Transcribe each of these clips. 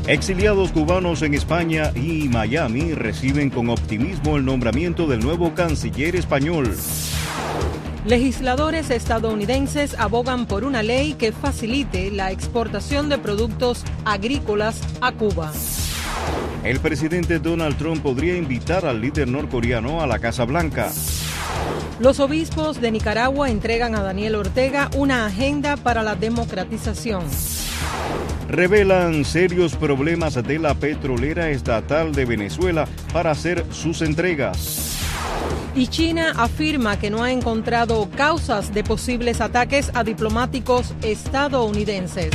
Exiliados cubanos en España y Miami reciben con optimismo el nombramiento del nuevo canciller español. Legisladores estadounidenses abogan por una ley que facilite la exportación de productos agrícolas a Cuba. El presidente Donald Trump podría invitar al líder norcoreano a la Casa Blanca. Los obispos de Nicaragua entregan a Daniel Ortega una agenda para la democratización. Revelan serios problemas de la petrolera estatal de Venezuela para hacer sus entregas. Y China afirma que no ha encontrado causas de posibles ataques a diplomáticos estadounidenses.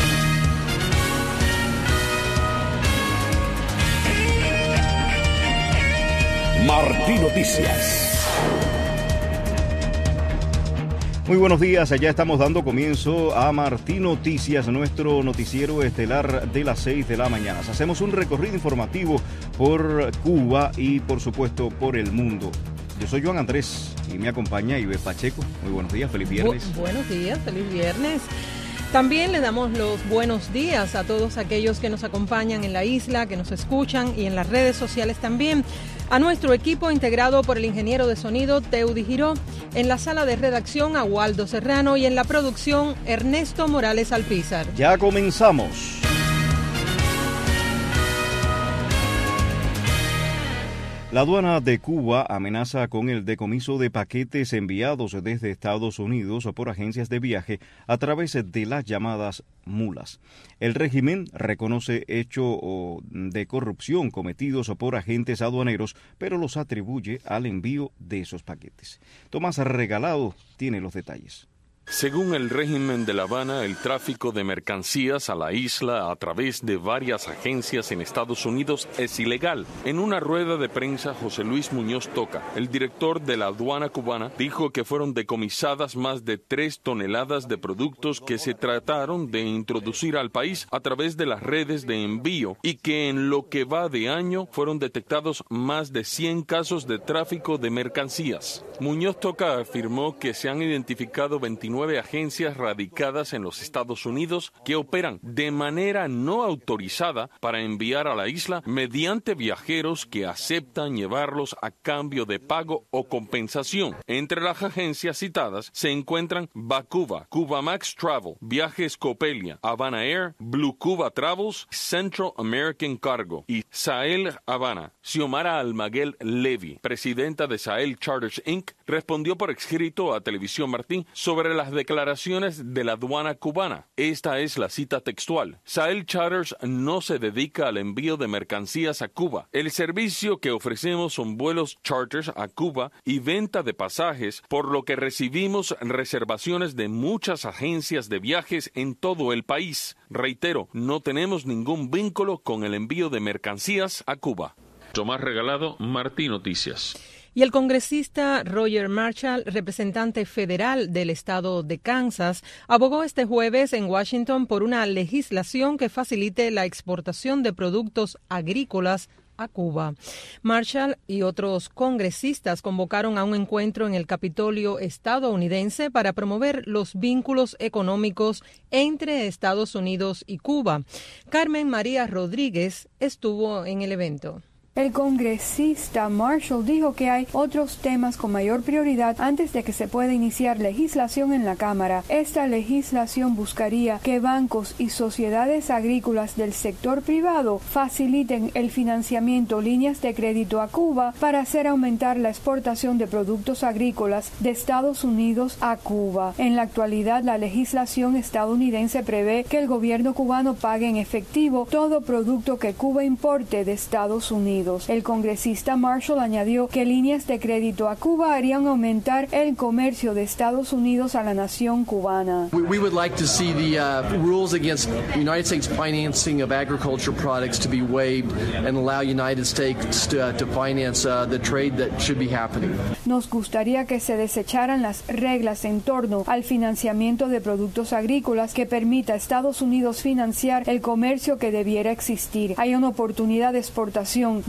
Martí Noticias. Muy buenos días, ya estamos dando comienzo a Martí Noticias, nuestro noticiero estelar de las 6 de la mañana. Hacemos un recorrido informativo por Cuba y por supuesto por el mundo. Yo soy Joan Andrés y me acompaña Ibe Pacheco. Muy buenos días, feliz viernes. Buenos días, feliz viernes. También le damos los buenos días a todos aquellos que nos acompañan en la isla, que nos escuchan y en las redes sociales también. A nuestro equipo integrado por el ingeniero de sonido Teudi Giró, en la sala de redacción a Waldo Serrano y en la producción Ernesto Morales Alpizar. Ya comenzamos. La aduana de Cuba amenaza con el decomiso de paquetes enviados desde Estados Unidos por agencias de viaje a través de las llamadas mulas. El régimen reconoce hechos de corrupción cometidos por agentes aduaneros, pero los atribuye al envío de esos paquetes. Tomás Regalado tiene los detalles. Según el régimen de La Habana, el tráfico de mercancías a la isla a través de varias agencias en Estados Unidos es ilegal. En una rueda de prensa, José Luis Muñoz Toca, el director de la aduana cubana, dijo que fueron decomisadas más de 3 toneladas de productos que se trataron de introducir al país a través de las redes de envío y que en lo que va de año fueron detectados más de 100 casos de tráfico de mercancías. Muñoz Toca afirmó que se han identificado 29 agencias radicadas en los Estados Unidos que operan de manera no autorizada para enviar a la isla mediante viajeros que aceptan llevarlos a cambio de pago o compensación. Entre las agencias citadas se encuentran Bacuba, Cubamax Travel, Viajes Copelia, Havana Air, Blue Cuba Travels, Central American Cargo y Sahel Havana. Xiomara Almaguel Levy, presidenta de Sahel Charters Inc., respondió por escrito a Televisión Martín sobre las declaraciones de la aduana cubana. Esta es la cita textual. Sahel Charters no se dedica al envío de mercancías a Cuba. El servicio que ofrecemos son vuelos charters a Cuba y venta de pasajes, por lo que recibimos reservaciones de muchas agencias de viajes en todo el país. Reitero, no tenemos ningún vínculo con el envío de mercancías a Cuba. Tomás Regalado, Martí Noticias. Y el congresista Roger Marshall, representante federal del estado de Kansas, abogó este jueves en Washington por una legislación que facilite la exportación de productos agrícolas a Cuba. Marshall y otros congresistas convocaron a un encuentro en el Capitolio estadounidense para promover los vínculos económicos entre Estados Unidos y Cuba. Carmen María Rodríguez estuvo en el evento. El congresista Marshall dijo que hay otros temas con mayor prioridad antes de que se pueda iniciar legislación en la Cámara. Esta legislación buscaría que bancos y sociedades agrícolas del sector privado faciliten el financiamiento líneas de crédito a Cuba para hacer aumentar la exportación de productos agrícolas de Estados Unidos a Cuba. En la actualidad, la legislación estadounidense prevé que el gobierno cubano pague en efectivo todo producto que Cuba importe de Estados Unidos. El congresista Marshall añadió que líneas de crédito a Cuba harían aumentar el comercio de Estados Unidos a la nación cubana. We would like to see the rules against United States financing of agriculture products to be waived and allow United States to finance the trade that should be happening. Nos gustaría que se desecharan las reglas en torno al financiamiento de productos agrícolas que permita a Estados Unidos financiar el comercio que debiera existir. Hay una oportunidad de exportación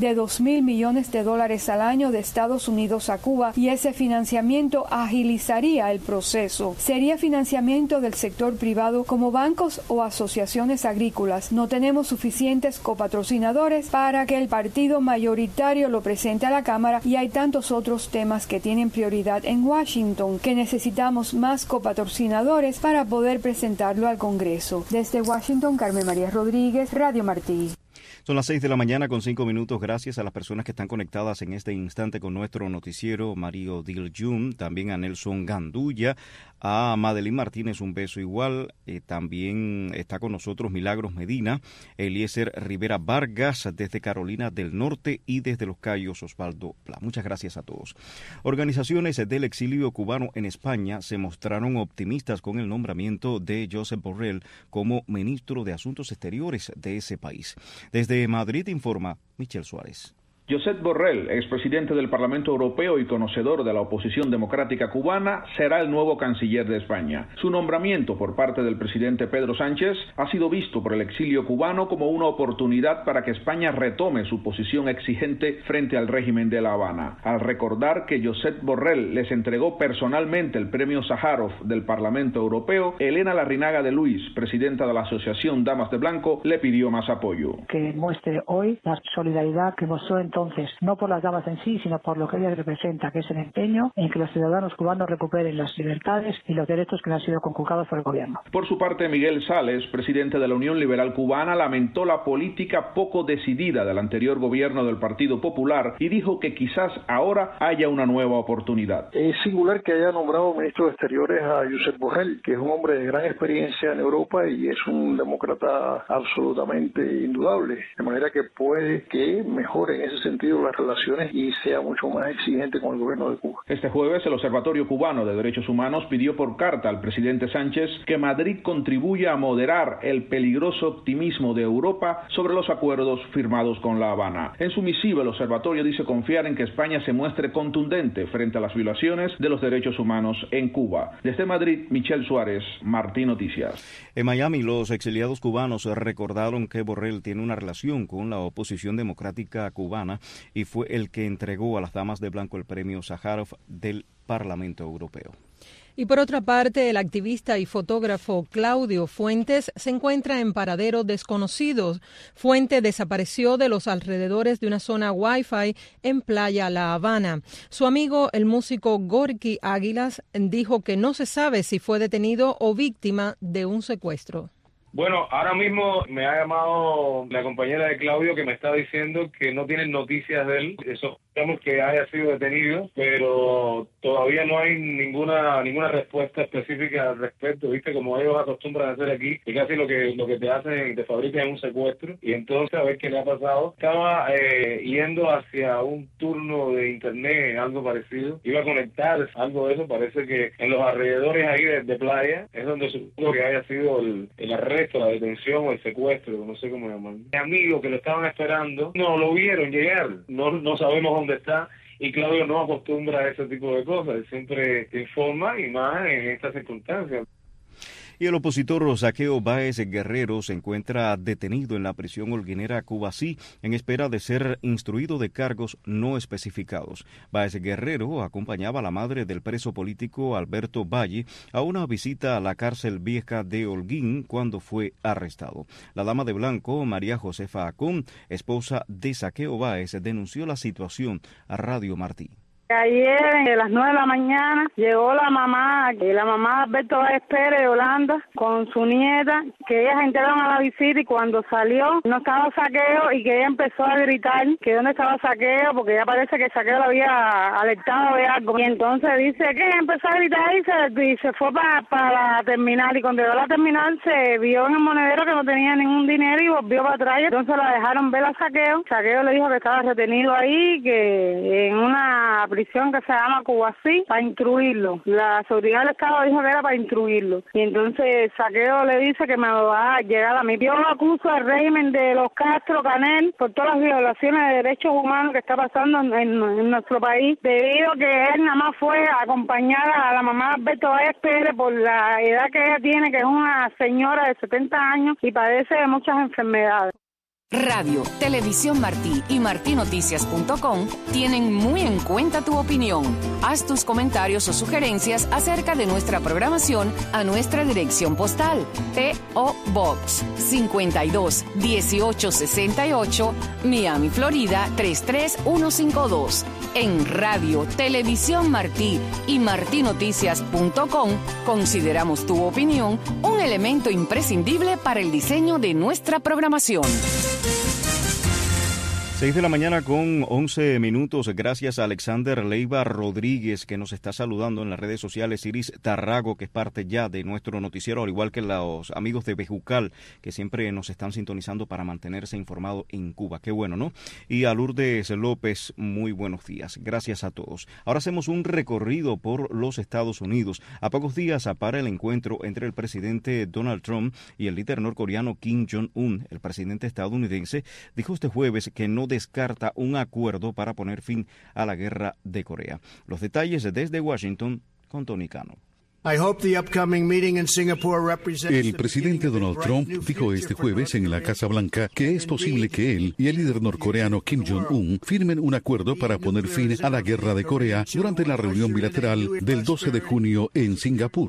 de $2.000 millones al año de Estados Unidos a Cuba, y ese financiamiento agilizaría el proceso. Sería financiamiento del sector privado como bancos o asociaciones agrícolas. No tenemos suficientes copatrocinadores para que el partido mayoritario lo presente a la Cámara, y hay tantos otros temas que tienen prioridad en Washington que necesitamos más copatrocinadores para poder presentarlo al Congreso. Desde Washington, Carmen María Rodríguez, Radio Martí. Son las 6:05 a.m. Gracias a las personas que están conectadas en este instante con nuestro noticiero. Mario Diljum, también a Nelson Gandulla, a Madeline Martínez, un beso igual. También está con nosotros Milagros Medina, Eliezer Rivera Vargas desde Carolina del Norte y desde Los Cayos Osvaldo Pla. Muchas gracias a todos. Organizaciones del exilio cubano en España se mostraron optimistas con el nombramiento de Josep Borrell como ministro de Asuntos Exteriores de ese país. Desde Madrid informa Michel Suárez. Josep Borrell, expresidente del Parlamento Europeo y conocedor de la oposición democrática cubana, será el nuevo canciller de España. Su nombramiento por parte del presidente Pedro Sánchez ha sido visto por el exilio cubano como una oportunidad para que España retome su posición exigente frente al régimen de La Habana. Al recordar que Josep Borrell les entregó personalmente el premio Sájarov del Parlamento Europeo, Elena Larrinaga de Luis, presidenta de la Asociación Damas de Blanco, le pidió más apoyo. Que muestre hoy la solidaridad que mostró entonces, no por las damas en sí, sino por lo que ella representa, que es el empeño en que los ciudadanos cubanos recuperen las libertades y los derechos que les han sido conculcados por el gobierno. Por su parte, Miguel Sales, presidente de la Unión Liberal Cubana, lamentó la política poco decidida del anterior gobierno del Partido Popular y dijo que quizás ahora haya una nueva oportunidad. Es singular que haya nombrado ministro de Exteriores a Josep Borrell, que es un hombre de gran experiencia en Europa y es un demócrata absolutamente indudable, de manera que puede que mejore en ese sentido las relaciones y sea mucho más exigente con el gobierno de Cuba. Este jueves el Observatorio Cubano de Derechos Humanos pidió por carta al presidente Sánchez que Madrid contribuya a moderar el peligroso optimismo de Europa sobre los acuerdos firmados con La Habana. En su misiva el observatorio dice confiar en que España se muestre contundente frente a las violaciones de los derechos humanos en Cuba. Desde Madrid, Michel Suárez, Martí Noticias. En Miami, los exiliados cubanos recordaron que Borrell tiene una relación con la oposición democrática cubana y fue el que entregó a las damas de blanco el premio Sájarov del Parlamento Europeo. Y por otra parte, el activista y fotógrafo Claudio Fuentes se encuentra en paradero desconocido. Fuentes desapareció de los alrededores de una zona Wi-Fi en Playa La Habana. Su amigo, el músico Gorky Águilas, dijo que no se sabe si fue detenido o víctima de un secuestro. Bueno, ahora mismo me ha llamado la compañera de Claudio que me está diciendo que no tienen noticias de él. Sospechamos que haya sido detenido, pero todavía no hay ninguna respuesta específica al respecto. Viste, como ellos acostumbran a hacer aquí, que casi lo que te hacen y te fabrican es un secuestro. Y entonces a ver qué le ha pasado. Estaba yendo hacia un turno de internet, algo parecido. Iba a conectar algo de eso. Parece que en los alrededores ahí de playa es donde supongo que haya sido el arresto, la detención o el secuestro, no sé cómo llamarlo. Mi amigo que lo estaban esperando, no lo vieron llegar, no sabemos dónde está, y Claudio no acostumbra a ese tipo de cosas, él siempre te informa y más en estas circunstancias. Y el opositor Zaqueo Báez Guerrero se encuentra detenido en la prisión holguinera Cubasí en espera de ser instruido de cargos no especificados. Báez Guerrero acompañaba a la madre del preso político Alberto Valle a una visita a la cárcel vieja de Holguín cuando fue arrestado. La dama de blanco, María Josefa Acón, esposa de Zaqueo Báez, denunció la situación a Radio Martí. Ayer a las 9 de la mañana llegó la mamá de Alberto Báez Pérez de Holanda con su nieta, que ellas entraron a la visita y cuando salió no estaba Zaqueo y que ella empezó a gritar que dónde estaba Zaqueo porque ya parece que Zaqueo la había alertado de algo. Y entonces dice que empezó a gritar y se fue para la terminal y cuando llegó a la terminal se vio en el monedero que no tenía ningún dinero y volvió para atrás. Entonces la dejaron ver a Zaqueo. Zaqueo le dijo que estaba retenido ahí, que en una prisión que se llama Cubasí, para instruirlo. La seguridad del Estado dijo que era para instruirlo. Y entonces Zaqueo le dice que me va a llegar a mí. Yo acuso al régimen de los Castro Canel por todas las violaciones de derechos humanos que está pasando en nuestro país, debido a que él nada más fue a acompañar a la mamá de Alberto Báez Pérez por la edad que ella tiene, que es una señora de 70 años y padece de muchas enfermedades. Radio, Televisión Martí y martinoticias.com tienen muy en cuenta tu opinión. Haz tus comentarios o sugerencias acerca de nuestra programación a nuestra dirección postal: P.O. Box 52 1868, Miami, Florida 33152. En Radio, Televisión Martí y martinoticias.com consideramos tu opinión un elemento imprescindible para el diseño de nuestra programación. 6 de la mañana con 11 minutos. Gracias a Alexander Leiva Rodríguez, que nos está saludando en las redes sociales. Iris Tarrago, que es parte ya de nuestro noticiero, al igual que los amigos de Bejucal, que siempre nos están sintonizando para mantenerse informado en Cuba. Qué bueno, ¿no? Y a Lourdes López, muy buenos días. Gracias a todos. Ahora hacemos un recorrido por los Estados Unidos. A pocos días para el encuentro entre el presidente Donald Trump y el líder norcoreano Kim Jong-un, el presidente estadounidense dijo este jueves que no descarta un acuerdo para poner fin a la guerra de Corea. Los detalles desde Washington con Tony Cano. El presidente Donald Trump dijo este jueves en la Casa Blanca que es posible que él y el líder norcoreano Kim Jong-un firmen un acuerdo para poner fin a la guerra de Corea durante la reunión bilateral del 12 de junio en Singapur.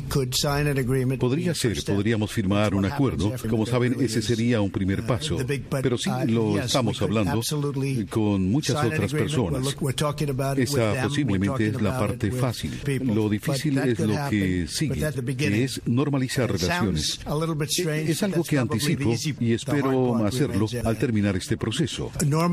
Podríamos firmar un acuerdo. Como saben, ese sería un primer paso. Pero sí lo estamos hablando con muchas otras personas. Esa posiblemente es la parte fácil. Lo difícil es lo que sigue, que es normalizar relaciones. Es algo que anticipo y espero hacerlo al terminar este proceso.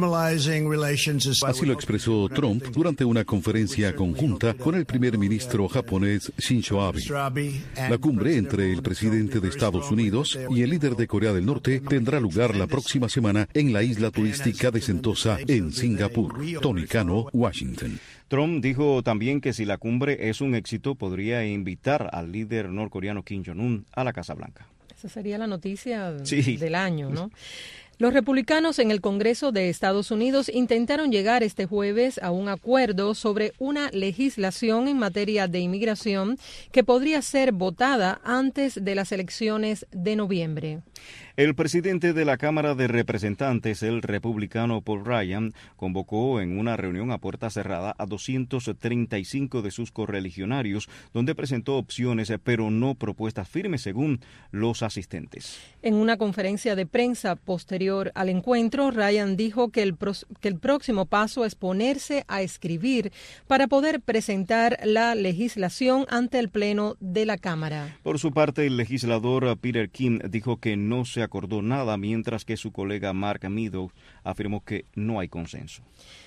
Así lo expresó Trump durante una conferencia conjunta con el primer ministro japonés Shinzo Abe. La cumbre entre el presidente de Estados Unidos y el líder de Corea del Norte tendrá lugar la próxima semana en la isla turística de Sentosa, en Singapur. Tony Cano, Washington. Trump dijo también que si la cumbre es un éxito, podría invitar al líder norcoreano Kim Jong-un a la Casa Blanca. Esa sería la noticia del año, ¿no? Los republicanos en el Congreso de Estados Unidos intentaron llegar este jueves a un acuerdo sobre una legislación en materia de inmigración que podría ser votada antes de las elecciones de noviembre. El presidente de la Cámara de Representantes, el republicano Paul Ryan, convocó en una reunión a puerta cerrada a 235 de sus correligionarios, donde presentó opciones, pero no propuestas firmes, según los asistentes. En una conferencia de prensa posterior al encuentro, Ryan dijo que el próximo paso es ponerse a escribir para poder presentar la legislación ante el Pleno de la Cámara. Por su parte, el legislador Peter King dijo que no se acordó nada, mientras que su colega Mark Meadows afirmó que no hay consenso.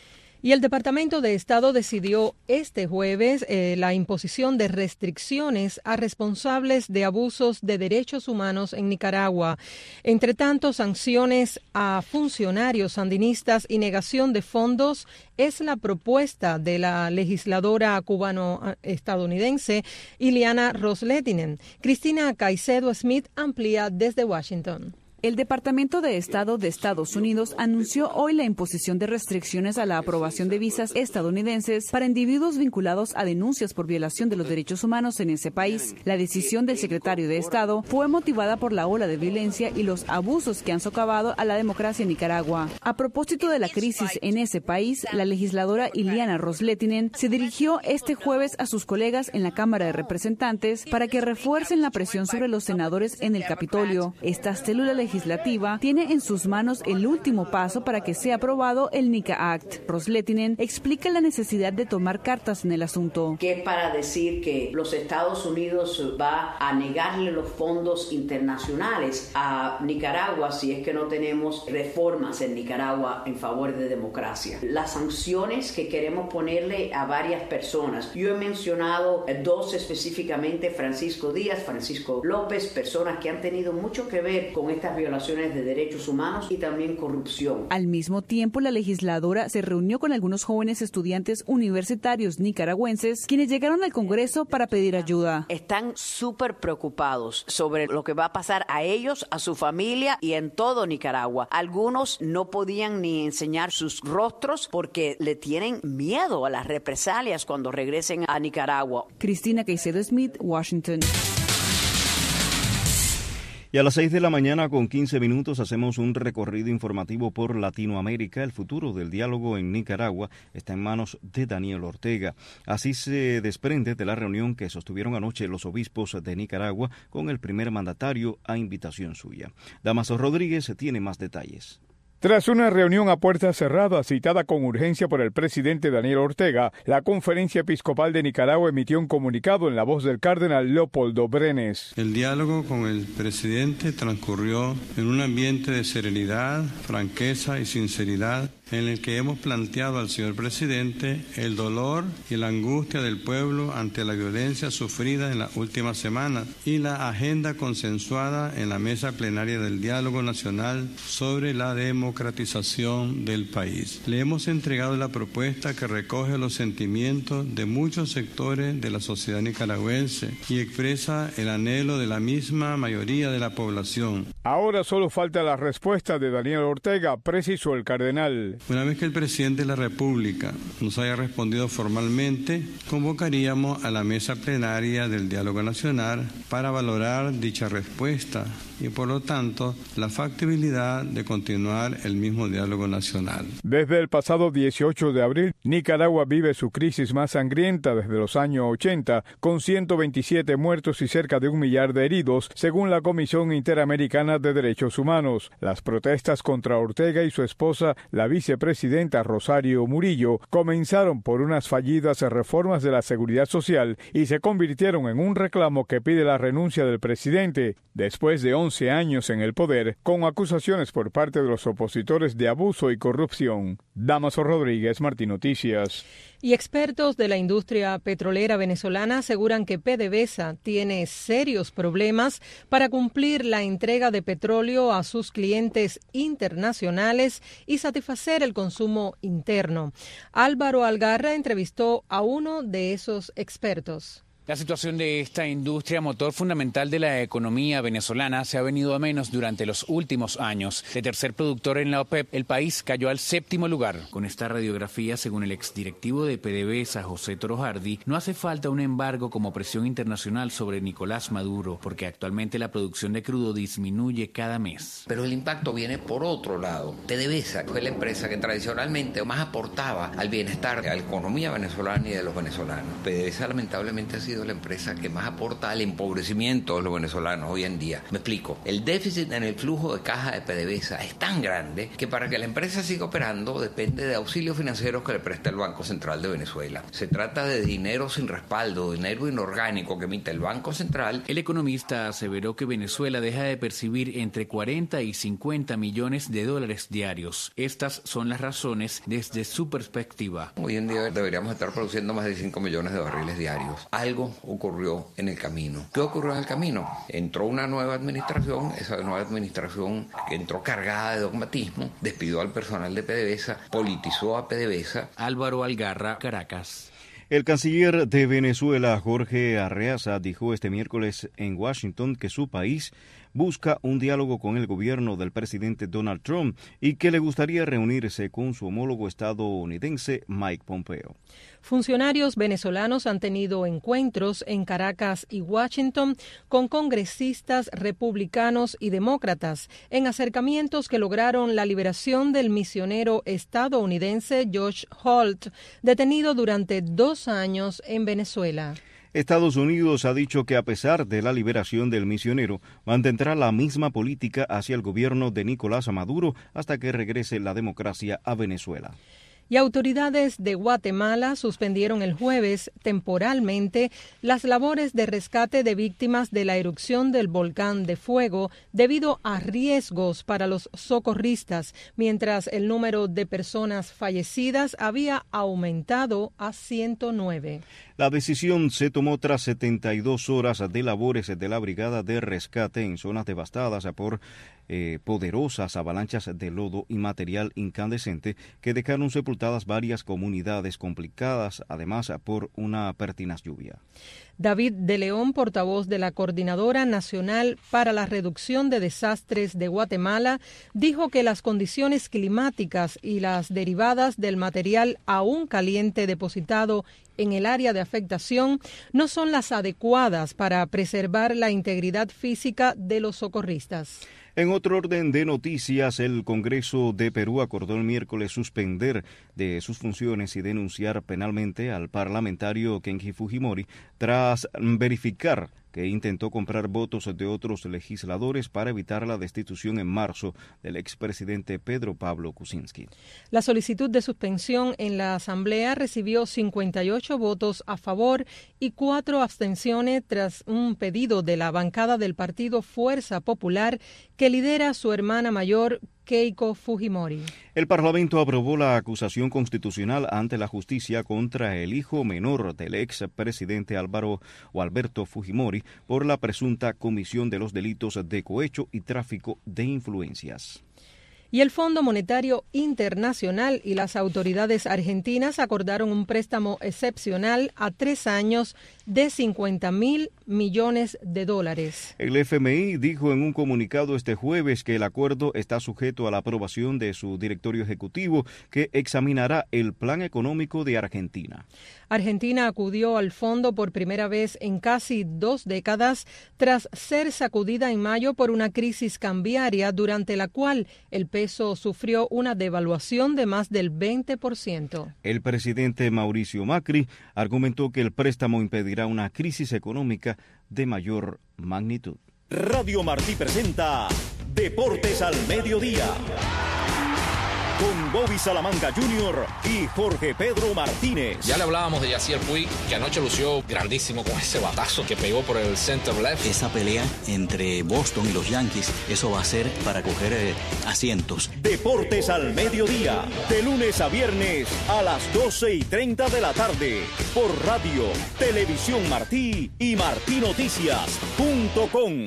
Y el Departamento de Estado decidió este jueves la imposición de restricciones a responsables de abusos de derechos humanos en Nicaragua. Entre tanto, sanciones a funcionarios sandinistas y negación de fondos es la propuesta de la legisladora cubano-estadounidense Ileana Ros-Lehtinen. Cristina Caicedo Smith amplía desde Washington. El Departamento de Estado de Estados Unidos anunció hoy la imposición de restricciones a la aprobación de visas estadounidenses para individuos vinculados a denuncias por violación de los derechos humanos en ese país. La decisión del secretario de Estado fue motivada por la ola de violencia y los abusos que han socavado a la democracia en Nicaragua. A propósito de la crisis en ese país, la legisladora Ileana Ros-Lehtinen se dirigió este jueves a sus colegas en la Cámara de Representantes para que refuercen la presión sobre los senadores en el Capitolio. Esta célula legislativa tiene en sus manos el último paso para que sea aprobado el NICA Act. Ros-Lehtinen explica la necesidad de tomar cartas en el asunto. Que es para decir que los Estados Unidos va a negarle los fondos internacionales a Nicaragua si es que no tenemos reformas en Nicaragua en favor de democracia. Las sanciones que queremos ponerle a varias personas. Yo he mencionado dos específicamente, Francisco Díaz, Francisco López, personas que han tenido mucho que ver con estas violaciones de derechos humanos y también corrupción. Al mismo tiempo, la legisladora se reunió con algunos jóvenes estudiantes universitarios nicaragüenses quienes llegaron al Congreso para pedir ayuda. Están súper preocupados sobre lo que va a pasar a ellos, a su familia y en todo Nicaragua. Algunos no podían ni enseñar sus rostros porque le tienen miedo a las represalias cuando regresen a Nicaragua. Cristina Caicedo Smith, Washington. Y a las 6 de la mañana con 15 minutos hacemos un recorrido informativo por Latinoamérica. El futuro del diálogo en Nicaragua está en manos de Daniel Ortega. Así se desprende de la reunión que sostuvieron anoche los obispos de Nicaragua con el primer mandatario a invitación suya. Damaso Rodríguez tiene más detalles. Tras una reunión a puertas cerradas citada con urgencia por el presidente Daniel Ortega, la Conferencia Episcopal de Nicaragua emitió un comunicado en la voz del cardenal Leopoldo Brenes. El diálogo con el presidente transcurrió en un ambiente de serenidad, franqueza y sinceridad, en el que hemos planteado al señor presidente el dolor y la angustia del pueblo ante la violencia sufrida en las últimas semanas y la agenda consensuada en la mesa plenaria del diálogo nacional sobre la democratización del país. Le hemos entregado la propuesta que recoge los sentimientos de muchos sectores de la sociedad nicaragüense y expresa el anhelo de la misma mayoría de la población. Ahora solo falta la respuesta de Daniel Ortega, precisó el cardenal. Una vez que el presidente de la República nos haya respondido formalmente, convocaríamos a la mesa plenaria del diálogo nacional para valorar dicha respuesta y, por lo tanto, la factibilidad de continuar el mismo diálogo nacional. Desde el pasado 18 de abril, Nicaragua vive su crisis más sangrienta desde los años 80, con 127 muertos y cerca de 1 millar de heridos, según la Comisión Interamericana de Derechos Humanos. Las protestas contra Ortega y su esposa, la vicepresidenta Rosario Murillo, comenzaron por unas fallidas reformas de la seguridad social y se convirtieron en un reclamo que pide la renuncia del presidente, después de 11 años en el poder, con acusaciones por parte de los opositores de abuso y corrupción. Damaso Rodríguez, Martín Noticias. Y expertos de la industria petrolera venezolana aseguran que PDVSA tiene serios problemas para cumplir la entrega de petróleo a sus clientes internacionales y satisfacer el consumo interno. Álvaro Algarra entrevistó a uno de esos expertos. La situación de esta industria, motor fundamental de la economía venezolana, se ha venido a menos durante los últimos años. De tercer productor en la OPEP, el país cayó al 7º lugar. Con esta radiografía, según el exdirectivo de PDVSA, José Torojardi, no hace falta un embargo como presión internacional sobre Nicolás Maduro, porque actualmente la producción de crudo disminuye cada mes. Pero el impacto viene por otro lado. PDVSA fue la empresa que tradicionalmente más aportaba al bienestar de la economía venezolana y de los venezolanos. PDVSA lamentablemente ha sido la empresa que más aporta al empobrecimiento de los venezolanos hoy en día. Me explico. El déficit en el flujo de caja de PDVSA es tan grande que para que la empresa siga operando depende de auxilios financieros que le presta el Banco Central de Venezuela. Se trata de dinero sin respaldo, dinero inorgánico que emite el Banco Central. El economista aseveró que Venezuela deja de percibir entre 40 y 50 millones de dólares diarios. Estas son las razones desde su perspectiva. Hoy en día deberíamos estar produciendo más de 5 millones de barriles diarios. Algo ocurrió en el camino. ¿Qué ocurrió en el camino? Entró una nueva administración, esa nueva administración que entró cargada de dogmatismo, despidió al personal de PDVSA, politizó a PDVSA. Álvaro Algarra, Caracas. El canciller de Venezuela, Jorge Arreaza, dijo este miércoles en Washington que su país busca un diálogo con el gobierno del presidente Donald Trump y que le gustaría reunirse con su homólogo estadounidense Mike Pompeo. Funcionarios venezolanos han tenido encuentros en Caracas y Washington con congresistas republicanos y demócratas en acercamientos que lograron la liberación del misionero estadounidense Josh Holt, detenido durante 2 años en Venezuela. Estados Unidos ha dicho que a pesar de la liberación del misionero, mantendrá la misma política hacia el gobierno de Nicolás Maduro hasta que regrese la democracia a Venezuela. Y autoridades de Guatemala suspendieron el jueves temporalmente las labores de rescate de víctimas de la erupción del volcán de fuego debido a riesgos para los socorristas, mientras el número de personas fallecidas había aumentado a 109. La decisión se tomó tras 72 horas de labores de la Brigada de Rescate en zonas devastadas por poderosas avalanchas de lodo y material incandescente que dejaron sepultados resultadas varias comunidades complicadas, además por una pertinaz lluvia. David de León, portavoz de la Coordinadora Nacional para la Reducción de Desastres de Guatemala, dijo que las condiciones climáticas y las derivadas del material aún caliente depositado en el área de afectación no son las adecuadas para preservar la integridad física de los socorristas. En otro orden de noticias, el Congreso de Perú acordó el miércoles suspender de sus funciones y denunciar penalmente al parlamentario Kenji Fujimori tras verificar que intentó comprar votos de otros legisladores para evitar la destitución en marzo del expresidente Pedro Pablo Kuczynski. La solicitud de suspensión en la Asamblea recibió 58 votos a favor y 4 abstenciones tras un pedido de la bancada del partido Fuerza Popular que lidera su hermana mayor Keiko Fujimori. El Parlamento aprobó la acusación constitucional ante la justicia contra el hijo menor del expresidente Alberto Fujimori por la presunta comisión de los delitos de cohecho y tráfico de influencias. Y el Fondo Monetario Internacional y las autoridades argentinas acordaron un préstamo excepcional a 3 años de $50.000 millones. El FMI dijo en un comunicado este jueves que el acuerdo está sujeto a la aprobación de su directorio ejecutivo, que examinará el plan económico de Argentina. Argentina acudió al fondo por primera vez en casi 2 décadas tras ser sacudida en mayo por una crisis cambiaria durante la cual el peso sufrió una devaluación de más del 20%. El presidente Mauricio Macri argumentó que el préstamo impedirá una crisis económica de mayor magnitud. Radio Martí presenta Deportes al Mediodía, con Bobby Salamanca Jr. y Jorge Pedro Martínez. Ya le hablábamos de Yasiel Puig, que anoche lució grandísimo con ese batazo que pegó por el center left. Esa pelea entre Boston y los Yankees, eso va a ser para coger asientos. Deportes al Mediodía, de lunes a viernes a las 12:30 de la tarde, por Radio, Televisión Martí y martinoticias.com.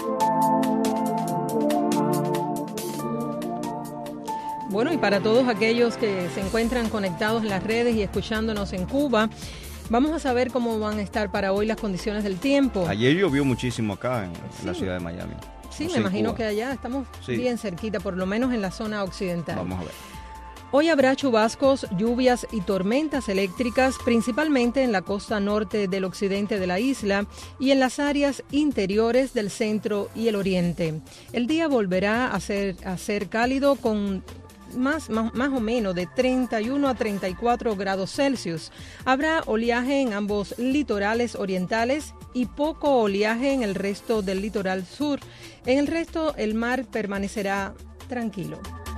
Bueno, y para todos aquellos que se encuentran conectados en las redes y escuchándonos en Cuba, vamos a saber cómo van a estar para hoy las condiciones del tiempo. Ayer llovió muchísimo acá en la ciudad de Miami. Sí, me imagino que allá estamos bien cerquita, por lo menos en la zona occidental. Vamos a ver. Hoy habrá chubascos, lluvias y tormentas eléctricas, principalmente en la costa norte del occidente de la isla y en las áreas interiores del centro y el oriente. El día volverá a ser cálido con más o menos de 31 a 34 grados Celsius. Habrá oleaje en ambos litorales orientales y poco oleaje en el resto del litoral sur. En el resto, el mar permanecerá tranquilo.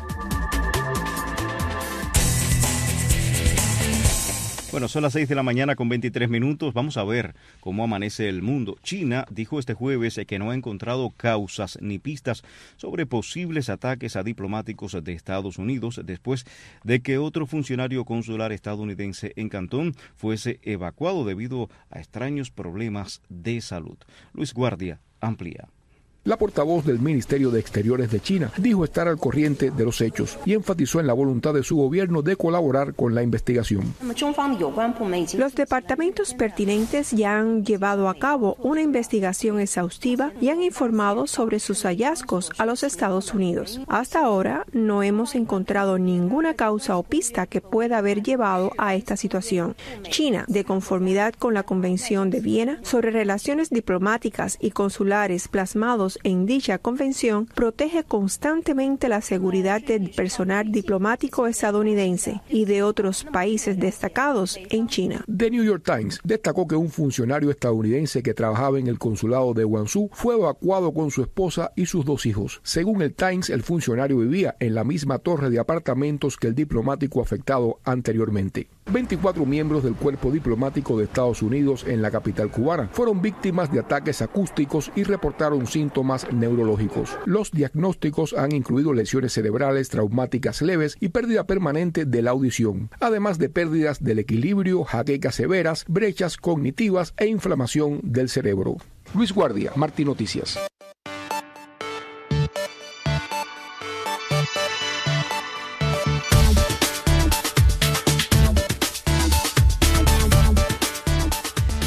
Bueno, son las 6 de la mañana con 23 minutos. Vamos a ver cómo amanece el mundo. China dijo este jueves que no ha encontrado causas ni pistas sobre posibles ataques a diplomáticos de Estados Unidos después de que otro funcionario consular estadounidense en Cantón fuese evacuado debido a extraños problemas de salud. Luis Guardia amplía. La portavoz del Ministerio de Exteriores de China dijo estar al corriente de los hechos y enfatizó en la voluntad de su gobierno de colaborar con la investigación. Los departamentos pertinentes ya han llevado a cabo una investigación exhaustiva y han informado sobre sus hallazgos a los Estados Unidos. Hasta ahora no hemos encontrado ninguna causa o pista que pueda haber llevado a esta situación. China, de conformidad con la Convención de Viena sobre relaciones diplomáticas y consulares plasmados en dicha convención, protege constantemente la seguridad del personal diplomático estadounidense y de otros países destacados en China. The New York Times destacó que un funcionario estadounidense que trabajaba en el consulado de Guangzhou fue evacuado con su esposa y sus 2 hijos. Según el Times, el funcionario vivía en la misma torre de apartamentos que el diplomático afectado anteriormente. 24 miembros del cuerpo diplomático de Estados Unidos en la capital cubana fueron víctimas de ataques acústicos y reportaron síntomas neurológicos. Los diagnósticos han incluido lesiones cerebrales traumáticas leves y pérdida permanente de la audición, además de pérdidas del equilibrio, jaquecas severas, brechas cognitivas e inflamación del cerebro. Luis Guardia, Martí Noticias.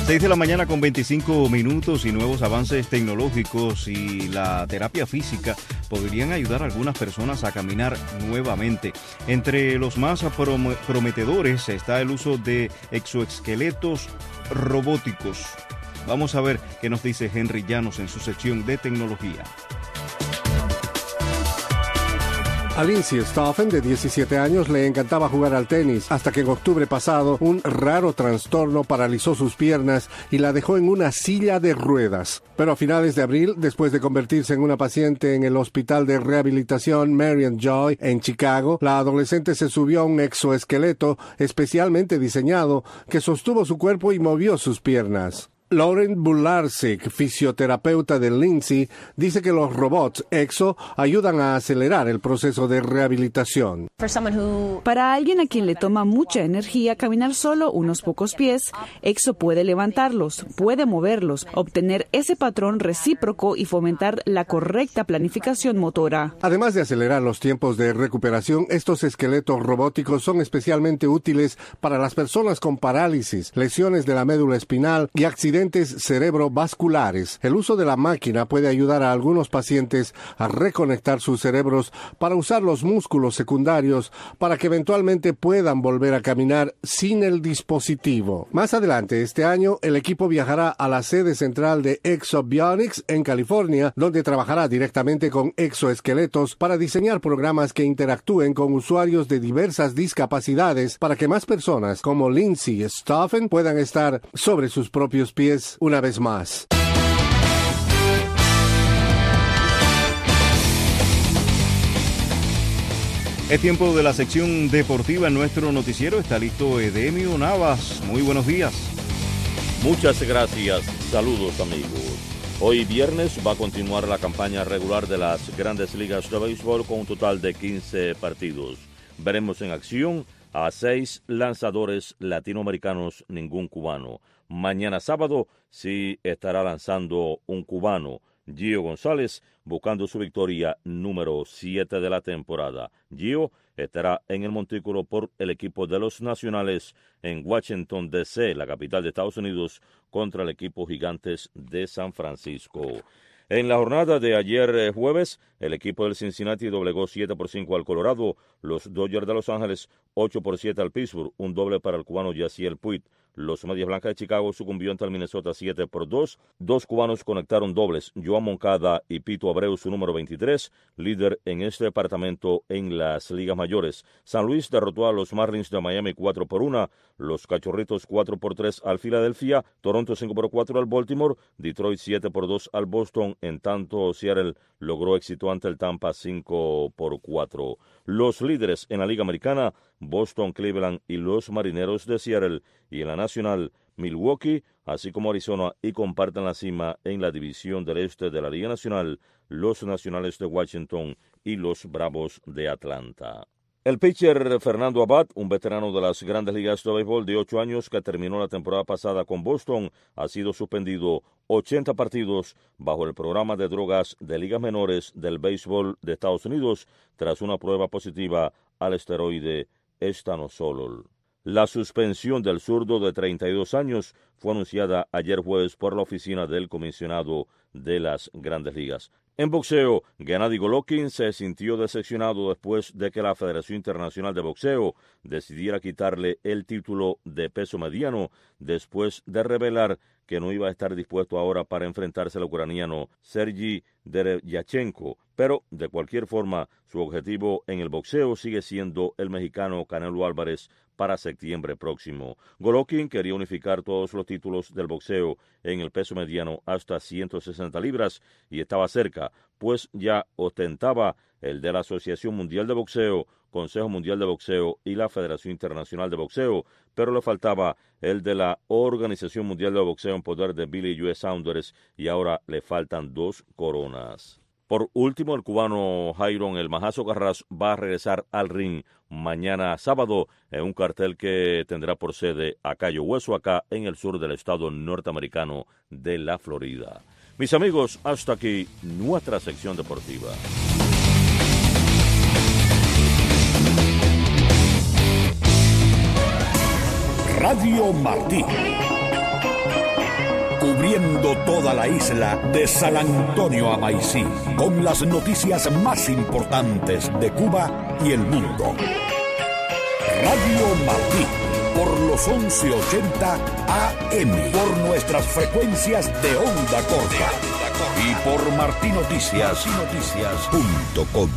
6 de la mañana con 25 minutos y nuevos avances tecnológicos y la terapia física podrían ayudar a algunas personas a caminar nuevamente. Entre los más prometedores está el uso de exoesqueletos robóticos. Vamos a ver qué nos dice Henry Llanos en su sección de tecnología. A Lindsay Stoffen, de 17 años, le encantaba jugar al tenis, hasta que en octubre pasado un raro trastorno paralizó sus piernas y la dejó en una silla de ruedas. Pero a finales de abril, después de convertirse en una paciente en el Hospital de Rehabilitación Marian Joy en Chicago, la adolescente se subió a un exoesqueleto especialmente diseñado que sostuvo su cuerpo y movió sus piernas. Lauren Bularsik, fisioterapeuta de Lindsay, dice que los robots EXO ayudan a acelerar el proceso de rehabilitación. Para alguien a quien le toma mucha energía caminar solo unos pocos pies, EXO puede levantarlos, puede moverlos, obtener ese patrón recíproco y fomentar la correcta planificación motora. Además de acelerar los tiempos de recuperación, estos esqueletos robóticos son especialmente útiles para las personas con parálisis, lesiones de la médula espinal y accidentes cerebrovasculares. El uso de la máquina puede ayudar a algunos pacientes a reconectar sus cerebros para usar los músculos secundarios para que eventualmente puedan volver a caminar sin el dispositivo. Más adelante este año, el equipo viajará a la sede central de Exobionics en California, donde trabajará directamente con exoesqueletos para diseñar programas que interactúen con usuarios de diversas discapacidades para que más personas como Lindsay Stoffen puedan estar sobre sus propios pies una vez más. Es tiempo de la sección deportiva en nuestro noticiero. Está listo Edemio Navas. Muy buenos días. Muchas gracias. Saludos, amigos. Hoy viernes va a continuar la campaña regular de las grandes ligas de béisbol con un total de 15 partidos. Veremos en acción a 6 lanzadores latinoamericanos, ningún cubano. Mañana sábado sí estará lanzando un cubano, Gio González, buscando su victoria número 7 de la temporada. Gio estará en el montículo por el equipo de los Nacionales en Washington, D.C., la capital de Estados Unidos, contra el equipo Gigantes de San Francisco. En la jornada de ayer jueves, el equipo del Cincinnati doblegó 7-5 al Colorado, los Dodgers de Los Ángeles 8-7 al Pittsburgh, un doble para el cubano Yasiel Puig. Los Medias Blancas de Chicago sucumbió ante el Minnesota 7-2. Dos cubanos conectaron dobles, Joan Moncada y Pito Abreu, su número 23, líder en este departamento en las ligas mayores. San Luis derrotó a los Marlins de Miami 4-1, los Cachorritos 4-3 al Filadelfia, Toronto 5-4 al Baltimore, Detroit 7-2 al Boston, en tanto Seattle logró éxito ante el Tampa 5-4. Los líderes en la Liga Americana, Boston, Cleveland y los Marineros de Seattle, y en la Nacional, Milwaukee, así como Arizona, y comparten la cima en la división del este de la Liga Nacional, los Nacionales de Washington y los Bravos de Atlanta. El pitcher Fernando Abad, un veterano de las grandes ligas de béisbol de 8 años que terminó la temporada pasada con Boston, ha sido suspendido 80 partidos bajo el programa de drogas de ligas menores del béisbol de Estados Unidos tras una prueba positiva al esteroide estanosol. La suspensión del zurdo de 32 años fue anunciada ayer jueves por la oficina del comisionado de las grandes ligas. En boxeo, Gennady Golovkin se sintió decepcionado después de que la Federación Internacional de Boxeo decidiera quitarle el título de peso mediano después de revelar que no iba a estar dispuesto ahora para enfrentarse al ucraniano Sergey Derevyachenko. Pero, de cualquier forma, su objetivo en el boxeo sigue siendo el mexicano Canelo Álvarez para septiembre próximo. Golovkin quería unificar todos los títulos del boxeo en el peso mediano hasta 160 libras y estaba cerca, pues ya ostentaba el de la Asociación Mundial de Boxeo, Consejo Mundial de Boxeo y la Federación Internacional de Boxeo, pero le faltaba el de la Organización Mundial de Boxeo en poder de Billy Joe Saunders y ahora le faltan 2 coronas. Por último, el cubano Jairon El Majazo Carras va a regresar al ring mañana sábado en un cartel que tendrá por sede a Cayo Hueso, acá en el sur del estado norteamericano de la Florida. Mis amigos, hasta aquí nuestra sección deportiva. Radio Martí. cubriendo toda la isla de San Antonio a Maicí, con las noticias más importantes de Cuba y el mundo. Radio Martí, por los 1180 AM, por nuestras frecuencias de onda corta y por martinoticias.com.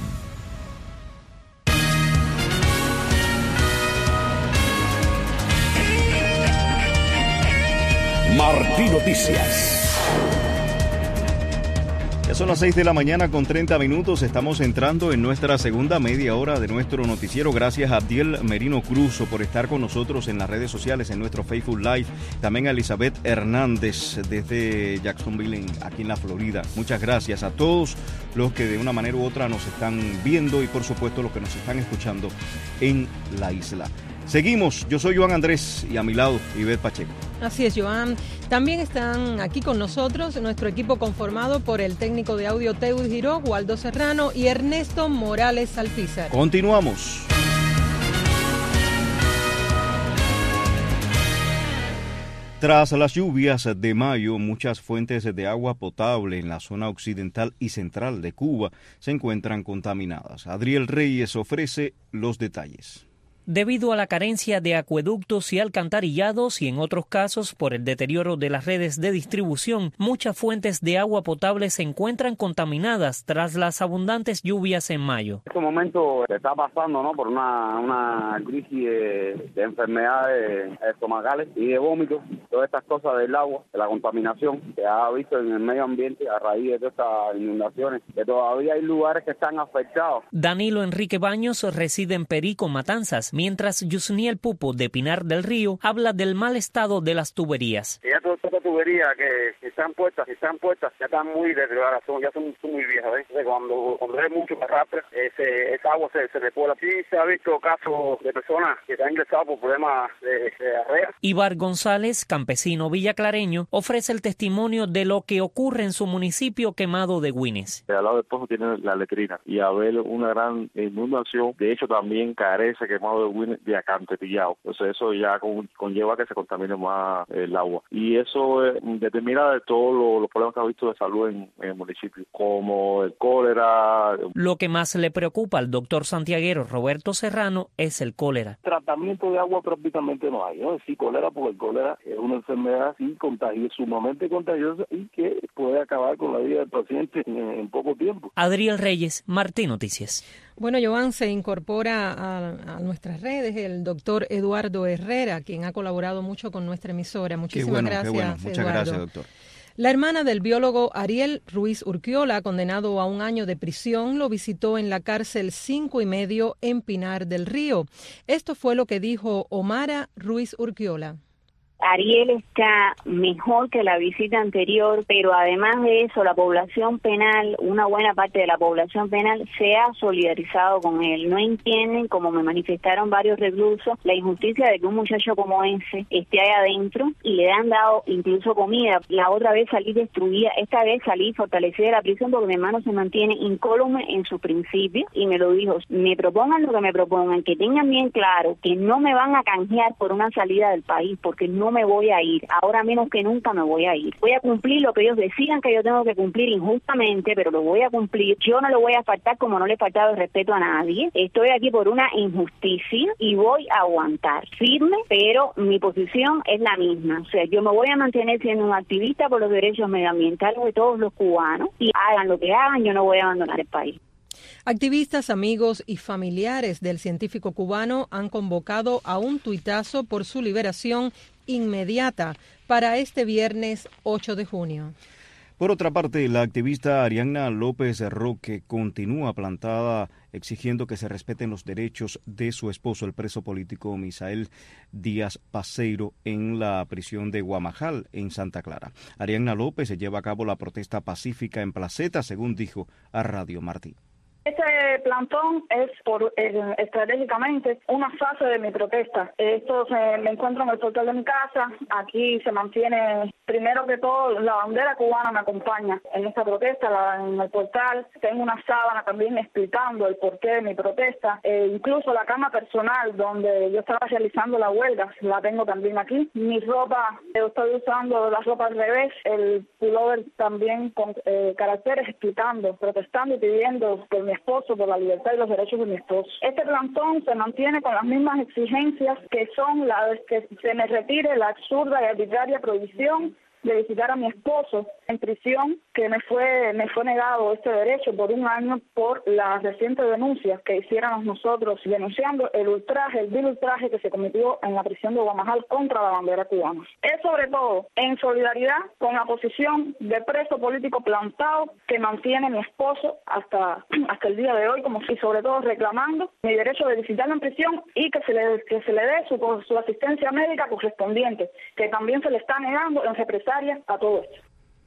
Martí Noticias. Ya son las 6 de la mañana con 30 minutos. Estamos entrando en nuestra segunda media hora de nuestro noticiero. Gracias a Abdiel Merino Cruz por estar con nosotros en las redes sociales, en nuestro Facebook Live. También a Elizabeth Hernández desde Jacksonville, aquí en la Florida. Muchas gracias a todos los que de una manera u otra nos están viendo y por supuesto los que nos están escuchando en la isla. Seguimos, yo soy Joan Andrés y a mi lado Ivette Pacheco. Así es, Joan. También están aquí con nosotros nuestro equipo conformado por el técnico de audio Teus Giró, Waldo Serrano y Ernesto Morales Alpizar. Continuamos. Tras las lluvias de mayo, muchas fuentes de agua potable en la zona occidental y central de Cuba se encuentran contaminadas. Adriel Reyes ofrece los detalles. Debido a la carencia de acueductos y alcantarillados y en otros casos por el deterioro de las redes de distribución, muchas fuentes de agua potable se encuentran contaminadas tras las abundantes lluvias en mayo. En este momento se está pasando, por una crisis de enfermedades estomacales y de vómitos, todas estas cosas del agua, de la contaminación que ha visto en el medio ambiente a raíz de todas estas inundaciones, que todavía hay lugares que están afectados. Danilo Enrique Baños reside en Perico, Matanzas, mientras Yusniel Pupo de Pinar del Río habla del mal estado de las tuberías. Ya todas estas tuberías que están puestas, ya están muy deterioradas, ya son muy viejas. Cuando hay mucho que arrastra, esa agua se depura. Sí se ha visto casos de personas que se han ingresado por problemas de diarrea. Ibar González, campesino villaclareño, ofrece el testimonio de lo que ocurre en su municipio quemado de Güines. Al lado del pozo tiene la letrina y a ver una gran inundación, de hecho también carece quemado de acantilado. Entonces eso ya conlleva que se contamine más el agua. Y eso determina de todos los problemas que ha visto de salud en el municipio, como el cólera. Lo que más le preocupa al doctor santiaguero Roberto Serrano es el cólera. Tratamiento de agua prácticamente no hay, ¿no? Sí, cólera, porque el cólera es una enfermedad sumamente contagiosa y que puede acabar con la vida del paciente en poco tiempo. Adriel Reyes, Martí Noticias. Bueno, Joan, se incorpora a nuestras redes el doctor Eduardo Herrera, quien ha colaborado mucho con nuestra emisora. Muchísimas gracias, Muchas Eduardo. gracias, doctor. La hermana del biólogo Ariel Ruiz Urquiola, condenado a 1 año de prisión, lo visitó en la cárcel 5 y medio en Pinar del Río. Esto fue lo que dijo Omara Ruiz Urquiola. Ariel está mejor que la visita anterior, pero además de eso, la población penal, una buena parte de la población penal se ha solidarizado con él. No entienden, como me manifestaron varios reclusos, la injusticia de que un muchacho como ese esté ahí adentro y le han dado incluso comida. La otra vez salí destruida, esta vez salí fortalecida de la prisión porque mi hermano se mantiene incólume en sus principios y me lo dijo, me propongan lo que me propongan, que tengan bien claro que no me van a canjear por una salida del país, porque no me voy a ir, ahora menos que nunca me voy a ir. Voy a cumplir lo que ellos decidan que yo tengo que cumplir injustamente, pero lo voy a cumplir. Yo no le voy a faltar como no le he faltado el respeto a nadie. Estoy aquí por una injusticia y voy a aguantar firme, pero mi posición es la misma. O sea, yo me voy a mantener siendo un activista por los derechos medioambientales de todos los cubanos y hagan lo que hagan, yo no voy a abandonar el país. Activistas, amigos y familiares del científico cubano han convocado a un tuitazo por su liberación inmediata para este viernes 8 de junio. Por otra parte, la activista Arianna López Roque continúa plantada exigiendo que se respeten los derechos de su esposo, el preso político Misael Díaz Paseiro, en la prisión de Guamajal, en Santa Clara. Arianna López lleva a cabo la protesta pacífica en Placeta, según dijo a Radio Martí. Este Este plantón es estratégicamente una fase de mi protesta. Me encuentro en el portal de mi casa. Aquí se mantiene, primero que todo, la bandera cubana me acompaña en esta protesta, en el portal. Tengo una sábana también explicando el porqué de mi protesta. Incluso la cama personal donde yo estaba realizando la huelga, la tengo también aquí. Mi ropa, yo estoy usando la ropa al revés, el pullover también con caracteres explicando, protestando y pidiendo por mi esposo, por la libertad y los derechos de mi esposo. Este plantón se mantiene con las mismas exigencias que son la de que se me retire la absurda y arbitraria prohibición de visitar a mi esposo en prisión, que me fue negado este derecho por un año por las recientes denuncias que hiciéramos nosotros denunciando el vil ultraje que se cometió en la prisión de Guamajal contra la bandera cubana. Es sobre todo en solidaridad con la posición de preso político plantado que mantiene mi esposo hasta el día de hoy, y sobre todo reclamando mi derecho de visitarlo en prisión y que se le dé su asistencia médica correspondiente, que también se le está negando en represalia a todo esto.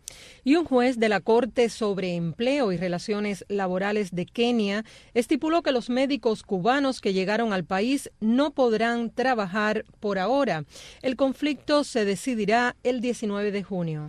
Y un juez de la Corte sobre Empleo y Relaciones Laborales de Kenia estipuló que los médicos cubanos que llegaron al país no podrán trabajar por ahora. El conflicto se decidirá el 19 de junio.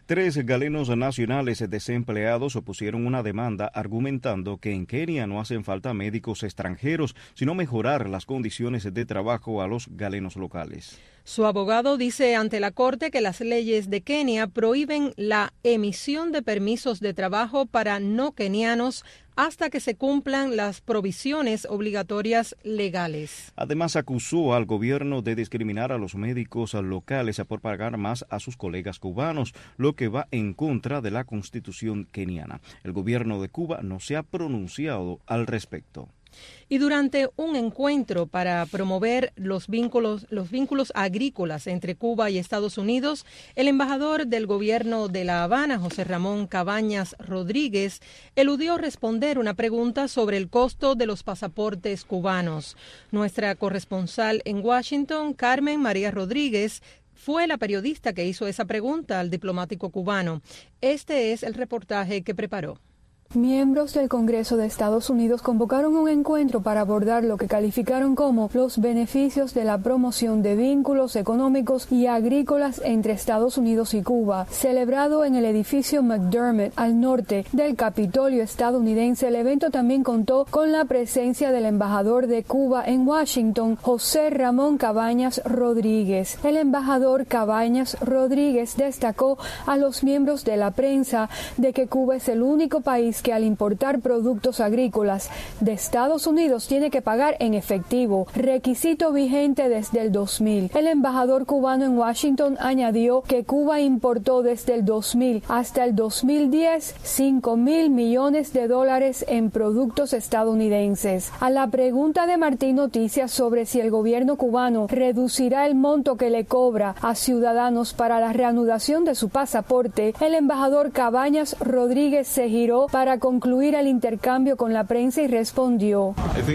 3 galenos nacionales desempleados opusieron una demanda argumentando que en Kenia no hacen falta médicos extranjeros, sino mejorar las condiciones de trabajo a los galenos locales. Su abogado dice ante la Corte que las leyes de Kenia prohíben la emisión de permisos de trabajo para no kenianos hasta que se cumplan las provisiones obligatorias legales. Además, acusó al gobierno de discriminar a los médicos locales por pagar más a sus colegas cubanos, lo que va en contra de la Constitución keniana. El gobierno de Cuba no se ha pronunciado al respecto. Y durante un encuentro para promover los vínculos agrícolas entre Cuba y Estados Unidos, el embajador del gobierno de La Habana, José Ramón Cabañas Rodríguez, eludió responder una pregunta sobre el costo de los pasaportes cubanos. Nuestra corresponsal en Washington, Carmen María Rodríguez, fue la periodista que hizo esa pregunta al diplomático cubano. Este es el reportaje que preparó. Miembros del Congreso de Estados Unidos convocaron un encuentro para abordar lo que calificaron como los beneficios de la promoción de vínculos económicos y agrícolas entre Estados Unidos y Cuba. Celebrado en el edificio McDermott al norte del Capitolio estadounidense, el evento también contó con la presencia del embajador de Cuba en Washington, José Ramón Cabañas Rodríguez. El embajador Cabañas Rodríguez destacó a los miembros de la prensa de que Cuba es el único país que al importar productos agrícolas de Estados Unidos tiene que pagar en efectivo, requisito vigente desde el 2000. El embajador cubano en Washington añadió que Cuba importó desde el 2000 hasta el 2010 $5,000 millones en productos estadounidenses. A la pregunta de Martín Noticias sobre si el gobierno cubano reducirá el monto que le cobra a ciudadanos para la reanudación de su pasaporte, el embajador Cabañas Rodríguez se giró para concluir el intercambio con la prensa y respondió: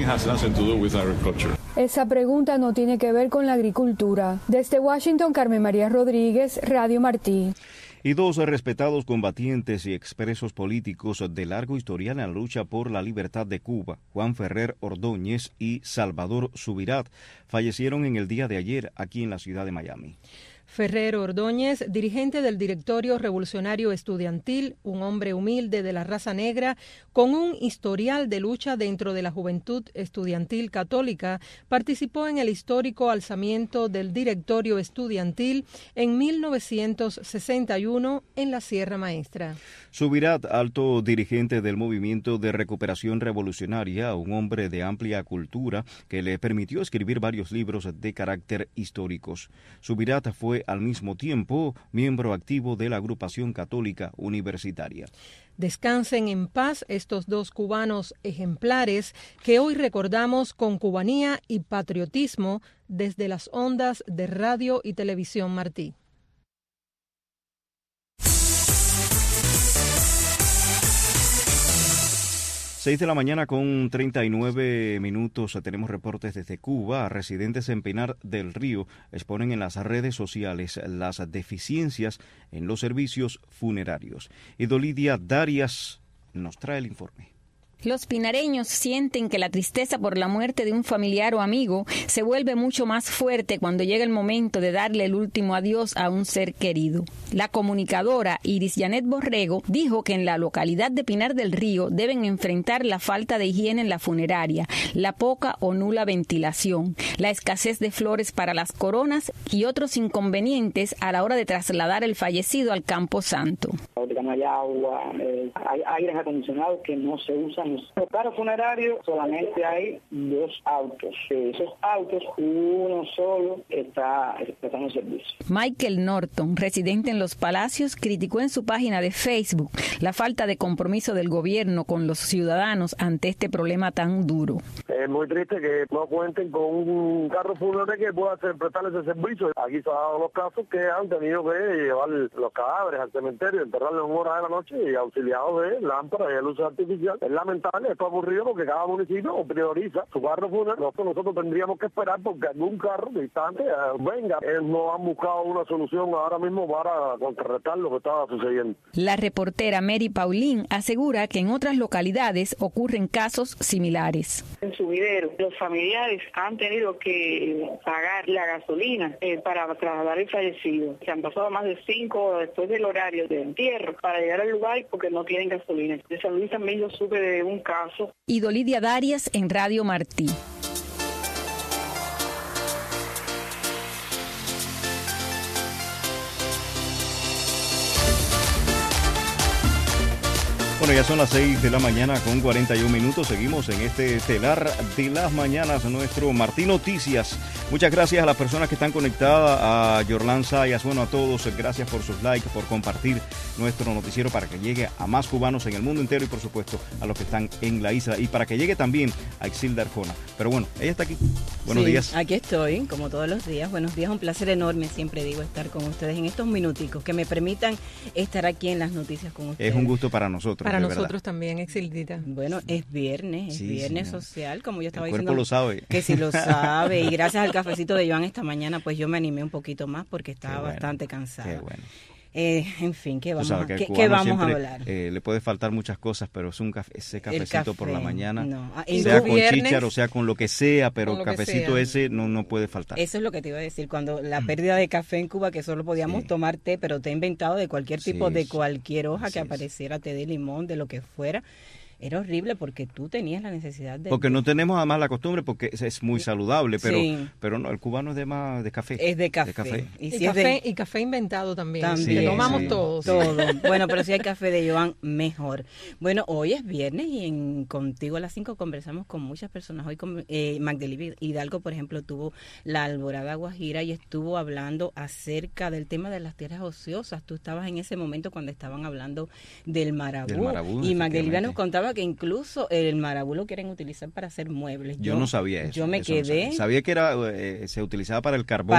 esa pregunta no tiene que ver con la agricultura. Desde Washington, Carmen María Rodríguez, Radio Martí. Y 2 respetados combatientes y expresos políticos de largo historial en la lucha por la libertad de Cuba, Juan Ferrer Ordóñez y Salvador Subirat, fallecieron en el día de ayer aquí en la ciudad de Miami. Ferrer Ordóñez, dirigente del Directorio Revolucionario Estudiantil, un hombre humilde de la raza negra, con un historial de lucha dentro de la juventud estudiantil católica, participó en el histórico alzamiento del Directorio Estudiantil en 1961 en la Sierra Maestra. Subirat, alto dirigente del Movimiento de Recuperación Revolucionaria, un hombre de amplia cultura que le permitió escribir varios libros de carácter históricos. Subirat fue al mismo tiempo miembro activo de la agrupación católica universitaria. Descansen en paz estos 2 cubanos ejemplares que hoy recordamos con cubanía y patriotismo desde las ondas de Radio y Televisión Martí. 6 de la mañana con 39 minutos. Tenemos reportes desde Cuba. Residentes en Pinar del Río exponen en las redes sociales las deficiencias en los servicios funerarios. Y Dolidia Darias nos trae el informe. Los pinareños sienten que la tristeza por la muerte de un familiar o amigo se vuelve mucho más fuerte cuando llega el momento de darle el último adiós a un ser querido. La comunicadora Iris Janet Borrego dijo que en la localidad de Pinar del Río deben enfrentar la falta de higiene en la funeraria, la poca o nula ventilación, la escasez de flores para las coronas y otros inconvenientes a la hora de trasladar el fallecido al Campo Santo. No hay agua, hay aires acondicionados que no se usan. En los carros funerarios solamente hay 2 autos. De esos autos, uno solo está en servicio. Michael Norton, residente en Los Palacios, criticó en su página de Facebook la falta de compromiso del gobierno con los ciudadanos ante este problema tan duro. Es muy triste que no cuenten con un carro fúnebre que pueda prestar ese servicio. Aquí se han dado los casos que han tenido que llevar los cadáveres al cementerio, enterrarlos en horas de la noche y auxiliados de lámparas y de luces artificial. Es lamentable, esto ha ocurrido porque cada municipio prioriza su carro fúnebre. Nosotros tendríamos que esperar porque algún carro distante venga. No han buscado una solución ahora mismo para contrarrestar lo que estaba sucediendo. La reportera Mary Paulín asegura que en otras localidades ocurren casos similares. En Subidero, los familiares han tenido que pagar la gasolina para trasladar el fallecido. Se han pasado más de 5 horas después del horario de entierro para llegar al lugar porque no tienen gasolina. De San Luis también yo supe de un caso. Idolidia Darias en Radio Martí. Bueno, ya son las 6 de la mañana con 41 minutos. Seguimos en este telar de las mañanas, nuestro Martí Noticias. Muchas gracias a las personas que están conectadas, a Yorlan Sayas, bueno, a todos, gracias por sus likes, por compartir nuestro noticiero para que llegue a más cubanos en el mundo entero y, por supuesto, a los que están en la isla y para que llegue también a Exilda Arjona. Pero bueno, ella está aquí. Buenos días. Aquí estoy, como todos los días. Buenos días, un placer enorme, siempre digo, estar con ustedes en estos minuticos que me permitan estar aquí en las noticias con ustedes. Es un gusto para nosotros. Para nosotros también, Exildita. Bueno, es viernes, señor. social, como yo estaba el diciendo. El cuerpo lo sabe. Que sí lo sabe. Y gracias al cafecito de Joan esta mañana, pues yo me animé un poquito más porque estaba bastante cansada. Qué bueno. En fin, ¿qué vamos a hablar? Le puede faltar muchas cosas, pero es ese cafecito por la mañana, y sea con chícharo, sea con lo que sea, pero el cafecito ese no puede faltar. Eso es lo que te iba a decir, cuando la pérdida de café en Cuba, que solo podíamos tomar té, pero té inventado de cualquier tipo, de cualquier hoja que apareciera, té de limón, de lo que fuera. Era horrible porque tú tenías la necesidad de... Porque no tenemos además la costumbre, porque es muy saludable, pero no, el cubano es de café. Es de café. Y café inventado también. Que tomamos todos. Todo. Bueno, pero si hay café de Joan, mejor. Bueno, hoy es viernes y Contigo a las 5 conversamos con muchas personas. Hoy con Magdalena Hidalgo, por ejemplo, tuvo la Alborada Guajira y estuvo hablando acerca del tema de las tierras ociosas. Tú estabas en ese momento cuando estaban hablando del marabú y Magdalena nos contaba que incluso el marabú lo quieren utilizar para hacer muebles. Yo no sabía eso. Yo me quedé. No sabía que se utilizaba para el carbón,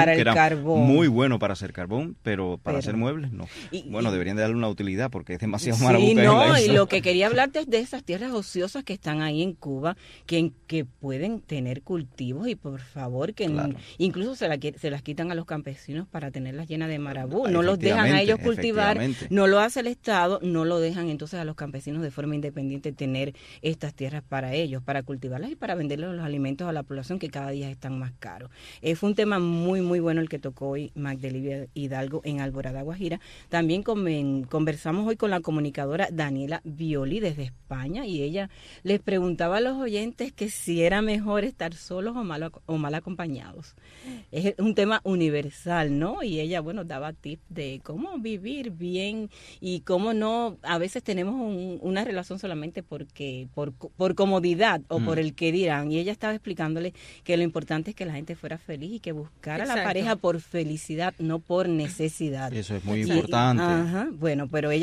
muy bueno para hacer carbón, pero para hacer muebles no. Deberían de darle una utilidad porque es demasiado marabú. Y lo que quería hablarte es de esas tierras ociosas que están ahí en Cuba, que pueden tener cultivos y por favor que incluso se las quitan a los campesinos para tenerlas llenas de marabú. No los dejan a ellos cultivar, no lo hace el Estado, no lo dejan entonces a los campesinos de forma independiente tener estas tierras para ellos, para cultivarlas y para venderles los alimentos a la población que cada día están más caros. Fue un tema muy, muy bueno el que tocó hoy Magdalena Hidalgo en Alborada Guajira. También conversamos hoy con la comunicadora Daniela Violi desde España y ella les preguntaba a los oyentes que si era mejor estar solos o mal acompañados. Es un tema universal, ¿no? Y ella, daba tips de cómo vivir bien y cómo no, a veces tenemos una relación solamente por comodidad o por el que dirán, y ella estaba explicándole que lo importante es que la gente fuera feliz y que buscara a la pareja por felicidad, no por necesidad. Eso es muy importante. Pero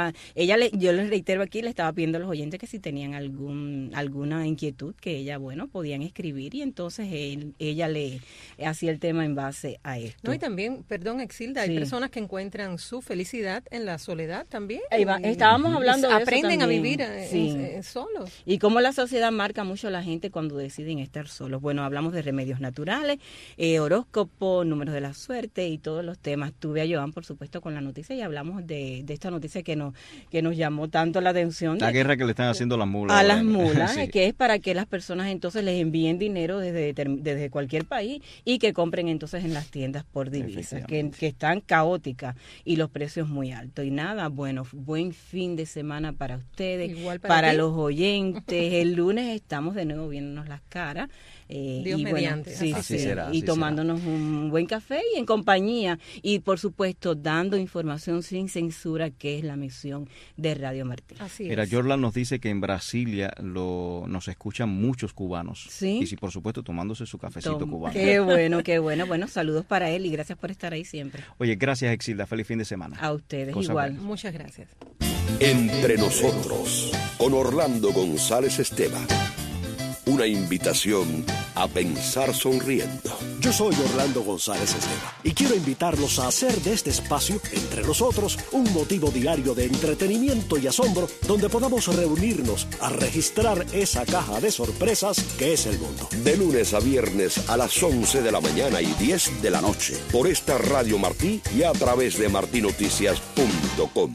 yo les reitero aquí, le estaba pidiendo a los oyentes que si tenían alguna inquietud que ella, podían escribir y entonces ella le hacía el tema en base a esto. No, y también, perdón, Exilda, hay personas que encuentran su felicidad en la soledad también. Estábamos hablando de aprenden eso a vivir en solos. Y cómo la sociedad marca mucho a la gente cuando deciden estar solos. Bueno, hablamos de remedios naturales, horóscopo, números de la suerte y todos los temas. Tuve a Joan, por supuesto, con la noticia y hablamos de esta noticia que nos llamó tanto la atención. La guerra que le están haciendo las mulas. A las mulas, sí. Que es para que las personas entonces les envíen dinero desde cualquier país y que compren entonces en las tiendas por divisas, que están caóticas y los precios muy altos. Y nada, bueno, buen fin de semana para ustedes, para los oyentes. El lunes estamos de nuevo viéndonos las caras. Dios mediante. Así será, y tomándonos un buen café y en compañía. Y por supuesto, dando información sin censura, que es la misión de Radio Martín. Mira, Jorlan nos dice que en Brasilia nos escuchan muchos cubanos. ¿Sí? Y sí, por supuesto, tomándose su cafecito cubano. Qué bueno, qué bueno. Bueno, saludos para él y gracias por estar ahí siempre. Oye, gracias, Exilda. Feliz fin de semana. A ustedes igual. Buena. Muchas gracias. Entre nosotros, con Orlando González Esteban. Una invitación a pensar sonriendo. Yo soy Orlando González Esteban y quiero invitarlos a hacer de este espacio, Entre Nosotros, un motivo diario de entretenimiento y asombro donde podamos reunirnos a registrar esa caja de sorpresas que es el mundo. De lunes a viernes a las 11 de la mañana y 10 de la noche, por esta Radio Martí y a través de martinoticias.com.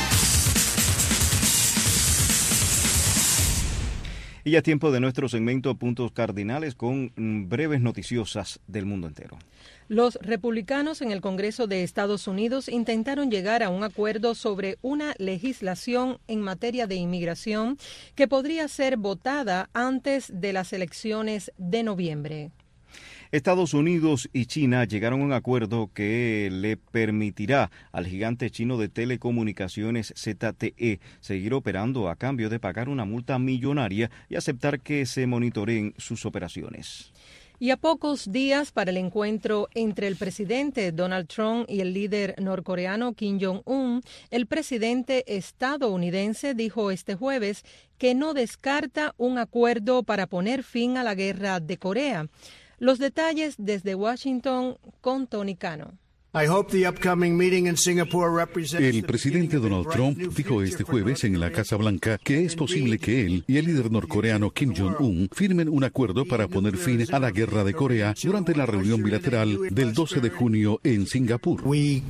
Y ya es tiempo de nuestro segmento Puntos Cardinales con breves noticiosas del mundo entero. Los republicanos en el Congreso de Estados Unidos intentaron llegar a un acuerdo sobre una legislación en materia de inmigración que podría ser votada antes de las elecciones de noviembre. Estados Unidos y China llegaron a un acuerdo que le permitirá al gigante chino de telecomunicaciones ZTE seguir operando a cambio de pagar una multa millonaria y aceptar que se monitoreen sus operaciones. Y a pocos días para el encuentro entre el presidente Donald Trump y el líder norcoreano Kim Jong-un, el presidente estadounidense dijo este jueves que no descarta un acuerdo para poner fin a la guerra de Corea. Los detalles desde Washington con Tony Cano. El presidente Donald Trump dijo este jueves en la Casa Blanca que es posible que él y el líder norcoreano Kim Jong-un firmen un acuerdo para poner fin a la guerra de Corea durante la reunión bilateral del 12 de junio en Singapur.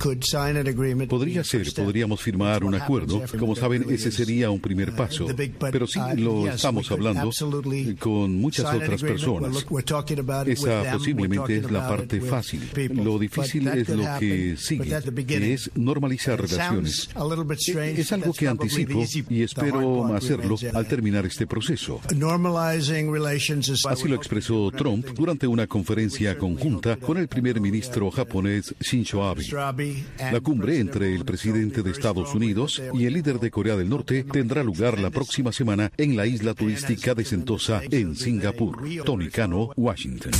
Podríamos firmar un acuerdo. Como saben, ese sería un primer paso. Pero sí lo estamos hablando con muchas otras personas. Esa posiblemente es la parte fácil. Lo difícil es lo que sigue, que es normalizar relaciones. Es algo que anticipo y espero hacerlo al terminar este proceso. Así lo expresó Trump durante una conferencia conjunta con el primer ministro japonés Shinzo Abe. La cumbre entre el presidente de Estados Unidos y el líder de Corea del Norte tendrá lugar la próxima semana en la isla turística de Sentosa en Singapur. Tony Cano, Washington.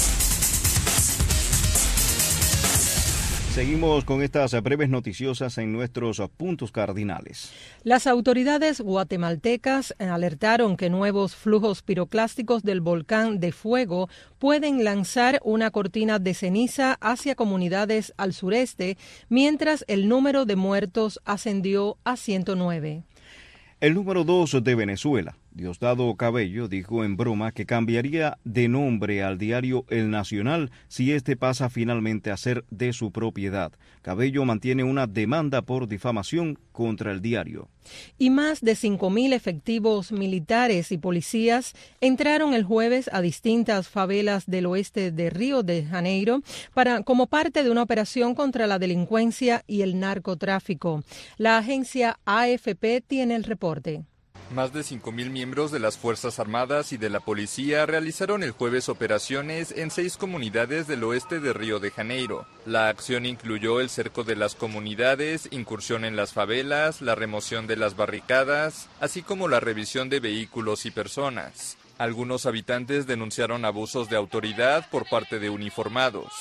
Seguimos con estas breves noticiosas en nuestros puntos cardinales. Las autoridades guatemaltecas alertaron que nuevos flujos piroclásticos del volcán de Fuego pueden lanzar una cortina de ceniza hacia comunidades al sureste, mientras el número de muertos ascendió a 109. El número 2 de Venezuela, Diosdado Cabello, dijo en broma que cambiaría de nombre al diario El Nacional si este pasa finalmente a ser de su propiedad. Cabello mantiene una demanda por difamación contra el diario. Y más de 5.000 efectivos militares y policías entraron el jueves a distintas favelas del oeste de Río de Janeiro como parte de una operación contra la delincuencia y el narcotráfico. La agencia AFP tiene el reporte. Más de 5.000 miembros de las Fuerzas Armadas y de la Policía realizaron el jueves operaciones en 6 comunidades del oeste de Río de Janeiro. La acción incluyó el cerco de las comunidades, incursión en las favelas, la remoción de las barricadas, así como la revisión de vehículos y personas. Algunos habitantes denunciaron abusos de autoridad por parte de uniformados.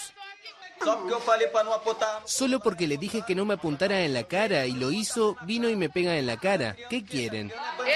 Solo porque le dije que no me apuntara en la cara y lo hizo, vino y me pega en la cara. ¿Qué quieren?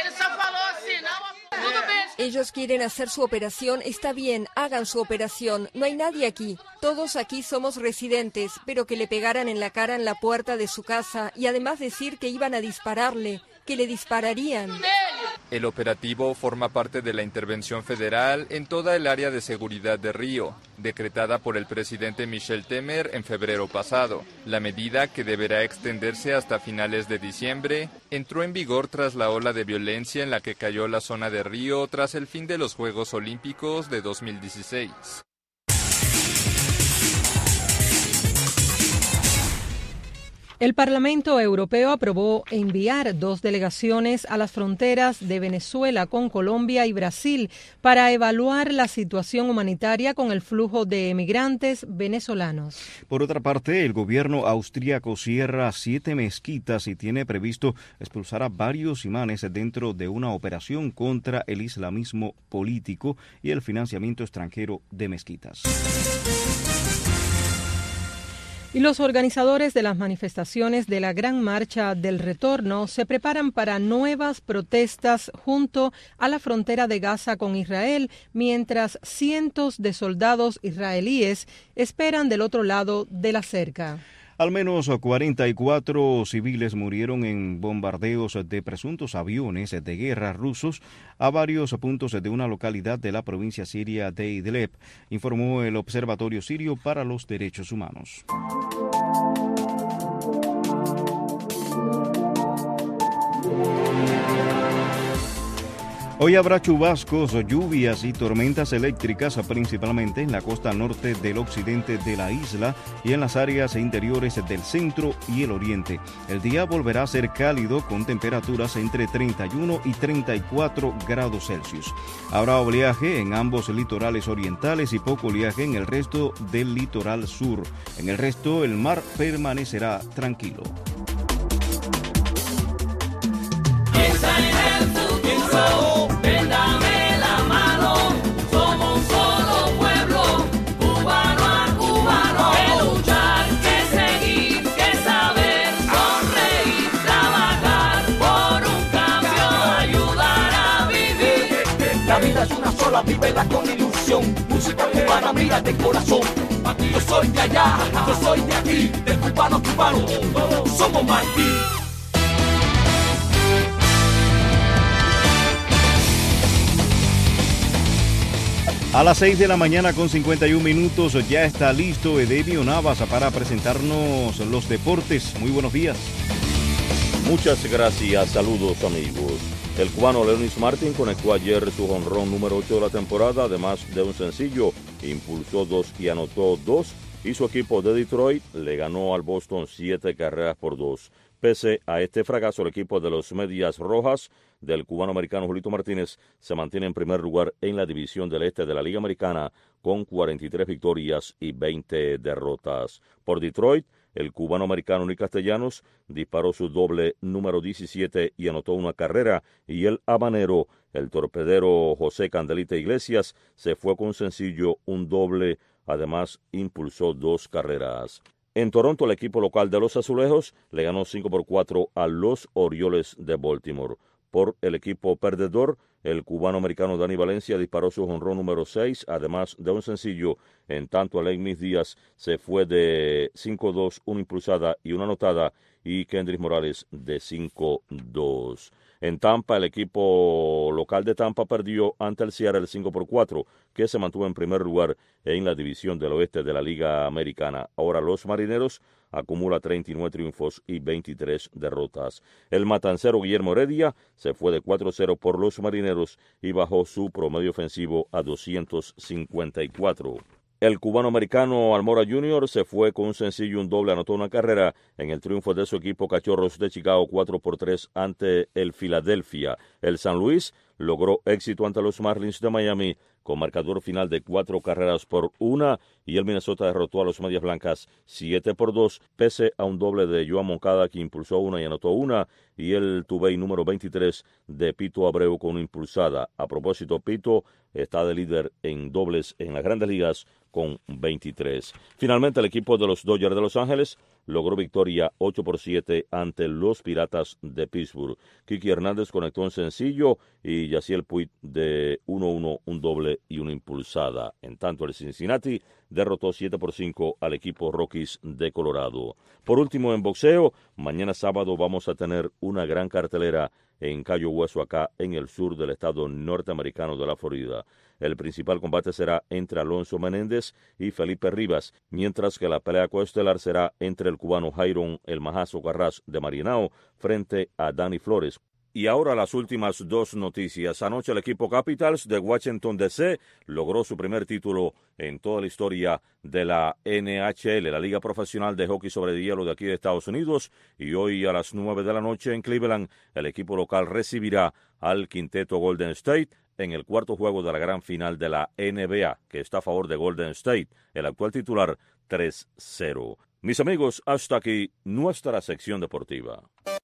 Ellos quieren hacer su operación, está bien, hagan su operación, no hay nadie aquí. Todos aquí somos residentes, pero que le pegaran en la cara en la puerta de su casa y además decir que iban a dispararle, que le dispararían. El operativo forma parte de la intervención federal en toda el área de seguridad de Río, decretada por el presidente Michel Temer en febrero pasado. La medida, que deberá extenderse hasta finales de diciembre, entró en vigor tras la ola de violencia en la que cayó la zona de Río tras el fin de los Juegos Olímpicos de 2016. El Parlamento Europeo aprobó enviar 2 delegaciones a las fronteras de Venezuela con Colombia y Brasil para evaluar la situación humanitaria con el flujo de emigrantes venezolanos. Por otra parte, el gobierno austríaco cierra 7 mezquitas y tiene previsto expulsar a varios imanes dentro de una operación contra el islamismo político y el financiamiento extranjero de mezquitas. Y los organizadores de las manifestaciones de la Gran Marcha del Retorno se preparan para nuevas protestas junto a la frontera de Gaza con Israel, mientras cientos de soldados israelíes esperan del otro lado de la cerca. Al menos 44 civiles murieron en bombardeos de presuntos aviones de guerra rusos a varios puntos de una localidad de la provincia siria de Idlib, informó el Observatorio Sirio para los Derechos Humanos. Hoy habrá chubascos, lluvias y tormentas eléctricas, principalmente en la costa norte del occidente de la isla y en las áreas interiores del centro y el oriente. El día volverá a ser cálido con temperaturas entre 31 y 34 grados Celsius. Habrá oleaje en ambos litorales orientales y poco oleaje en el resto del litoral sur. En el resto, el mar permanecerá tranquilo. Véndame la mano, somos un solo pueblo, cubano a cubano. Que luchar, que seguir, que saber, sonreír, trabajar por un cambio, ayudar a vivir. La vida es una sola, vívela con ilusión. Música cubana, mira de corazón. Aquí yo soy de allá, yo soy de aquí, de cubano a cubano, somos Martí. A las 6 de la mañana con 51 minutos ya está listo Edemio Navas para presentarnos los deportes. Muy buenos días. Muchas gracias, saludos amigos. El cubano Leonis Martin conectó ayer su jonrón número 8 de la temporada, además de un sencillo, impulsó 2 y anotó 2, y su equipo de Detroit le ganó al Boston 7 carreras por 2. Pese a este fracaso, el equipo de los Medias Rojas del cubano-americano Julito Martínez se mantiene en primer lugar en la división del este de la Liga Americana con 43 victorias y 20 derrotas. Por Detroit, el cubano-americano Nick Castellanos disparó su doble número 17 y anotó una carrera, y el habanero, el torpedero José Candelita Iglesias, se fue con un sencillo, un doble, además impulsó 2 carreras. En Toronto, el equipo local de los Azulejos le ganó 5-4 a los Orioles de Baltimore. Por el equipo perdedor, el cubano-americano Dani Valencia disparó su jonrón número 6, además de un sencillo, en tanto Alex Díaz se fue de 5-2, una impulsada y una anotada, y Kendrys Morales de 5-2. En Tampa, el equipo local de Tampa perdió ante el Seattle 5-4, que se mantuvo en primer lugar en la división del oeste de la Liga Americana. Ahora los Marineros acumula 39 triunfos y 23 derrotas. El matancero Guillermo Heredia se fue de 4-0 por los Marineros y bajó su promedio ofensivo a 254. El cubano-americano Almora Jr. se fue con un sencillo y un doble, anotó una carrera en el triunfo de su equipo Cachorros de Chicago 4-3 ante el Filadelfia. El San Luis logró éxito ante los Marlins de Miami con marcador final de 4-1, y el Minnesota derrotó a los Medias Blancas 7-2, pese a un doble de Joan Moncada, que impulsó una y anotó una, y el Tubey número 23 de Pito Abreu con una impulsada. A propósito, Pito está de líder en dobles en las Grandes Ligas con 23. Finalmente, el equipo de los Dodgers de Los Ángeles logró victoria 8-7 ante los Piratas de Pittsburgh. Kiki Hernández conectó un sencillo y Yaciel Puig de 1-1, un doble doble y una impulsada. En tanto, el Cincinnati derrotó 7-5 al equipo Rockies de Colorado. Por último, en boxeo, mañana sábado vamos a tener una gran cartelera en Cayo Hueso, acá en el sur del estado norteamericano de la Florida. El principal combate será entre Alonso Menéndez y Felipe Rivas, mientras que la pelea coestelar será entre el cubano Jairon El Majazo Garraz de Marianao frente a Dani Flores. Y ahora las últimas dos noticias. Anoche el equipo Capitals de Washington D.C. logró su primer título en toda la historia de la NHL, la Liga Profesional de Hockey sobre Hielo de aquí de Estados Unidos. Y hoy a las 9 de la noche en Cleveland, el equipo local recibirá al quinteto Golden State en el cuarto juego de la gran final de la NBA, que está a favor de Golden State, el actual titular 3-0. Mis amigos, hasta aquí nuestra sección deportiva.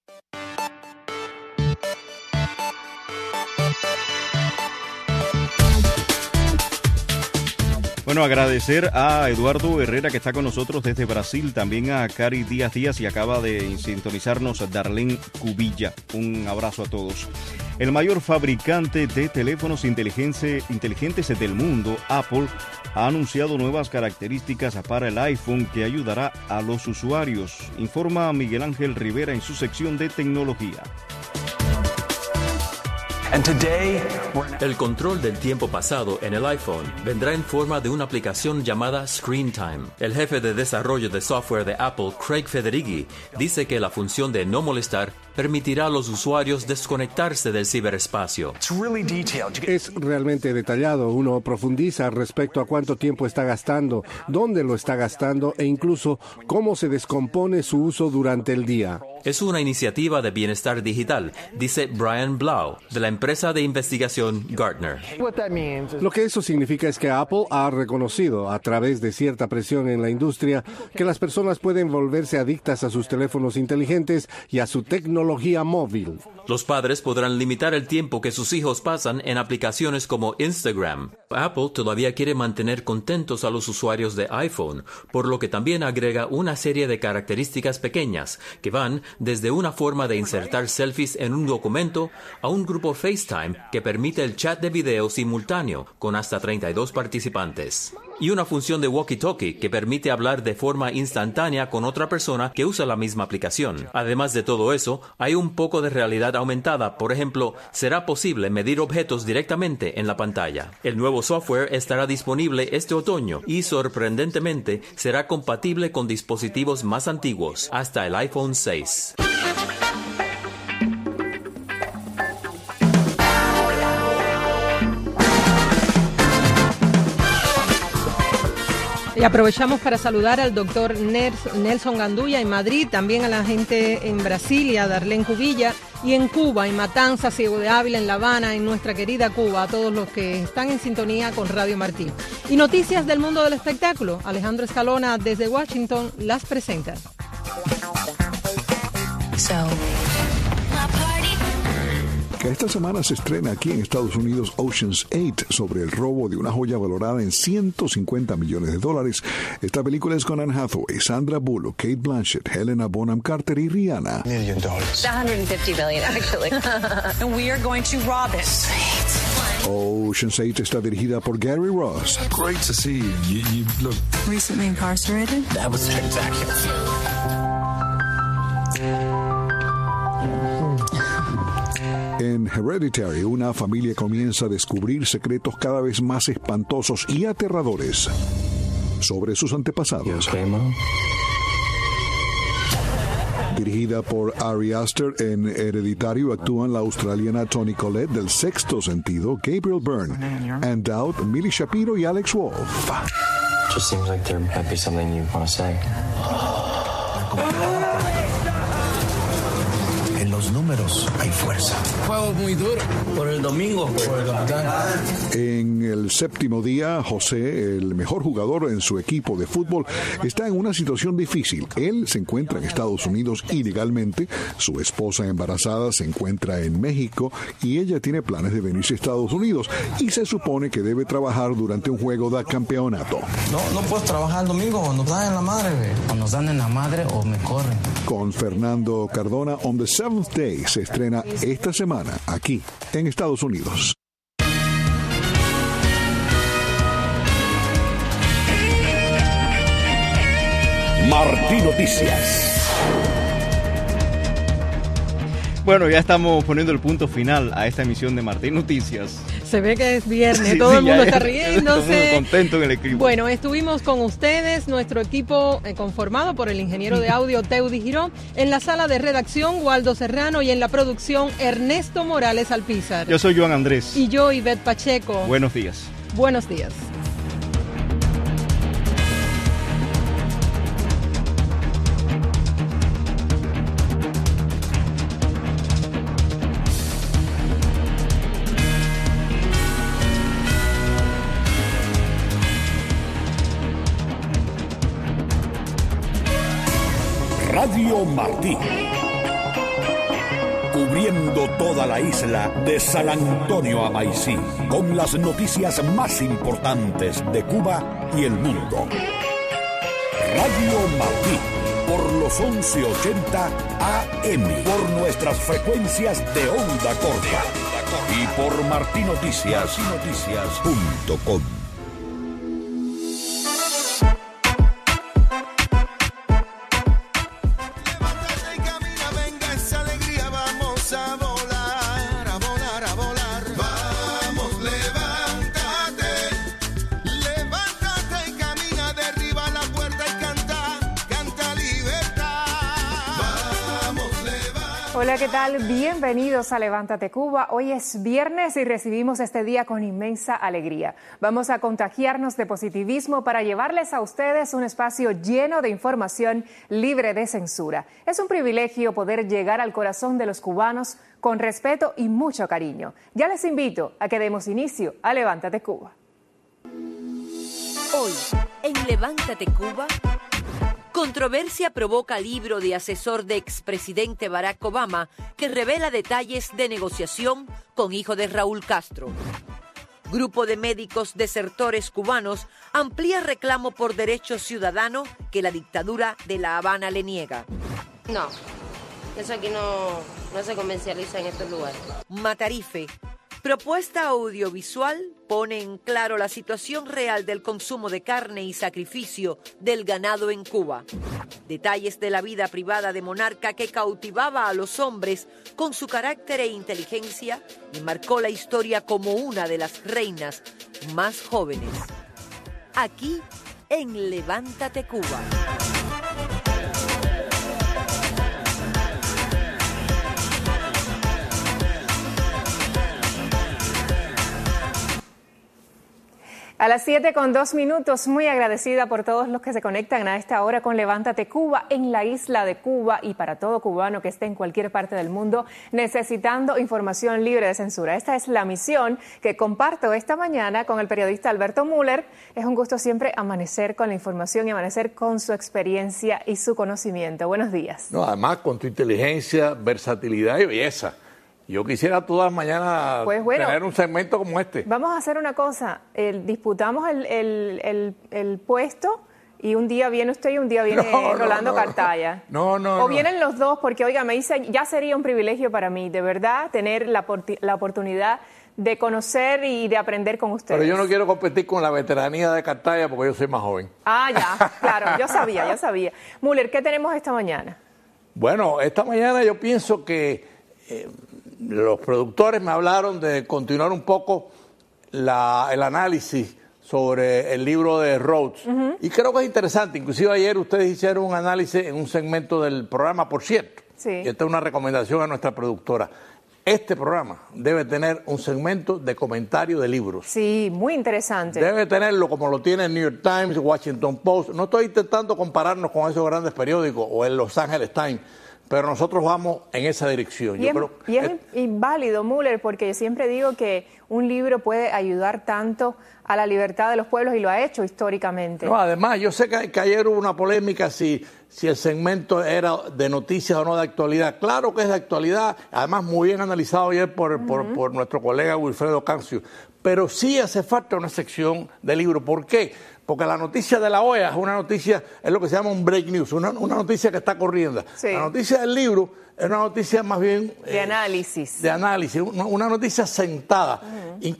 Bueno, agradecer a Eduardo Herrera que está con nosotros desde Brasil, también a Cari Díaz y acaba de sintonizarnos Darlene Cubilla. Un abrazo a todos. El mayor fabricante de teléfonos inteligentes del mundo, Apple, ha anunciado nuevas características para el iPhone que ayudará a los usuarios, informa Miguel Ángel Rivera en su sección de tecnología. El control del tiempo pasado en el iPhone vendrá en forma de una aplicación llamada Screen Time. El jefe de desarrollo de software de Apple, Craig Federighi, dice que la función de no molestar permitirá a los usuarios desconectarse del ciberespacio. Es realmente detallado. Uno profundiza respecto a cuánto tiempo está gastando, dónde lo está gastando e incluso cómo se descompone su uso durante el día. Es una iniciativa de bienestar digital, dice Brian Blau, de la empresa de investigación Gartner. Lo que eso significa es que Apple ha reconocido, a través de cierta presión en la industria, que las personas pueden volverse adictas a sus teléfonos inteligentes y a su tecnología móvil. Los padres podrán limitar el tiempo que sus hijos pasan en aplicaciones como Instagram. Apple todavía quiere mantener contentos a los usuarios de iPhone, por lo que también agrega una serie de características pequeñas que van desde una forma de insertar selfies en un documento a un grupo FaceTime que permite el chat de video simultáneo con hasta 32 participantes. Y una función de walkie-talkie que permite hablar de forma instantánea con otra persona que usa la misma aplicación. Además de todo eso, hay un poco de realidad aumentada. Por ejemplo, será posible medir objetos directamente en la pantalla. El nuevo software estará disponible este otoño y, sorprendentemente, será compatible con dispositivos más antiguos, hasta el iPhone 6. Y aprovechamos para saludar al doctor Nelson Gandulla en Madrid, también a la gente en Brasilia, Darlene Cubilla, y en Cuba, en Matanzas, Ciego de Ávila, en La Habana, en nuestra querida Cuba, a todos los que están en sintonía con Radio Martí. Y noticias del mundo del espectáculo, Alejandro Escalona desde Washington las presenta. Que esta semana se estrena aquí en Estados Unidos Ocean's 8 sobre el robo de una joya valorada en $150 millones. Esta película es con Anne Hathaway, Sandra Bullock, Kate Blanchett, Helena Bonham Carter y Rihanna. $150 billion, actually. And we are going to rob it. Ocean's 8 está dirigida por Gary Ross. Great to see you. You look Recently incarcerated? That was spectacular. En Hereditary, una familia comienza a descubrir secretos cada vez más espantosos y aterradores sobre sus antepasados. Dirigida por Ari Aster, en Hereditario actúan la australiana Toni Collette del Sexto Sentido, Gabriel Byrne, Ann Dowd, Millie Shapiro y Alex Wolff. Just seems like there might be something you want to say. En los números hay fuerza. Juego muy duro. Por el domingo. Por el capitán. En el séptimo día, José, el mejor jugador en su equipo de fútbol, está en una situación difícil. Él se encuentra en Estados Unidos ilegalmente, su esposa embarazada se encuentra en México y ella tiene planes de venirse a Estados Unidos y se supone que debe trabajar durante un juego de campeonato. No puedo trabajar el domingo cuando nos dan en la madre, güey. O nos dan en la madre o me corren. Con Fernando Cardona, On the Seventh Day se estrena esta semana aquí en Estados Unidos. Martí Noticias. Bueno, ya estamos poniendo el punto final a esta emisión de Martí Noticias. Se ve que es viernes, Sí, todo el mundo está todo el riéndose. mundo contento en el equipo. Bueno, estuvimos con ustedes, nuestro equipo conformado por el ingeniero de audio Teudi Girón, en la sala de redacción Waldo Serrano y en la producción Ernesto Morales Alpizar. Yo soy Joan Andrés. Y yo, Ivette Pacheco. Buenos días. Buenos días. Radio Martí. Cubriendo toda la isla de San Antonio a Maicí, con las noticias más importantes de Cuba y el mundo. Radio Martí, por los 1180 AM, por nuestras frecuencias de onda corta y por martinoticias.com. Hola, ¿qué tal? Bienvenidos a Levántate Cuba. Hoy es viernes y recibimos este día con inmensa alegría. Vamos a contagiarnos de positivismo para llevarles a ustedes un espacio lleno de información libre de censura. Es un privilegio poder llegar al corazón de los cubanos con respeto y mucho cariño. Ya les invito a que demos inicio a Levántate Cuba. Hoy, en Levántate Cuba, controversia provoca libro de asesor de expresidente Barack Obama que revela detalles de negociación con hijo de Raúl Castro. Grupo de médicos desertores cubanos amplía reclamo por derechos ciudadanos que la dictadura de La Habana le niega. No, eso aquí no se comercializa en estos lugares. Matarife, propuesta audiovisual, pone en claro la situación real del consumo de carne y sacrificio del ganado en Cuba. Detalles de la vida privada de monarca que cautivaba a los hombres con su carácter e inteligencia y marcó la historia como una de las reinas más jóvenes. Aquí en Levántate Cuba. A las 7:02, muy agradecida por todos los que se conectan a esta hora con Levántate Cuba en la isla de Cuba y para todo cubano que esté en cualquier parte del mundo necesitando información libre de censura. Esta es la misión que comparto esta mañana con el periodista Alberto Müller. Es un gusto siempre amanecer con la información y amanecer con su experiencia y su conocimiento. Buenos días. No, además con tu inteligencia, versatilidad y belleza. Yo quisiera todas las mañanas tener un segmento como este. Vamos a hacer una cosa, disputamos el puesto y un día viene usted y un día viene Rolando Cartaya. No. Vienen los dos porque, oiga, me dice, ya sería un privilegio para mí, de verdad, tener la oportunidad de conocer y de aprender con ustedes. Pero yo no quiero competir con la veteranía de Cartaya porque yo soy más joven. Ah, ya, claro, yo sabía. Müller, ¿qué tenemos esta mañana? Bueno, esta mañana yo pienso que los productores me hablaron de continuar un poco el análisis sobre el libro de Rhodes. Y creo que es interesante. Inclusive ayer ustedes hicieron un análisis en un segmento del programa, por cierto. Sí. Y esta es una recomendación a nuestra productora. Este programa debe tener un segmento de comentario de libros. Sí, muy interesante. Debe tenerlo como lo tiene el New York Times, Washington Post. No estoy intentando compararnos con esos grandes periódicos o el Los Angeles Times, pero nosotros vamos en esa dirección. Y es inválido, Müller, porque yo siempre digo que un libro puede ayudar tanto a la libertad de los pueblos y lo ha hecho históricamente. No, además, yo sé que ayer hubo una polémica si el segmento era de noticias o no de actualidad. Claro que es de actualidad, además muy bien analizado ayer por nuestro colega Wilfredo Cancio. Pero sí hace falta una sección de libro. ¿Por qué? Porque la noticia de la OEA es una noticia, es lo que se llama un break news, una noticia que está corriendo. Sí. La noticia del libro es una noticia más bien... de análisis. Una noticia sentada.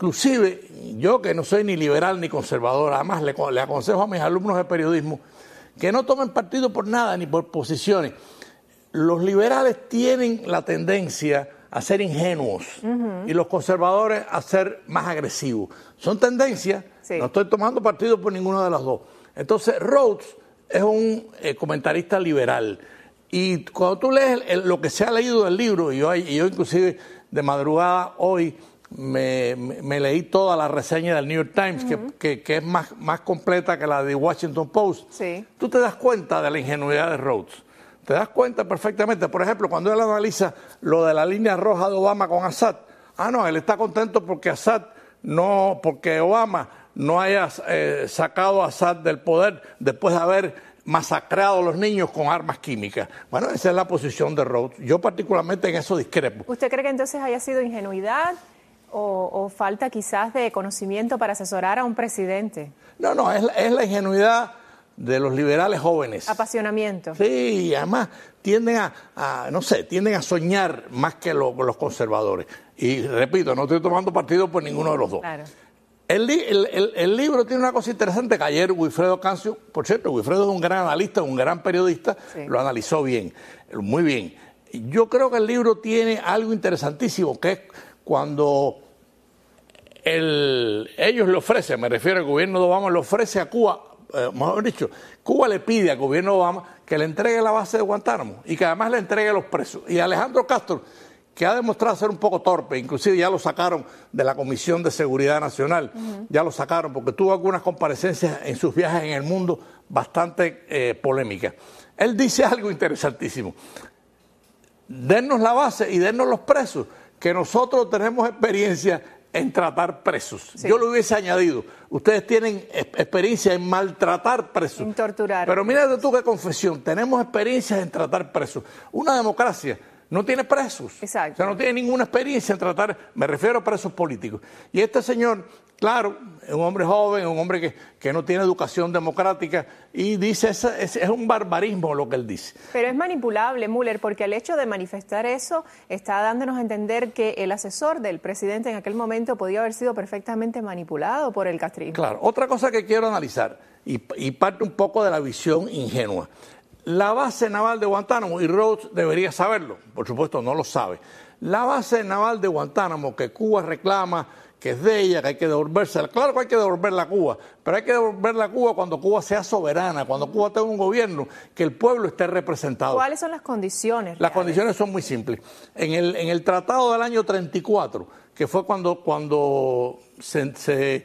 Inclusive, yo que no soy ni liberal ni conservador, además le aconsejo a mis alumnos de periodismo que no tomen partido por nada ni por posiciones. Los liberales tienen la tendencia a ser ingenuos y los conservadores a ser más agresivos. Son tendencias, no estoy tomando partido por ninguna de las dos. Entonces, Rhodes es un comentarista liberal. Y cuando tú lees lo que se ha leído del libro, y yo inclusive de madrugada hoy me leí toda la reseña del New York Times, que es más completa que la de Washington Post, tú te das cuenta de la ingenuidad de Rhodes. Te das cuenta perfectamente. Por ejemplo, cuando él analiza lo de la línea roja de Obama con Assad, él está contento porque porque Obama no haya sacado a Assad del poder después de haber masacrado a los niños con armas químicas. Bueno, esa es la posición de Rhodes. Yo particularmente en eso discrepo. ¿Usted cree que entonces haya sido ingenuidad o falta quizás de conocimiento para asesorar a un presidente? No, es la ingenuidad de los liberales jóvenes. Apasionamiento. Sí, y además tienden a soñar más que los conservadores. Y repito, no estoy tomando partido por ninguno de los dos. Claro. El libro tiene una cosa interesante que ayer Wilfredo Cancio, por cierto, Wilfredo es un gran analista, un gran periodista, lo analizó bien, muy bien. Yo creo que el libro tiene algo interesantísimo, que es cuando ellos le ofrecen, me refiero al gobierno de Obama, le ofrece a Cuba, mejor dicho, Cuba le pide al gobierno de Obama que le entregue la base de Guantánamo y que además le entregue a los presos. Y Alejandro Castro, que ha demostrado ser un poco torpe, inclusive ya lo sacaron de la Comisión de Seguridad Nacional, ya lo sacaron porque tuvo algunas comparecencias en sus viajes en el mundo bastante polémicas. Él dice algo interesantísimo: dennos la base y dennos los presos, que nosotros tenemos experiencia en tratar presos. Yo lo hubiese añadido, ustedes tienen experiencia en maltratar presos. En torturar. Pero mírate tú qué confesión, tenemos experiencia en tratar presos. Una democracia no tiene presos. Exacto. O sea, no tiene ninguna experiencia en tratar, me refiero a presos políticos. Y este señor, claro, es un hombre joven, un hombre que no tiene educación democrática, y dice, es un barbarismo lo que él dice. Pero es manipulable, Mueller, porque el hecho de manifestar eso está dándonos a entender que el asesor del presidente en aquel momento podía haber sido perfectamente manipulado por el castrismo. Claro, otra cosa que quiero analizar, y parte un poco de la visión ingenua. La base naval de Guantánamo, y Rhodes debería saberlo, por supuesto no lo sabe, la base naval de Guantánamo que Cuba reclama, que es de ella, que hay que devolvérsela, claro que hay que devolverla a Cuba, pero hay que devolverla a Cuba cuando Cuba sea soberana, cuando Cuba tenga un gobierno, que el pueblo esté representado. ¿Cuáles son las condiciones? Las condiciones son muy simples. En el tratado del año 34, que fue cuando se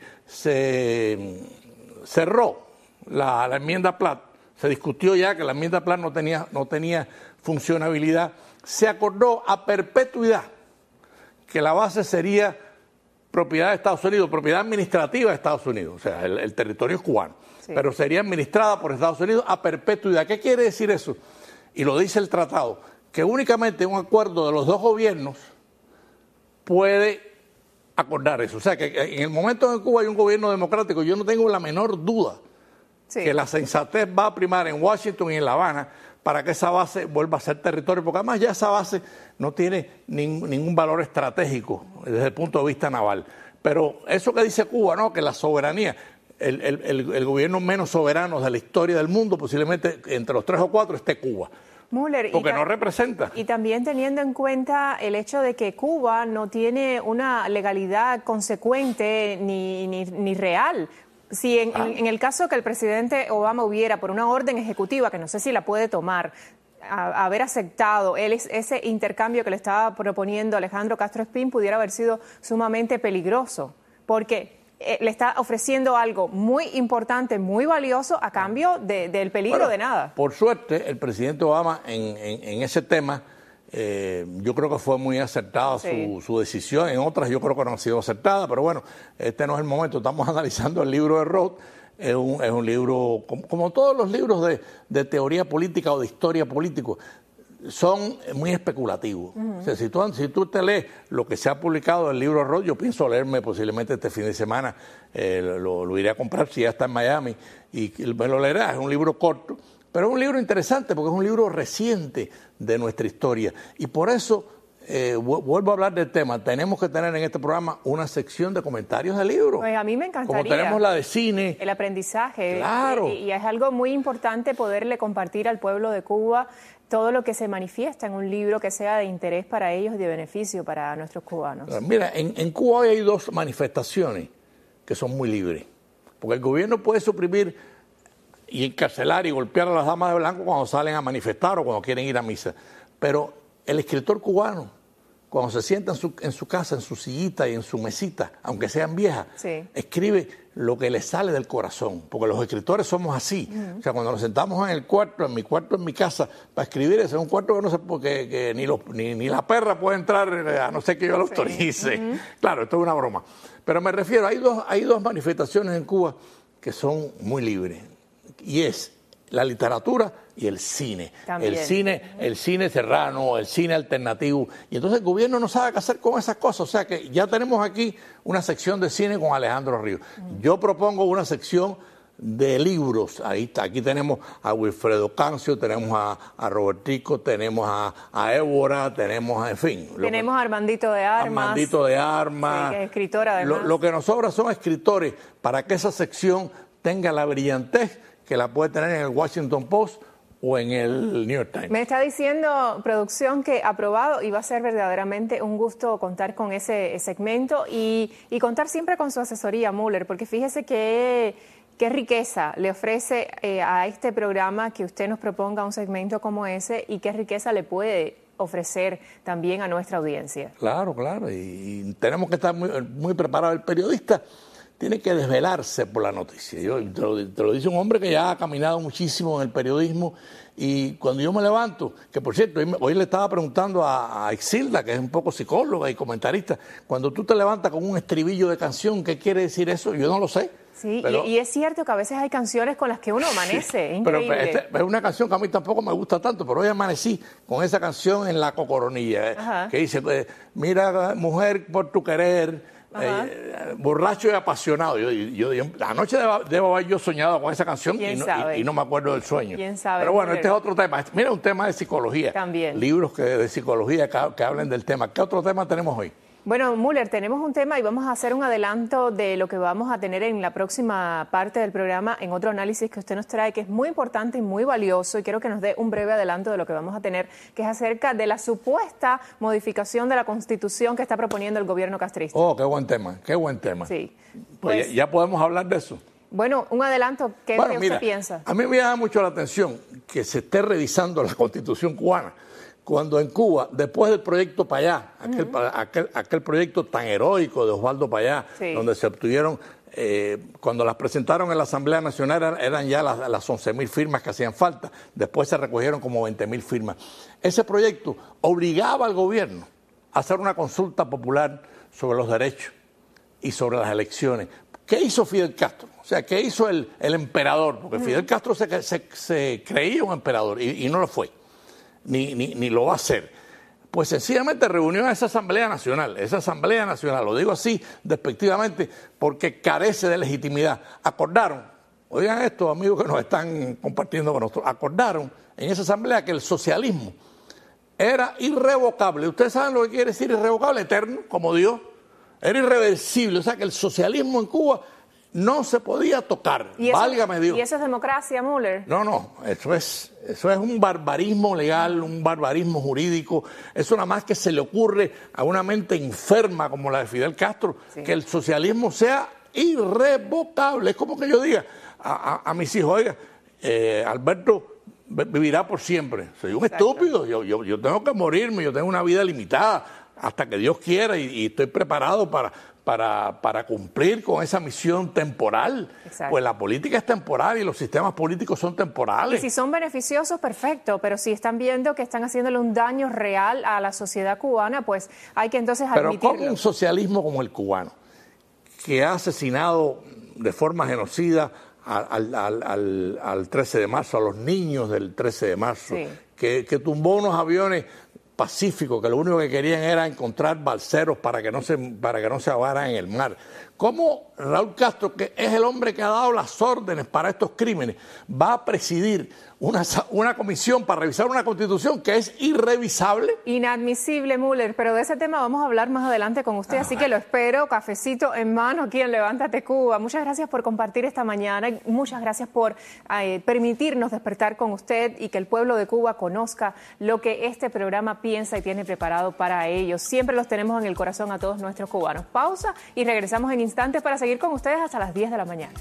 cerró la enmienda Platt, se discutió ya que la enmienda Platt no tenía funcionabilidad, se acordó a perpetuidad que la base sería propiedad de Estados Unidos, propiedad administrativa de Estados Unidos, o sea, el territorio es cubano, pero sería administrada por Estados Unidos a perpetuidad. ¿Qué quiere decir eso? Y lo dice el tratado, que únicamente un acuerdo de los dos gobiernos puede acordar eso. O sea, que en el momento en que Cuba hay un gobierno democrático, yo no tengo la menor duda que la sensatez va a primar en Washington y en La Habana para que esa base vuelva a ser territorio, porque además ya esa base no tiene ningún valor estratégico desde el punto de vista naval. Pero eso que dice Cuba, ¿no? Que la soberanía, el gobierno menos soberano de la historia del mundo, posiblemente entre los 3 o 4 esté Cuba. Mueller, porque no representa. Y también teniendo en cuenta el hecho de que Cuba no tiene una legalidad consecuente ni real. Si en el caso que el presidente Obama hubiera, por una orden ejecutiva, que no sé si la puede tomar, haber aceptado ese intercambio que le estaba proponiendo Alejandro Castro Espín, pudiera haber sido sumamente peligroso, porque le está ofreciendo algo muy importante, muy valioso, a cambio del peligro de nada. Por suerte, el presidente Obama en ese tema, yo creo que fue muy acertada su decisión. En otras yo creo que no ha sido acertada, pero bueno, este no es el momento. Estamos analizando el libro de Rhodes. Es un libro, como todos los libros de teoría política o de historia política, son muy especulativos. O sea, si tú te lees lo que se ha publicado del libro de Rhodes, yo pienso leerme posiblemente este fin de semana, lo iré a comprar si ya está en Miami, y me lo leerá. Es un libro corto, pero es un libro interesante porque es un libro reciente de nuestra historia. Y por eso vuelvo a hablar del tema, tenemos que tener en este programa una sección de comentarios de libros. Pues a mí me encantaría. Como tenemos la de cine. El aprendizaje. Claro. Y es algo muy importante poderle compartir al pueblo de Cuba todo lo que se manifiesta en un libro que sea de interés para ellos y de beneficio para nuestros cubanos. Mira, en Cuba hoy hay dos manifestaciones que son muy libres. Porque el gobierno puede suprimir y encarcelar y golpear a las damas de blanco cuando salen a manifestar o cuando quieren ir a misa. Pero el escritor cubano, cuando se sienta en su casa, en su sillita y en su mesita, aunque sean viejas, escribe lo que le sale del corazón, porque los escritores somos así. O sea, cuando nos sentamos en el cuarto, en mi casa, para escribir, ese es un cuarto que no sé, porque ni la perra puede entrar, a no ser que yo lo autorice. Claro, esto es una broma. Pero me refiero, hay dos manifestaciones en Cuba que son muy libres, y es la literatura y el cine. También. El cine serrano, el cine alternativo. Y entonces el gobierno no sabe qué hacer con esas cosas. O sea que ya tenemos aquí una sección de cine con Alejandro Ríos. Yo propongo una sección de libros. Ahí está. Aquí tenemos a Wilfredo Cancio, tenemos a Robertico, tenemos a Évora, tenemos, en fin. Tenemos a Armandito de Armas. Sí, que es escritor además. Lo que nos sobra son escritores para que esa sección tenga la brillantez que la puede tener en el Washington Post o en el New York Times. Me está diciendo, producción, que aprobado, y va a ser verdaderamente un gusto contar con ese segmento y contar siempre con su asesoría, Müller, porque fíjese qué riqueza le ofrece a este programa que usted nos proponga un segmento como ese, y qué riqueza le puede ofrecer también a nuestra audiencia. Claro, y tenemos que estar muy preparados. El periodista tiene que desvelarse por la noticia. Te lo dice un hombre que ya ha caminado muchísimo en el periodismo, y cuando yo me levanto, que por cierto, hoy le estaba preguntando a Exilda, que es un poco psicóloga y comentarista, cuando tú te levantas con un estribillo de canción, ¿qué quiere decir eso? Yo no lo sé. Sí, pero, y es cierto que a veces hay canciones con las que uno amanece, es increíble. Pero es una canción que a mí tampoco me gusta tanto, pero hoy amanecí con esa canción en la cocoronilla, que dice, mira, mujer, por tu querer, borracho y apasionado. Yo anoche debo haber yo soñado con esa canción y no me acuerdo del sueño. ¿Quién sabe? Pero bueno, este es otro tema. Mira, un tema de psicología. También. Libros de psicología que hablen del tema. ¿Qué otro tema tenemos hoy? Bueno, Müller, tenemos un tema y vamos a hacer un adelanto de lo que vamos a tener en la próxima parte del programa, en otro análisis que usted nos trae, que es muy importante y muy valioso, y quiero que nos dé un breve adelanto de lo que vamos a tener, que es acerca de la supuesta modificación de la Constitución que está proponiendo el gobierno castrista. Oh, qué buen tema, qué buen tema. Sí. Pues ya podemos hablar de eso. Bueno, un adelanto, ¿qué es lo que usted piensa? A mí me llama mucho la atención que se esté revisando la Constitución cubana, cuando en Cuba, después del proyecto Payá, aquel proyecto tan heroico de Osvaldo Payá, donde se obtuvieron, cuando las presentaron en la Asamblea Nacional eran ya las 11.000 firmas que hacían falta, después se recogieron como 20.000 firmas. Ese proyecto obligaba al gobierno a hacer una consulta popular sobre los derechos y sobre las elecciones. ¿Qué hizo Fidel Castro? O sea, ¿qué hizo el emperador? Porque Fidel Castro se creía un emperador y no lo fue. Ni lo va a hacer. Pues sencillamente reunió a esa Asamblea Nacional, lo digo así despectivamente porque carece de legitimidad. Acordaron, oigan esto, amigos que nos están compartiendo con nosotros, acordaron en esa Asamblea que el socialismo era irrevocable. Ustedes saben lo que quiere decir irrevocable, eterno, como Dios. Era irreversible, o sea que el socialismo en Cuba no se podía tocar, válgame Dios. ¿Y eso es democracia, Müller? No, eso es un barbarismo legal, un barbarismo jurídico. Eso nada más que se le ocurre a una mente enferma como la de Fidel Castro, que el socialismo sea irrevocable. Es como que yo diga a mis hijos, oiga, Alberto vivirá por siempre. Soy un estúpido, yo tengo que morirme, yo tengo una vida limitada hasta que Dios quiera y estoy preparado para cumplir con esa misión temporal. Exacto. Pues la política es temporal y los sistemas políticos son temporales. Y si son beneficiosos, perfecto, pero si están viendo que están haciéndole un daño real a la sociedad cubana, pues hay que entonces admitirlo. Pero ¿cómo un socialismo como el cubano, que ha asesinado de forma genocida al 13 de marzo, a los niños del 13 de marzo, que tumbó unos aviones pacíficos, que lo único que querían era encontrar balseros para que no se ahogaran en el mar? ¿Cómo Raúl Castro, que es el hombre que ha dado las órdenes para estos crímenes, va a presidir una comisión para revisar una constitución que es irrevisable. Inadmisible, Müller, pero de ese tema vamos a hablar más adelante con usted, así que lo espero, cafecito en mano aquí en Levántate Cuba. Muchas gracias por compartir esta mañana y muchas gracias por permitirnos despertar con usted y que el pueblo de Cuba conozca lo que este programa piensa y tiene preparado para ellos. Siempre los tenemos en el corazón a todos nuestros cubanos. Pausa y regresamos en instantes para seguir con ustedes hasta las 10 de la mañana.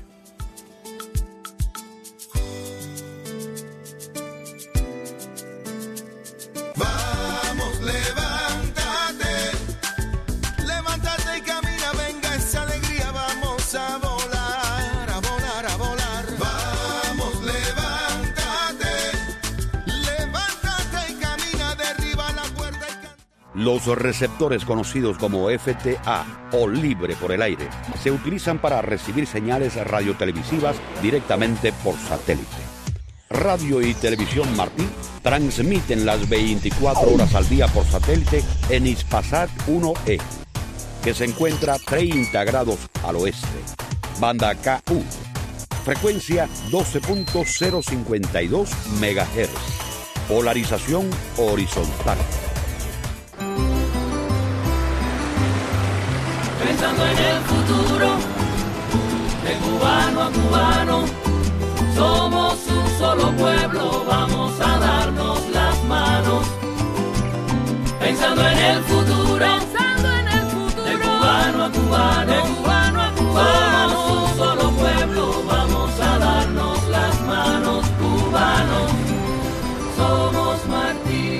Vamos, levántate, levántate y camina, venga esa alegría, vamos a volar, a volar, a volar. Vamos, levántate, levántate y camina, derriba la puerta y canta. Los receptores conocidos como FTA o libre por el aire se utilizan para recibir señales radiotelevisivas directamente por satélite. Radio y Televisión Martí transmiten las 24 horas al día por satélite en Hispasat 1E, que se encuentra 30 grados al oeste. Banda KU, frecuencia 12.052 MHz, polarización horizontal. Pensando en el futuro, de cubano a cubano, somos un solo pueblo, vamos a darnos las manos. Pensando en el futuro, de cubano a cubano, somos un solo pueblo, vamos a darnos las manos. Cubanos, somos Martí.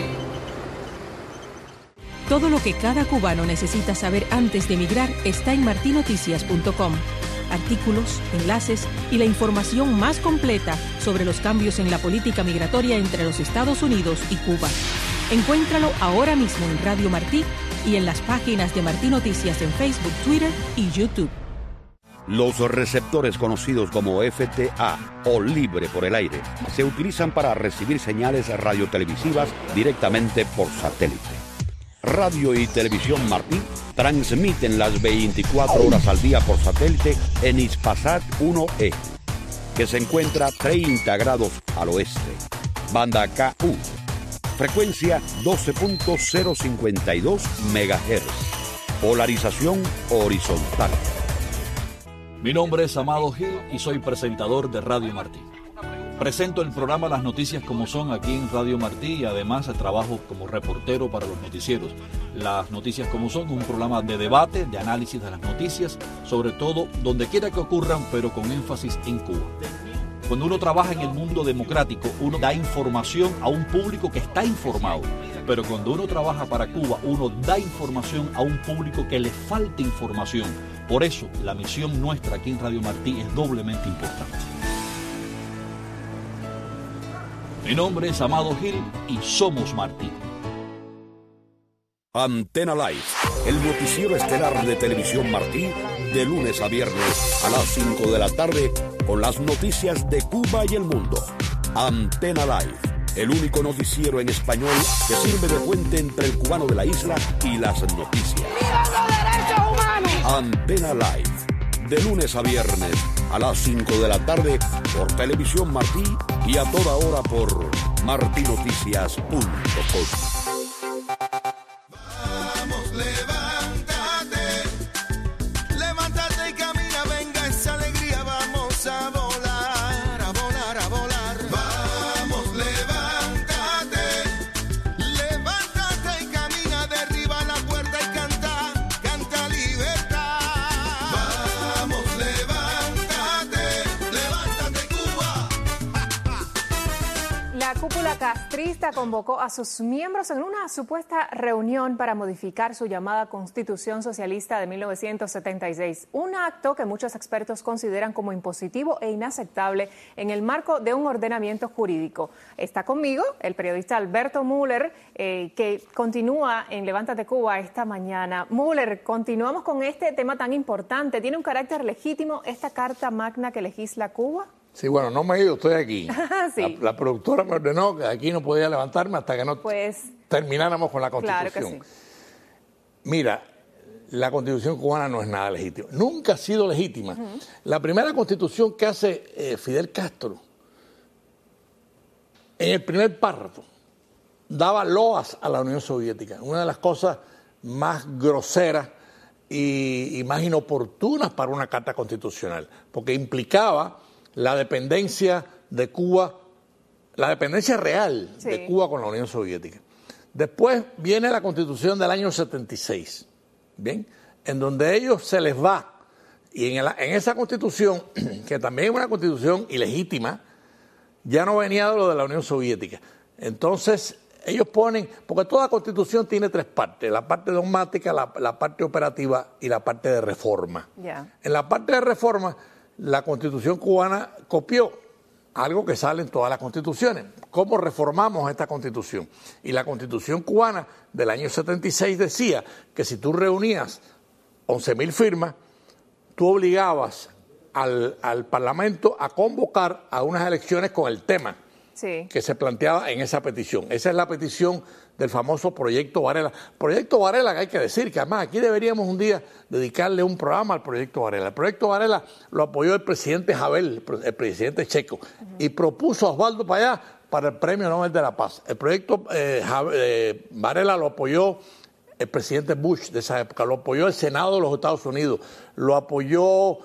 Todo lo que cada cubano necesita saber antes de emigrar está en martinoticias.com. Artículos, enlaces y la información más completa sobre los cambios en la política migratoria entre los Estados Unidos y Cuba. Encuéntralo ahora mismo en Radio Martí y en las páginas de Martí Noticias en Facebook, Twitter y YouTube. Los receptores conocidos como FTA o libre por el aire se utilizan para recibir señales radiotelevisivas directamente por satélite. Radio y Televisión Martí transmiten las 24 horas al día por satélite en Hispasat 1E, que se encuentra 30 grados al oeste. Banda KU, frecuencia 12.052 MHz, polarización horizontal. Mi nombre es Amado Gil y soy presentador de Radio Martí. Presento el programa Las Noticias Como Son aquí en Radio Martí y además trabajo como reportero para los noticieros. Las Noticias Como Son, un programa de debate, de análisis de las noticias, sobre todo donde quiera que ocurran, pero con énfasis en Cuba. Cuando uno trabaja en el mundo democrático, uno da información a un público que está informado. Pero cuando uno trabaja para Cuba, uno da información a un público que le falta información. Por eso, la misión nuestra aquí en Radio Martí es doblemente importante. Mi nombre es Amado Gil y somos Martí. Antena Live, el noticiero estelar de Televisión Martí, de lunes a viernes a las 5 de la tarde, con las noticias de Cuba y el mundo. Antena Live, el único noticiero en español que sirve de puente entre el cubano de la isla y las noticias. ¡Viva los derechos humanos! Antena Live, de lunes a viernes a las 5 de la tarde por Televisión Martí y a toda hora por martinoticias.com. Vamos, levántate, levántate y camina, venga esa alegría, vamos a volar, a volar, a volar. Vamos, levántate, levántate y camina, derriba la puerta y canta, canta libertad. Vamos, levántate, levántate Cuba. La cúpula castrista convocó a sus miembros en una supuesta reunión para modificar su llamada Constitución Socialista de 1976, un acto que muchos expertos consideran como impositivo e inaceptable en el marco de un ordenamiento jurídico. Está conmigo el periodista Alberto Müller, que continúa en Levántate Cuba esta mañana. Müller, continuamos con este tema tan importante. ¿Tiene un carácter legítimo esta Carta Magna que legisla Cuba? Sí, bueno, no me he ido, estoy aquí. Sí. La productora me ordenó que aquí no podía levantarme hasta que no termináramos con la Constitución. Claro que sí. Mira, la Constitución cubana no es nada legítima. Nunca ha sido legítima. La primera Constitución que hace Fidel Castro en el primer párrafo, daba loas a la Unión Soviética, una de las cosas más groseras y más inoportunas para una carta constitucional, porque implicaba la dependencia de Cuba, la dependencia real de Cuba con la Unión Soviética. Después viene la Constitución del año 76, ¿bien? En donde a ellos se les va, y en esa Constitución, que también es una Constitución ilegítima, ya no venía de lo de la Unión Soviética. Entonces, ellos ponen, porque toda Constitución tiene tres partes, la parte dogmática, la parte operativa y la parte de reforma. En la parte de reforma, la Constitución cubana copió algo que sale en todas las constituciones. ¿Cómo reformamos esta Constitución? Y la Constitución cubana del año 76 decía que si tú reunías 11.000 firmas, tú obligabas al Parlamento a convocar a unas elecciones con el tema que se planteaba en esa petición. Esa es la petición del famoso Proyecto Varela. Proyecto Varela, que hay que decir que además aquí deberíamos un día dedicarle un programa al Proyecto Varela. El Proyecto Varela lo apoyó el presidente Havel, el presidente checo, y propuso a Osvaldo Payá para el Premio Nobel de la Paz. El Proyecto Varela lo apoyó el presidente Bush de esa época, lo apoyó el Senado de los Estados Unidos, lo apoyó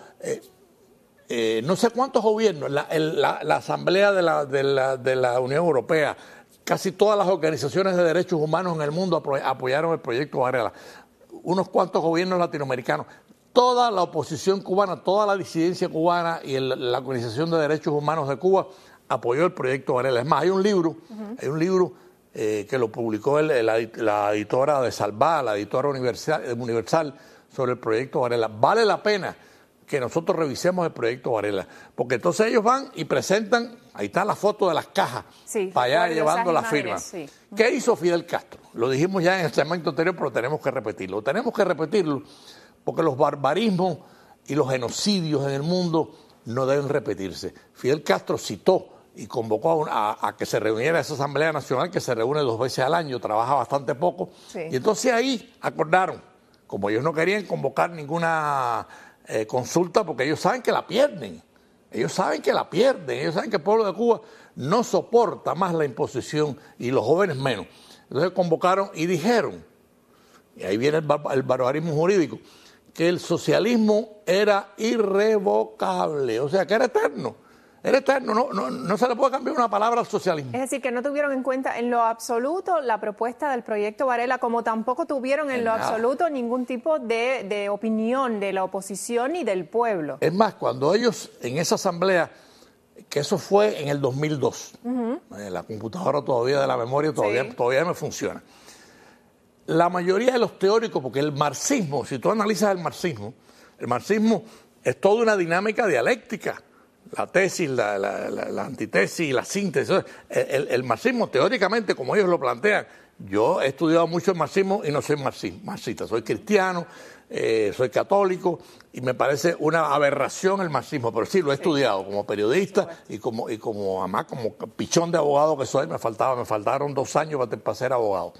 no sé cuántos gobiernos, la Asamblea de la Unión Europea. Casi todas las organizaciones de derechos humanos en el mundo apoyaron el Proyecto Varela. Unos cuantos gobiernos latinoamericanos. Toda la oposición cubana, toda la disidencia cubana y la Organización de Derechos Humanos de Cuba apoyó el Proyecto Varela. Es más, hay un libro que lo publicó la editora de Salvá, la editora Universal, sobre el Proyecto Varela. Vale la pena que nosotros revisemos el Proyecto Varela, porque entonces ellos van y presentan, ahí está la foto de las cajas, para allá llevando la firma. ¿Qué hizo Fidel Castro? Lo dijimos ya en el segmento anterior, pero tenemos que repetirlo. Tenemos que repetirlo porque los barbarismos y los genocidios en el mundo no deben repetirse. Fidel Castro citó y convocó a que se reuniera esa Asamblea Nacional, que se reúne 2 veces al año, trabaja bastante poco, y entonces ahí acordaron, como ellos no querían convocar ninguna consulta, porque ellos saben que la pierden, ellos saben que el pueblo de Cuba no soporta más la imposición y los jóvenes menos. Entonces convocaron y dijeron, y ahí viene el barbarismo jurídico, que el socialismo era irrevocable, o sea que era eterno, no se le puede cambiar una palabra al socialismo. Es decir, que no tuvieron en cuenta en lo absoluto la propuesta del Proyecto Varela, como tampoco tuvieron en lo absoluto ningún tipo de opinión de la oposición y del pueblo. Es más, cuando ellos en esa asamblea, que eso fue en el 2002, la computadora todavía de la memoria todavía no funciona, la mayoría de los teóricos, porque el marxismo, si tú analizas el marxismo es toda una dinámica dialéctica. La tesis, la antitesis y la síntesis. El marxismo, teóricamente, como ellos lo plantean, yo he estudiado mucho el marxismo y no soy marxista, soy cristiano, soy católico y me parece una aberración el marxismo, pero sí lo he estudiado como periodista y como además como pichón de abogado que soy, me faltaron 2 años para ser abogado.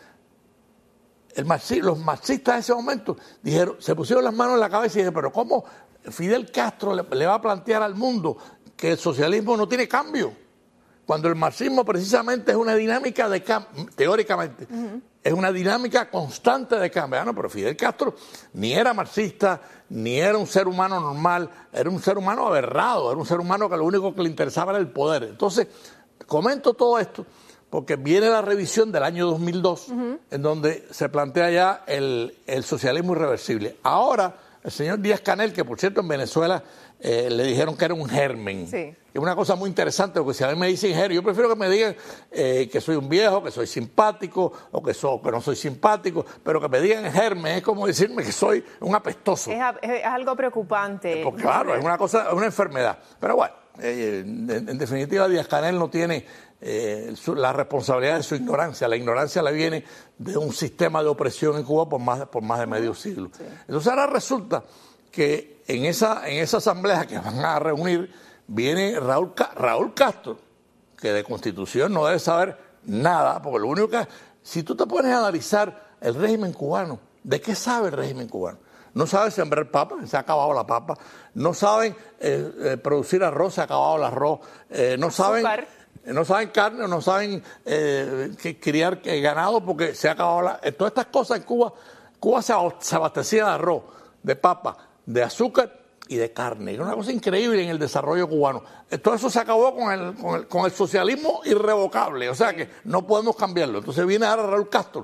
Los marxistas en ese momento se pusieron las manos en la cabeza y dijeron, pero ¿cómo Fidel Castro le va a plantear al mundo que el socialismo no tiene cambio? Cuando el marxismo precisamente es una dinámica de cambio, teóricamente, es una dinámica constante de cambio. No, pero Fidel Castro ni era marxista, ni era un ser humano normal, era un ser humano aberrado, era un ser humano que lo único que le interesaba era el poder. Entonces, comento todo esto porque viene la revisión del año 2002, en donde se plantea ya el socialismo irreversible. Ahora, el señor Díaz-Canel, que por cierto en Venezuela le dijeron que era un germen. Es una cosa muy interesante, porque si a mí me dicen germen, yo prefiero que me digan que soy un viejo, que soy simpático, o que no soy simpático, pero que me digan germen es como decirme que soy un apestoso. Es algo preocupante. Porque claro, es una enfermedad. Pero bueno, en definitiva Díaz-Canel no tiene la responsabilidad de su ignorancia. La ignorancia le viene de un sistema de opresión en Cuba por más de medio siglo. Entonces ahora resulta que en esa asamblea que van a reunir viene Raúl Castro, que de Constitución no debe saber nada, porque lo único que... Si tú te pones a analizar el régimen cubano, ¿de qué sabe el régimen cubano? No sabe sembrar papa, se ha acabado la papa. No saben producir arroz, se ha acabado el arroz. No saben no saben carne, no saben criar ganado porque se ha acabado todas estas cosas en Cuba. Cuba se abastecía de arroz, de papa, de azúcar y de carne. Era una cosa increíble en el desarrollo cubano. Todo eso se acabó con el socialismo irrevocable, o sea que no podemos cambiarlo. Entonces viene ahora Raúl Castro.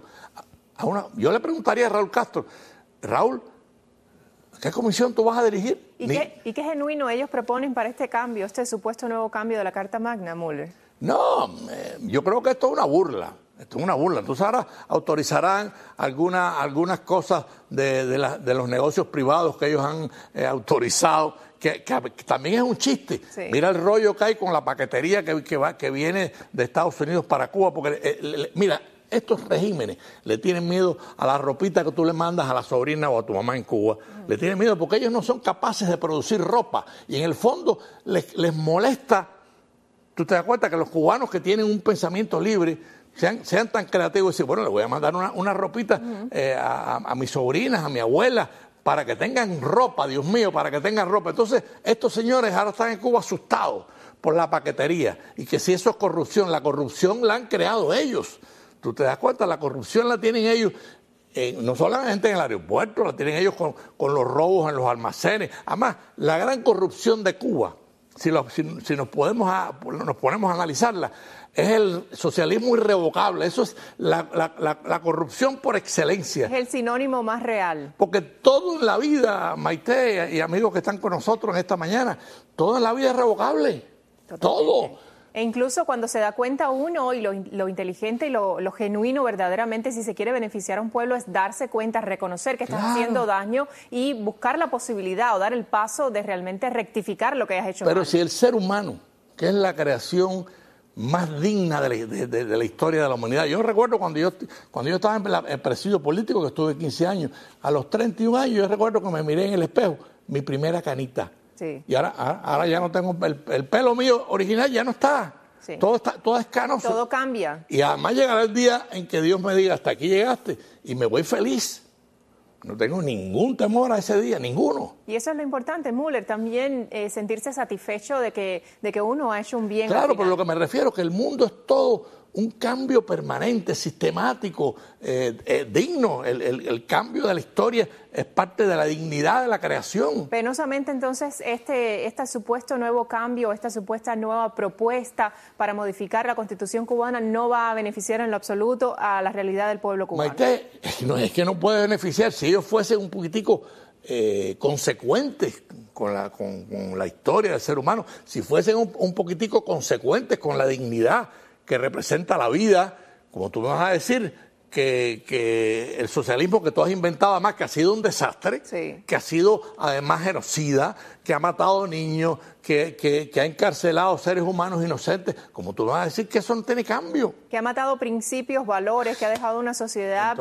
Yo le preguntaría a Raúl Castro, Raúl, ¿qué comisión tú vas a dirigir? ¿Y qué genuino ellos proponen para este cambio, este supuesto nuevo cambio de la Carta Magna, Mueller? No, yo creo que esto es una burla. Esto es una burla. Entonces ahora autorizarán algunas cosas de los negocios privados que ellos han autorizado, que también es un chiste. Sí. Mira el rollo que hay con la paquetería que viene de Estados Unidos para Cuba, porque mira, estos regímenes le tienen miedo a la ropita que tú le mandas a la sobrina o a tu mamá en Cuba. Le tienen miedo porque ellos no son capaces de producir ropa y en el fondo les molesta. Tú te das cuenta que los cubanos que tienen un pensamiento libre sean tan creativos y decir, bueno, le voy a mandar una ropita a mis sobrinas, a mi abuela, para que tengan ropa, Dios mío, para que tengan ropa. Entonces, estos señores ahora están en Cuba asustados por la paquetería y que si eso es corrupción, la corrupción la han creado ellos. Tú te das cuenta, la corrupción la tienen ellos, no solamente en el aeropuerto, la tienen ellos con los robos en los almacenes. Además, la gran corrupción de Cuba, si nos ponemos a analizarla, es el socialismo irrevocable. Eso es la corrupción por excelencia. Es el sinónimo más real. Porque todo en la vida, Maite y amigos que están con nosotros en esta mañana, todo en la vida es revocable. Totalmente. Todo. E incluso cuando se da cuenta uno y lo inteligente y lo genuino verdaderamente, si se quiere beneficiar a un pueblo, es darse cuenta, reconocer que estás haciendo daño y buscar la posibilidad o dar el paso de realmente rectificar lo que has hecho. Pero mal. Si el ser humano, que es la creación más digna de la historia de la humanidad. Yo recuerdo cuando yo estaba en el presidio político, que estuve 15 años, a los 31 años, yo recuerdo que me miré en el espejo, mi primera canita. Sí. Y ahora ya no tengo, el pelo mío original ya no está. Sí. Todo es canoso. Todo cambia. Y además llegará el día en que Dios me diga, hasta aquí llegaste, y me voy feliz. No tengo ningún temor a ese día, ninguno. Y eso es lo importante, Mueller, también sentirse satisfecho de que uno ha hecho un bien. Claro, pero lo que me refiero es que el mundo es todo un cambio permanente, sistemático, digno. El cambio de la historia es parte de la dignidad de la creación. Penosamente, entonces, este supuesto nuevo cambio, esta supuesta nueva propuesta para modificar la Constitución cubana no va a beneficiar en lo absoluto a la realidad del pueblo cubano. Maite, no es que no puede beneficiar. Si ellos fuesen un poquitico consecuentes con la historia del ser humano, si fuesen un poquitico consecuentes con la dignidad que representa la vida, como tú me vas a decir, que el socialismo que tú has inventado, además, que ha sido un desastre, sí, que ha sido además genocida, que ha matado niños, que ha encarcelado seres humanos inocentes, como tú me vas a decir que eso no tiene cambio. Que ha matado principios, valores, que ha dejado una sociedad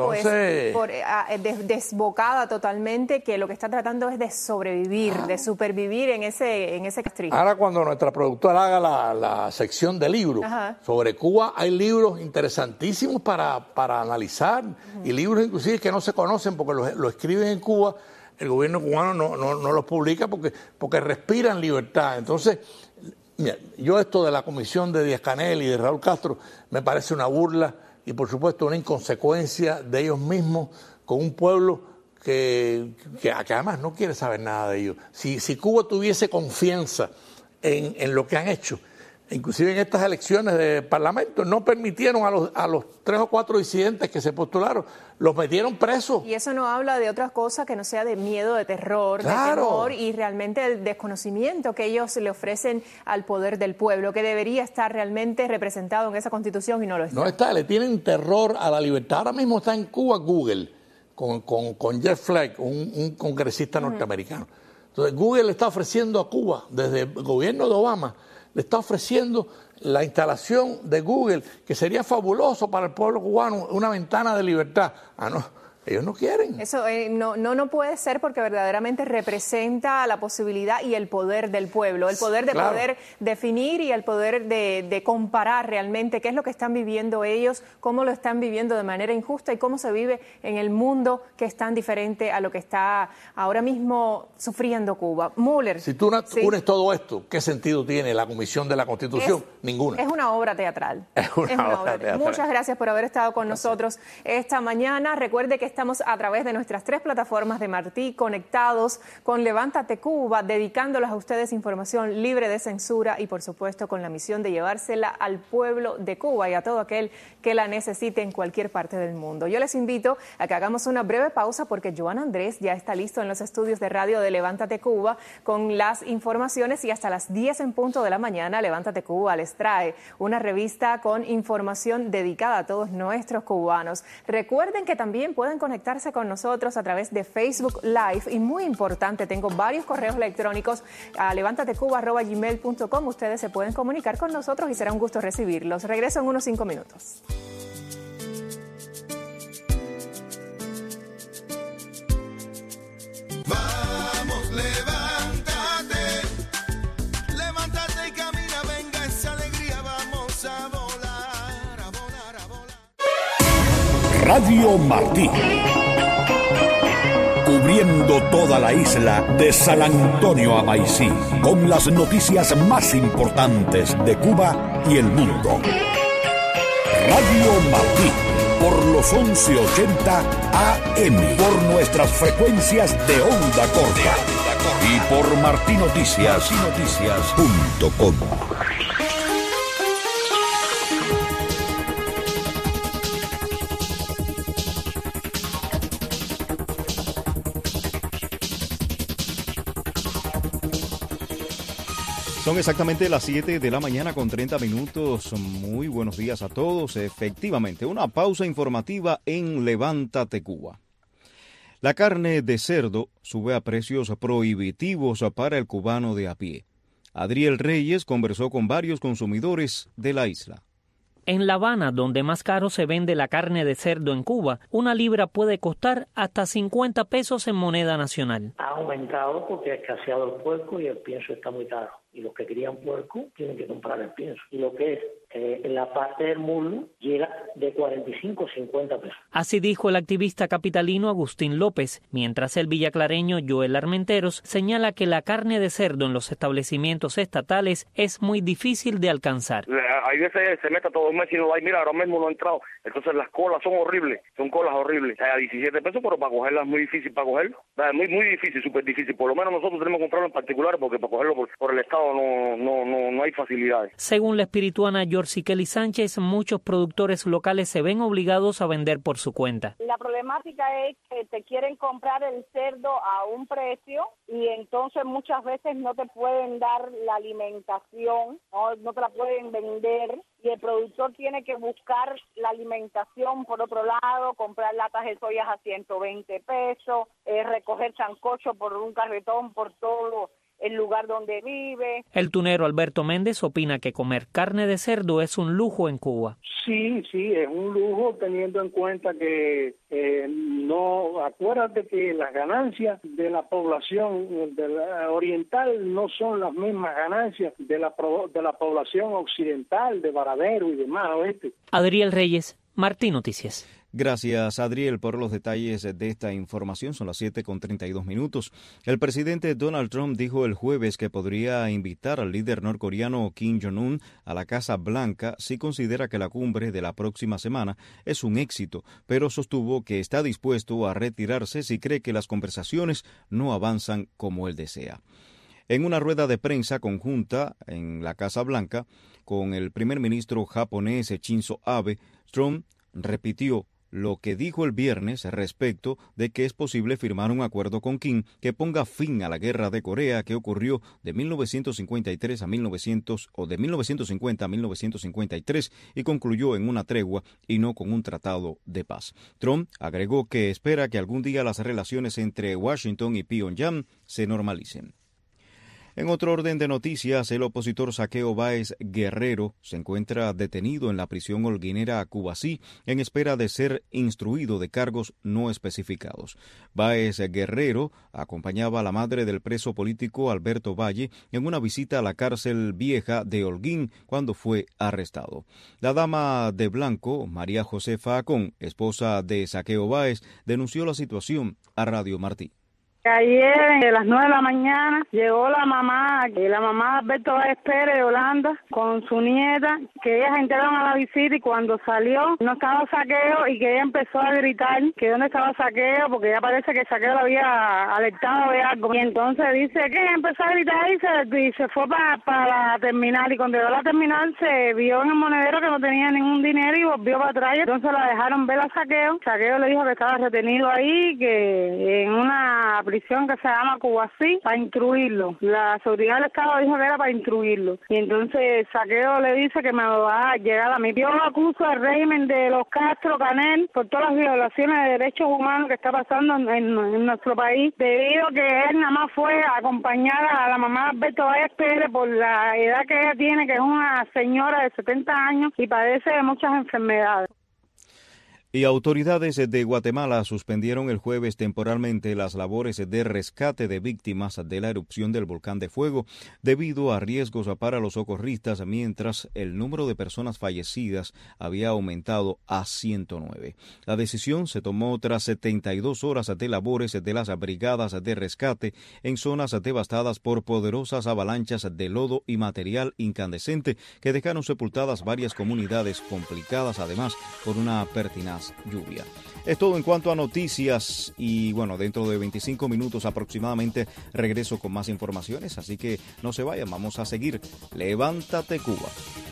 desbocada totalmente, que lo que está tratando es de sobrevivir, de supervivir en ese castrillo. Ahora cuando nuestra productora haga la sección de libros sobre Cuba, hay libros interesantísimos para analizar, y libros inclusive que no se conocen porque lo escriben en Cuba. El gobierno cubano no los publica porque respiran libertad. Entonces, mira, yo esto de la comisión de Díaz-Canel y de Raúl Castro me parece una burla y por supuesto una inconsecuencia de ellos mismos con un pueblo que además no quiere saber nada de ellos. Si Cuba tuviese confianza en lo que han hecho, inclusive en estas elecciones de parlamento, no permitieron a los 3 o 4 disidentes que se postularon, los metieron presos. Y eso no habla de otra cosa que no sea de miedo, de terror, claro, de temor y realmente el desconocimiento que ellos le ofrecen al poder del pueblo, que debería estar realmente representado en esa Constitución y no lo está. No está, le tienen terror a la libertad. Ahora mismo está en Cuba Google con Jeff Flake, un congresista norteamericano. Entonces Google le está ofreciendo a Cuba, desde el gobierno de Obama, le está ofreciendo la instalación de Google, que sería fabuloso para el pueblo cubano, una ventana de libertad. Ellos no quieren. Eso no puede ser, porque verdaderamente representa la posibilidad y el poder del pueblo, el poder de poder definir y el poder de comparar realmente qué es lo que están viviendo ellos, cómo lo están viviendo de manera injusta y cómo se vive en el mundo que es tan diferente a lo que está ahora mismo sufriendo Cuba. Müller. Si tú unes todo esto, ¿qué sentido tiene la Comisión de la Constitución? Ninguna. Es una obra teatral. Es una obra teatral. Muchas gracias por haber estado con nosotros esta mañana. Recuerde que estamos a través de nuestras 3 plataformas de Martí, conectados con Levántate Cuba, dedicándoles a ustedes información libre de censura y, por supuesto, con la misión de llevársela al pueblo de Cuba y a todo aquel que la necesite en cualquier parte del mundo. Yo les invito a que hagamos una breve pausa, porque Joan Andrés ya está listo en los estudios de radio de Levántate Cuba con las informaciones, y hasta las 10 en punto de la mañana Levántate Cuba les trae una revista con información dedicada a todos nuestros cubanos. Recuerden que también pueden conectarse con nosotros a través de Facebook Live, y muy importante, tengo varios correos electrónicos a levantatecuba@gmail.com. Ustedes se pueden comunicar con nosotros y será un gusto recibirlos. Regreso en unos 5 minutos. Vamos, levántate, levántate y camina, venga esa alegría, vamos a volar, a volar, a volar. Radio Martí. Cubriendo toda la isla de San Antonio a Maicí, con las noticias más importantes de Cuba y el mundo. Radio Martí, por los 1180 AM, por nuestras frecuencias de onda corta y por martinoticias.com. Son exactamente las 7 de la mañana con 30 minutos. Muy buenos días a todos. Efectivamente, una pausa informativa en Levántate Cuba. La carne de cerdo sube a precios prohibitivos para el cubano de a pie. Adriel Reyes conversó con varios consumidores de la isla. En La Habana, donde más caro se vende la carne de cerdo en Cuba, una libra puede costar hasta 50 pesos en moneda nacional. Ha aumentado porque ha escaseado el puerco y el pienso está muy caro. Y los que crían puerco tienen que comprar el pienso. Y lo que es en la parte del muslo llega de 45 a 50 pesos. Así dijo el activista capitalino Agustín López, mientras el villaclareño Joel Armenteros señala que la carne de cerdo en los establecimientos estatales es muy difícil de alcanzar. Hay veces se mete todo el mes y no hay, mira, ahora mismo no ha entrado. Entonces las colas son horribles, son colas horribles. O sea, a 17 pesos, pero para cogerlas es muy difícil para cogerlo. Muy, muy difícil, súper difícil. Por lo menos nosotros tenemos que comprarlo en particular, porque para cogerlo por el Estado no hay facilidades. Según la espirituana Yorsi Kelly Sánchez, muchos productores locales se ven obligados a vender por su cuenta. La problemática es que te quieren comprar el cerdo a un precio y entonces muchas veces no te pueden dar la alimentación, no te la pueden vender, y el productor tiene que buscar la alimentación por otro lado, comprar latas de soya a 120 pesos, recoger sancocho por un carretón por todo el lugar donde vive. El tunero Alberto Méndez opina que comer carne de cerdo es un lujo en Cuba. Sí, es un lujo teniendo en cuenta que acuérdate que las ganancias de la población oriental no son las mismas ganancias de la población occidental, de Varadero y demás, ¿oíste? Adriel Reyes, Martí Noticias. Gracias, Adriel, por los detalles de esta información. Son las 7 con 32 minutos. El presidente Donald Trump dijo el jueves que podría invitar al líder norcoreano Kim Jong-un a la Casa Blanca si considera que la cumbre de la próxima semana es un éxito, pero sostuvo que está dispuesto a retirarse si cree que las conversaciones no avanzan como él desea. En una rueda de prensa conjunta en la Casa Blanca con el primer ministro japonés Shinzo Abe, Trump repitió lo que dijo el viernes respecto de que es posible firmar un acuerdo con Kim que ponga fin a la guerra de Corea que ocurrió de 1953 a 1950 a 1953 y concluyó en una tregua y no con un tratado de paz. Trump agregó que espera que algún día las relaciones entre Washington y Pyongyang se normalicen. En otro orden de noticias, el opositor Zaqueo Báez Guerrero se encuentra detenido en la prisión holguinera Cubasí en espera de ser instruido de cargos no especificados. Báez Guerrero acompañaba a la madre del preso político Alberto Valle en una visita a la cárcel vieja de Holguín cuando fue arrestado. La dama de blanco, María Josefa Acón, esposa de Zaqueo Báez, denunció la situación a Radio Martí. Ayer a las 9 de la mañana llegó la mamá de Alberto Báez Pérez de Holanda con su nieta, que ellas entraron a la visita y cuando salió no estaba Zaqueo y que ella empezó a gritar que dónde estaba Zaqueo porque ya parece que Zaqueo lo había alertado de algo. Y entonces dice que empezó a gritar y se fue para la terminal y cuando llegó a la terminal se vio en el monedero que no tenía ningún dinero y volvió para atrás. Entonces la dejaron ver a Zaqueo. Zaqueo le dijo que estaba retenido ahí, que en una prisión que se llama Cubasí, para instruirlo. La seguridad del Estado dijo que era para instruirlo. Y entonces Zaqueo le dice que me va a llegar a mí. Yo acuso al régimen de los Castro Canel por todas las violaciones de derechos humanos que está pasando en nuestro país, debido a que él nada más fue a acompañar a la mamá de Alberto Báez Pérez por la edad que ella tiene, que es una señora de 70 años y padece de muchas enfermedades. Y autoridades de Guatemala suspendieron el jueves temporalmente las labores de rescate de víctimas de la erupción del volcán de fuego debido a riesgos para los socorristas, mientras el número de personas fallecidas había aumentado a 109. La decisión se tomó tras 72 horas de labores de las brigadas de rescate en zonas devastadas por poderosas avalanchas de lodo y material incandescente que dejaron sepultadas varias comunidades complicadas además por una pertinaz lluvia. Es todo en cuanto a noticias y bueno, dentro de 25 minutos aproximadamente regreso con más informaciones, así que no se vayan, vamos a seguir. Levántate Cuba.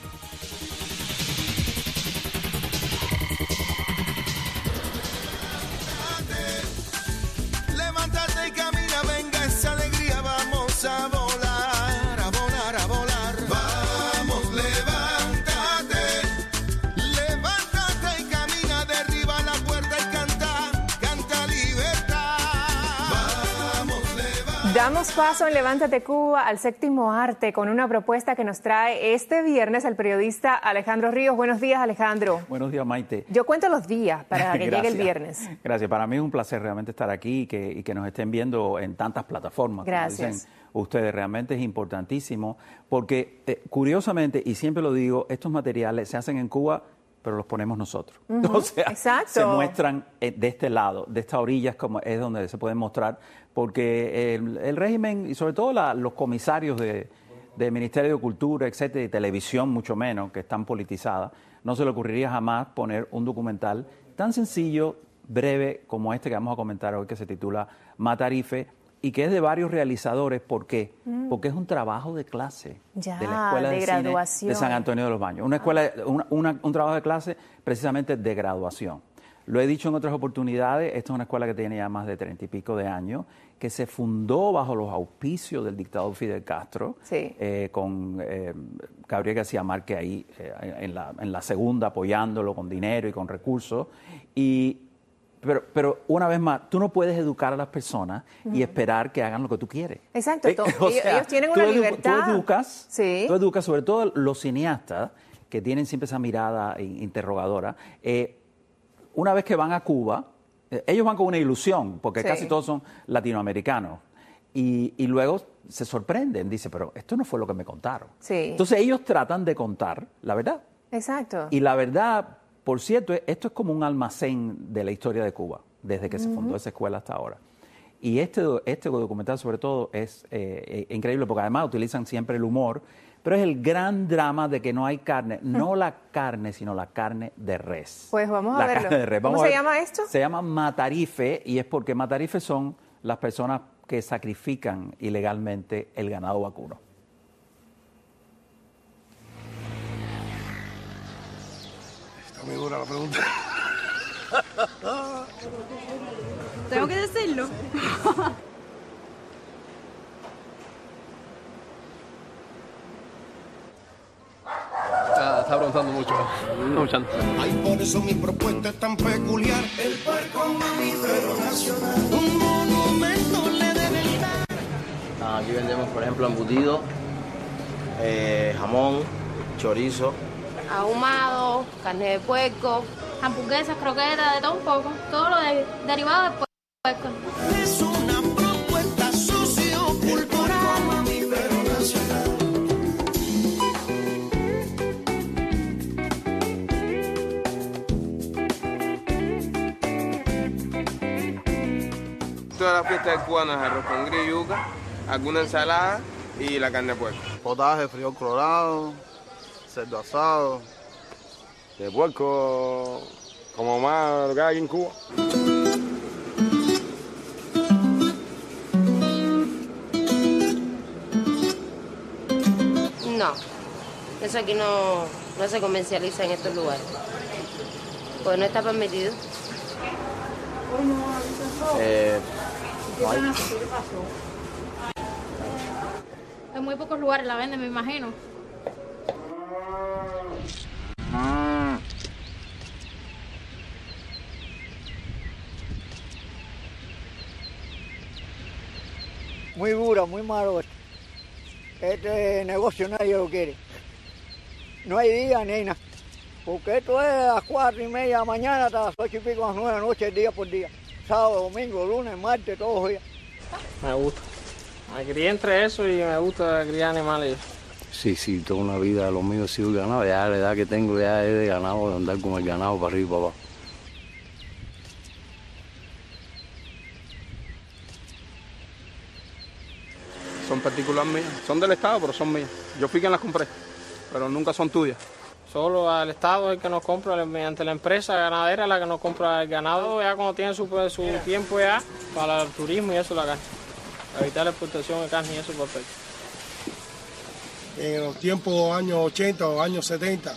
Levántate y camina, venga esa alegría, vamos a volar, a volar, a volar. Vamos, levántate, levántate y camina, derriba la puerta y canta, canta libertad. Vamos, levántate. Damos paso en Levántate Cuba al séptimo arte con una propuesta que nos trae este viernes el periodista Alejandro Ríos. Buenos días, Alejandro. Buenos días, Maite. Yo cuento los días para que llegue el viernes. Gracias. Para mí es un placer realmente estar aquí y que nos estén viendo en tantas plataformas. Gracias. Como dicen ustedes, realmente es importantísimo porque, curiosamente, y siempre lo digo, estos materiales se hacen en Cuba, pero los ponemos nosotros. O sea, exacto. Se muestran de este lado, de esta orilla es donde se pueden mostrar, porque el régimen y sobre todo los comisarios del Ministerio de Cultura, etcétera, y televisión mucho menos, que están politizadas, no se le ocurriría jamás poner un documental tan sencillo, breve, como este que vamos a comentar hoy, que se titula Matarife, y que es de varios realizadores. ¿Por qué? Porque es un trabajo de clase de la Escuela de Cine graduación de San Antonio de los Baños. Una escuela, un trabajo de clase precisamente de graduación. Lo he dicho en otras oportunidades, esta es una escuela que tiene ya más de 30 y pico de años, que se fundó bajo los auspicios del dictador Fidel Castro, sí. Con Gabriel García Márquez ahí en la segunda apoyándolo con dinero y con recursos. Pero una vez más, tú no puedes educar a las personas y esperar que hagan lo que tú quieres. Exacto. Ellos tienen una libertad. Tú educas, sobre todo los cineastas, que tienen siempre esa mirada interrogadora. Una vez que van a Cuba, ellos van con una ilusión, porque casi todos son latinoamericanos. Y luego se sorprenden, dicen, pero esto no fue lo que me contaron. Sí. Entonces ellos tratan de contar la verdad. Exacto. Y la verdad, por cierto, esto es como un almacén de la historia de Cuba, desde que se fundó esa escuela hasta ahora. Y este documental, sobre todo, es increíble, porque además utilizan siempre el humor, pero es el gran drama de que no hay carne, no la carne, sino la carne de res. Pues vamos a verlo. Carne de res. ¿Cómo se llama esto? Se llama matarife, y es porque matarife son las personas que sacrifican ilegalmente el ganado vacuno. Está muy dura la pregunta. ¿Tengo que decirlo? Está preguntando mucho. Escuchando. Ay, por eso mi propuesta es tan peculiar. El puerco mamífero nacional, un monumento le debe estar. Aquí vendemos, por ejemplo, embutido, jamón, chorizo. Ahumado, carne de puerco, hamburguesas, croquetas, de todo un poco. Todo lo derivado del puerco. Es una propuesta sociocultural, pero nacional. Toda la fiesta de cubano es arroz con gris y yuca, alguna ensalada y la carne de puerco. Potaje, frijol colorado, cerdo asado. De puerco, como más lo que hay aquí en Cuba. No, eso aquí no se comercializa en estos lugares. Pues no está permitido. En muy pocos lugares la venden, me imagino. Muy dura, muy malo esto. Este negocio nadie lo quiere. No hay día ni hay nada. Porque esto es a las 4:30 de la mañana hasta las 8 y pico, a las 9 de la noche, día por día. Sábado, domingo, lunes, martes, todos los días. Me gusta. Me crié entre eso y me gusta criar animales. Sí, toda una vida lo mío ha sido el ganado. Ya la edad que tengo ya es de ganado, de andar con el ganado para arriba y para abajo. Son particulares mías, son del Estado, pero son mías. Yo fui quien las compré, pero nunca son tuyas. Solo al Estado es el que nos compra, mediante la empresa ganadera la que nos compra el ganado, ya cuando tiene su tiempo ya para el turismo y eso la carne. Para evitar la exportación de carne y eso perfecto. En los tiempos años 80 o años 70,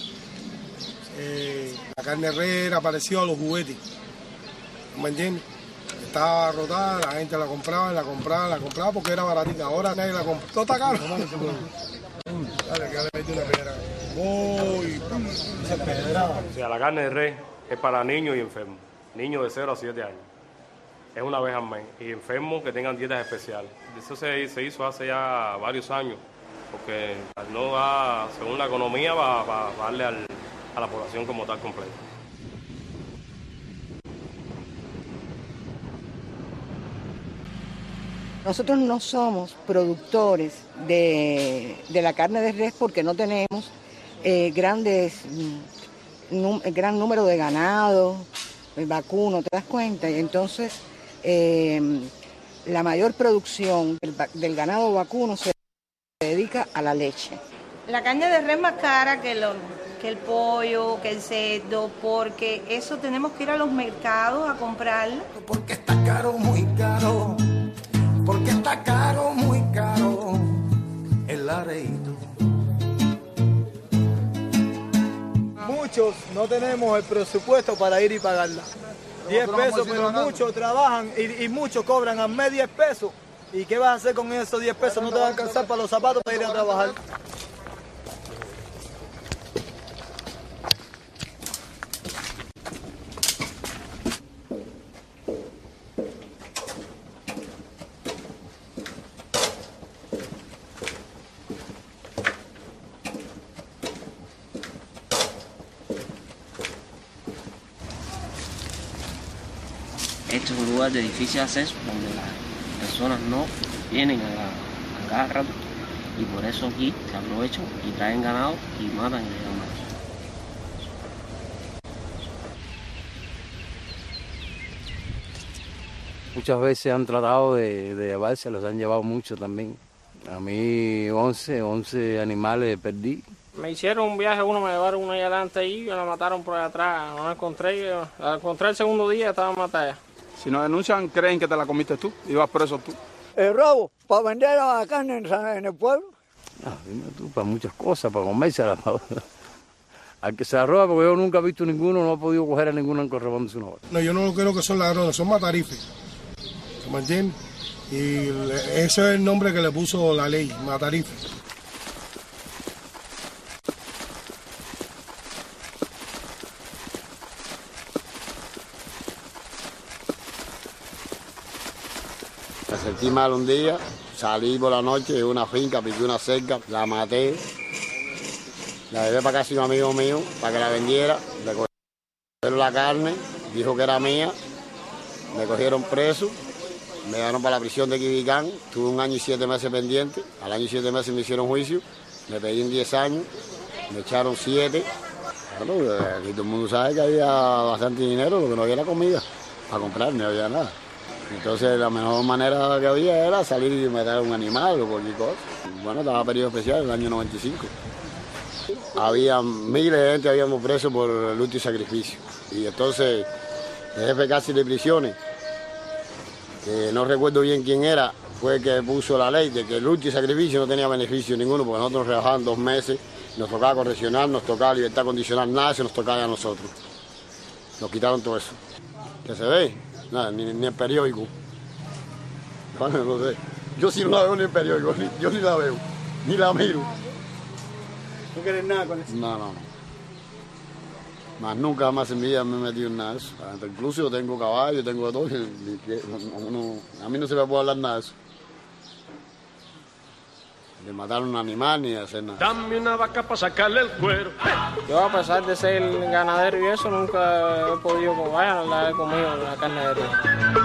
la carne de res era parecida a los juguetes. ¿Me entiendes? Estaba rotada, la gente la compraba porque era baratita. Ahora nadie la compra. Todo está caro. Dale, que le metí una piedra. O sea, la carne de res es para niños y enfermos. Niños de 0 a 7 años. Es una vez al mes. Y enfermos que tengan dietas especiales. Eso se hizo hace ya varios años. Porque no da, según la economía, va a darle a la población como tal completa. Nosotros no somos productores de la carne de res porque no tenemos gran número de ganado, vacuno, ¿te das cuenta? Y entonces la mayor producción del ganado vacuno se dedica a la leche. La carne de res es más cara que el pollo, que el cerdo, porque eso tenemos que ir a los mercados a comprarla. Porque está caro, muy caro. Porque está caro, muy caro, el areíto. Muchos no tenemos el presupuesto para ir y pagarla. 10 pesos, pero muchos trabajan y muchos cobran al mes 10 pesos. ¿Y qué vas a hacer con esos 10 pesos? No te va a alcanzar para los zapatos para ir a trabajar. Este es un lugar de difícil acceso donde las personas no vienen a cada rato y por eso aquí se aprovechan y traen ganado y matan y dejan más. Muchas veces han tratado de llevarse, los han llevado mucho también. A mí 11 animales perdí. Me hicieron un viaje, me llevaron una allá adelante y me la mataron por allá atrás. No la encontré el segundo día, estaba matada. Si nos denuncian, creen que te la comiste tú y vas preso tú. El robo, para vender la carne en el pueblo. Dime tú, para muchas cosas, para comérsela. Al que se la roba, porque yo nunca he visto ninguno, no he podido coger a ninguno en robándose una hora. No, yo no creo que son ladrones, son matarifes. ¿Me entiendes? Y ese es el nombre que le puso la ley, matarife. Me sentí mal un día, Salí por la noche de una finca, piqué una cerca, la maté, la llevé para casa de un amigo mío para que la vendiera, le cogieron la carne, dijo que era mía, me cogieron preso, me llevaron para la prisión de Quibicán, tuve 1 año y 7 meses pendiente, al año y 7 meses me hicieron juicio, me pedí en 10 años, me echaron 7. Bueno, aquí todo el mundo sabe que había bastante dinero, lo que no había era comida para comprar, no había nada. Entonces la mejor manera que había era salir y matar a un animal o cualquier cosa. Bueno, estaba periodo especial en el año 95. Había miles de gente, habíamos presos por luto y sacrificio. Y entonces el jefe casi de prisiones, que no recuerdo bien quién era, fue el que puso la ley de que el luto y sacrificio no tenía beneficio ninguno, porque nosotros nos rebajaban 2 meses, nos tocaba correccional, nos tocaba libertad condicional, nada se nos tocaba a nosotros. Nos quitaron todo eso. ¿Qué se ve? Nada, ni el periódico. Bueno, no sé. Yo sí no la veo ni el periódico, yo ni la veo, ni la miro. ¿No quieres nada con eso? No. Más nunca más en mi vida me he metido en nada de eso. Incluso yo tengo caballo, tengo de todo. A mí no se me puede hablar nada de eso. De matar a un animal ni de hacer nada. Dame una vaca para sacarle el cuero. Yo, a pesar de ser ganadero y eso, nunca he podido la he comido la carne de río.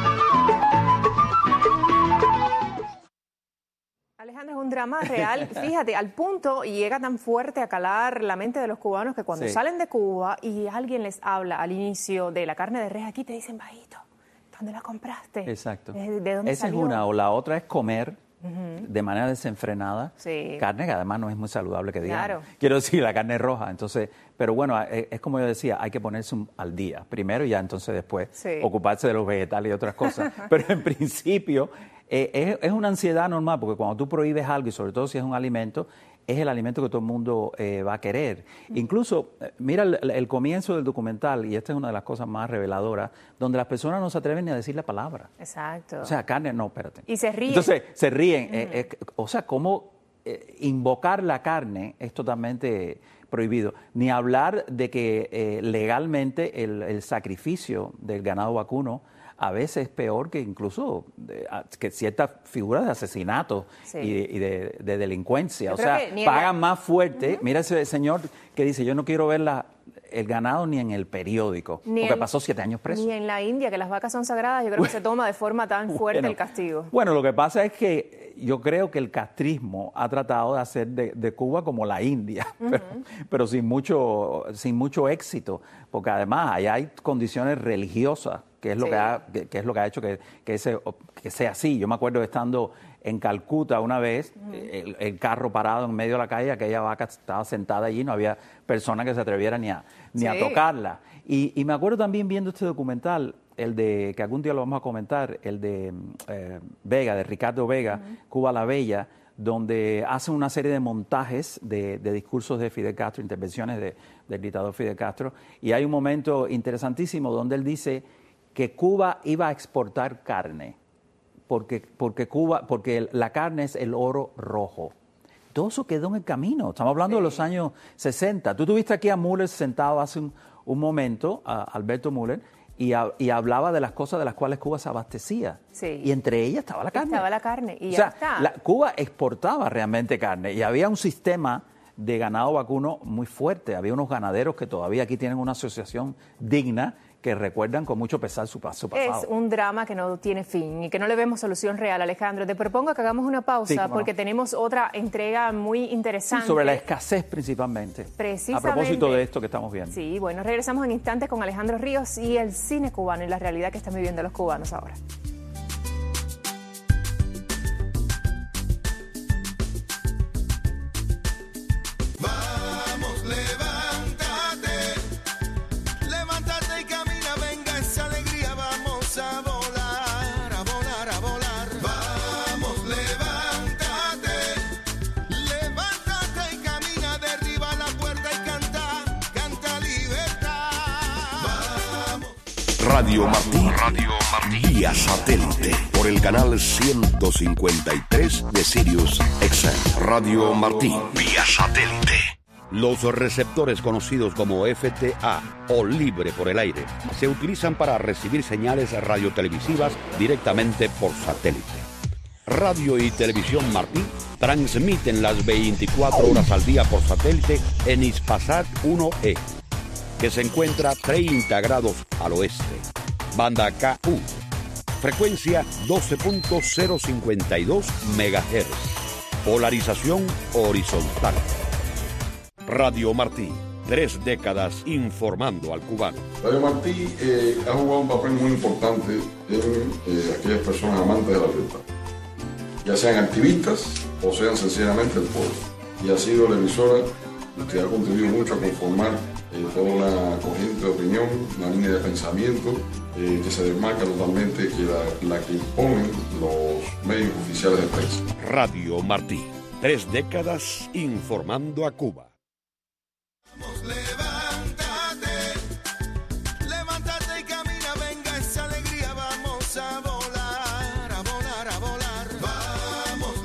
Alejandro, es un drama real, fíjate, al punto y llega tan fuerte a calar la mente de los cubanos que cuando salen de Cuba y alguien les habla al inicio de la carne de res, aquí te dicen bajito, ¿dónde la compraste? Exacto. ¿De dónde Esa salió? es una, o la otra es comer de manera desenfrenada, Sí. carne que además no es muy saludable que digamos. Claro. Quiero decir, la carne roja, entonces, pero bueno, es como yo decía, hay que ponerse al día, primero y ya entonces después ocuparse de los vegetales y otras cosas, pero en principio es una ansiedad normal, porque cuando tú prohíbes algo y sobre todo si es un alimento, es el alimento que todo el mundo va a querer. Incluso, mira el comienzo del documental, y esta es una de las cosas más reveladoras, donde las personas no se atreven ni a decir la palabra. Exacto. O sea, carne, no, espérate. Y se ríen. Entonces, se ríen. O sea, cómo invocar la carne es totalmente prohibido. Ni hablar de que legalmente el sacrificio del ganado vacuno a veces es peor que incluso que ciertas figuras de asesinato y de delincuencia. O sea, pagan más fuerte. Mira ese señor que dice, yo no quiero ver el ganado ni en el periódico, porque pasó 7 años preso. Ni en la India, que las vacas son sagradas, yo creo que se toma de forma tan fuerte el castigo. Bueno, lo que pasa es que yo creo que el castrismo ha tratado de hacer de Cuba como la India, pero sin mucho éxito, porque además allá hay condiciones religiosas, que es lo que es lo que ha hecho que sea así. Yo me acuerdo estando en Calcuta una vez, el carro parado en medio de la calle, aquella vaca estaba sentada allí, no había persona que se atreviera ni a tocarla. Y me acuerdo también viendo este documental, el de, que algún día lo vamos a comentar, el de Vega, de Ricardo Vega, Cuba la Bella, donde hacen una serie de montajes de discursos de Fidel Castro, intervenciones del dictador Fidel Castro, y hay un momento interesantísimo donde él dice que Cuba iba a exportar carne, porque la carne es el oro rojo. Todo eso quedó en el camino. Estamos hablando de los años 60. Tú tuviste aquí a Müller sentado hace un momento, a Alberto Müller, y hablaba de las cosas de las cuales Cuba se abastecía. Sí. Y entre ellas estaba la carne. Estaba la carne y ya está. Cuba exportaba realmente carne y había un sistema de ganado vacuno muy fuerte. Había unos ganaderos que todavía aquí tienen una asociación digna que recuerdan con mucho pesar su pasado. Es un drama que no tiene fin y que no le vemos solución real, Alejandro. Te propongo que hagamos una pausa porque tenemos otra entrega muy interesante. Sí, sobre la escasez principalmente. Precisamente. A propósito de esto que estamos viendo. Sí, bueno, regresamos en instantes con Alejandro Ríos y el cine cubano y la realidad que están viviendo los cubanos ahora. Radio Martí, vía satélite, por el canal 153 de Sirius XM. Radio Martí, vía satélite. Los receptores conocidos como FTA o libre por el aire se utilizan para recibir señales radiotelevisivas directamente por satélite. Radio y Televisión Martí transmiten las 24 horas al día por satélite en Hispasat 1E, que se encuentra 30 grados al oeste. Banda KU, frecuencia 12.052 MHz, polarización horizontal. Radio Martí, 3 décadas informando al cubano. Radio Martí ha jugado un papel muy importante en aquellas personas amantes de la libertad, ya sean activistas o sean sencillamente el pueblo. Y ha sido la emisora que ha contribuido mucho a conformar toda una corriente de opinión, una línea de pensamiento que se desmarca totalmente que la que imponen los medios oficiales de prensa. Radio Martí, 3 décadas informando a Cuba. Levántate y camina, venga esa alegría, vamos a volar, a volar, a volar. Vamos,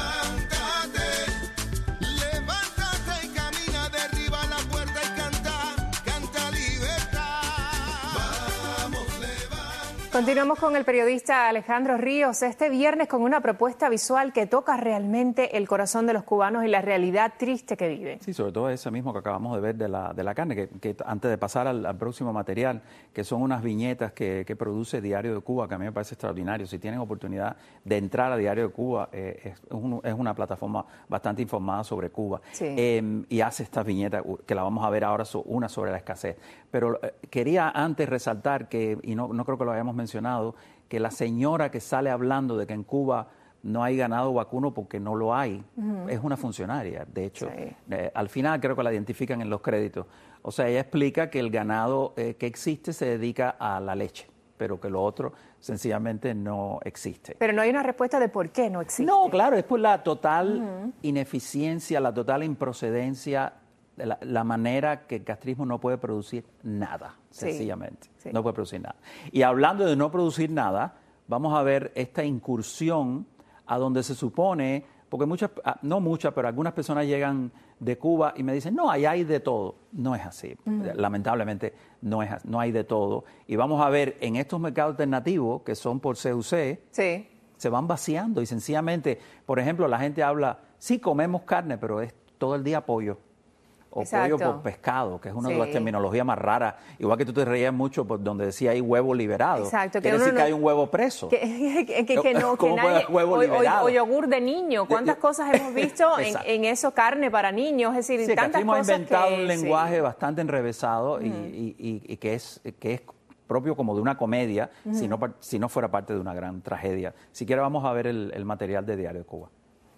levántate y camina, derriba la puerta y canta libertad. Vamos, levántate. Continuamos con el periodista Alejandro Ríos este viernes con una propuesta visual que toca realmente el corazón de los cubanos y la realidad triste que viven. Sí, sobre todo ese mismo que acabamos de ver de la carne, que antes de pasar al próximo material, que son unas viñetas que produce Diario de Cuba, que a mí me parece extraordinario. Si tienen oportunidad de entrar a Diario de Cuba, es una plataforma bastante informada sobre Cuba. Sí. Y hace estas viñetas, que la vamos a ver ahora, una sobre la escasez. Pero quería antes resaltar que, y no creo que lo hayamos mencionado, que la señora que sale hablando de que en Cuba no hay ganado vacuno porque no lo hay, es una funcionaria. De hecho, sí. Al final creo que la identifican en los créditos. O sea, ella explica que el ganado que existe se dedica a la leche, pero que lo otro sencillamente no existe. Pero no hay una respuesta de por qué no existe. No, claro, es por la total ineficiencia, la total improcedencia, la manera que el castrismo no puede producir nada, sencillamente. Sí. No puede producir nada. Y hablando de no producir nada, vamos a ver esta incursión a donde se supone, porque no muchas, pero algunas personas llegan de Cuba y me dicen, no, ahí hay de todo. No es así. Lamentablemente no hay de todo. Y vamos a ver en estos mercados alternativos, que son por CUC, sí, se van vaciando y sencillamente, por ejemplo, la gente habla, sí, comemos carne, pero es todo el día pollo. O pollo por pescado, que es una de las terminologías más raras. Igual que tú te reías mucho por donde decía hay huevo liberado. Exacto. Quiere decir que hay un huevo preso. ¿Cómo puede haber huevo liberado? O yogur de niño. ¿Cuántas cosas hemos visto en eso, carne para niños? Es decir, tantas cosas que... hemos inventado un lenguaje bastante enrevesado y que es propio como de una comedia, si no fuera parte de una gran tragedia. Si quieres vamos a ver el material de Diario de Cuba.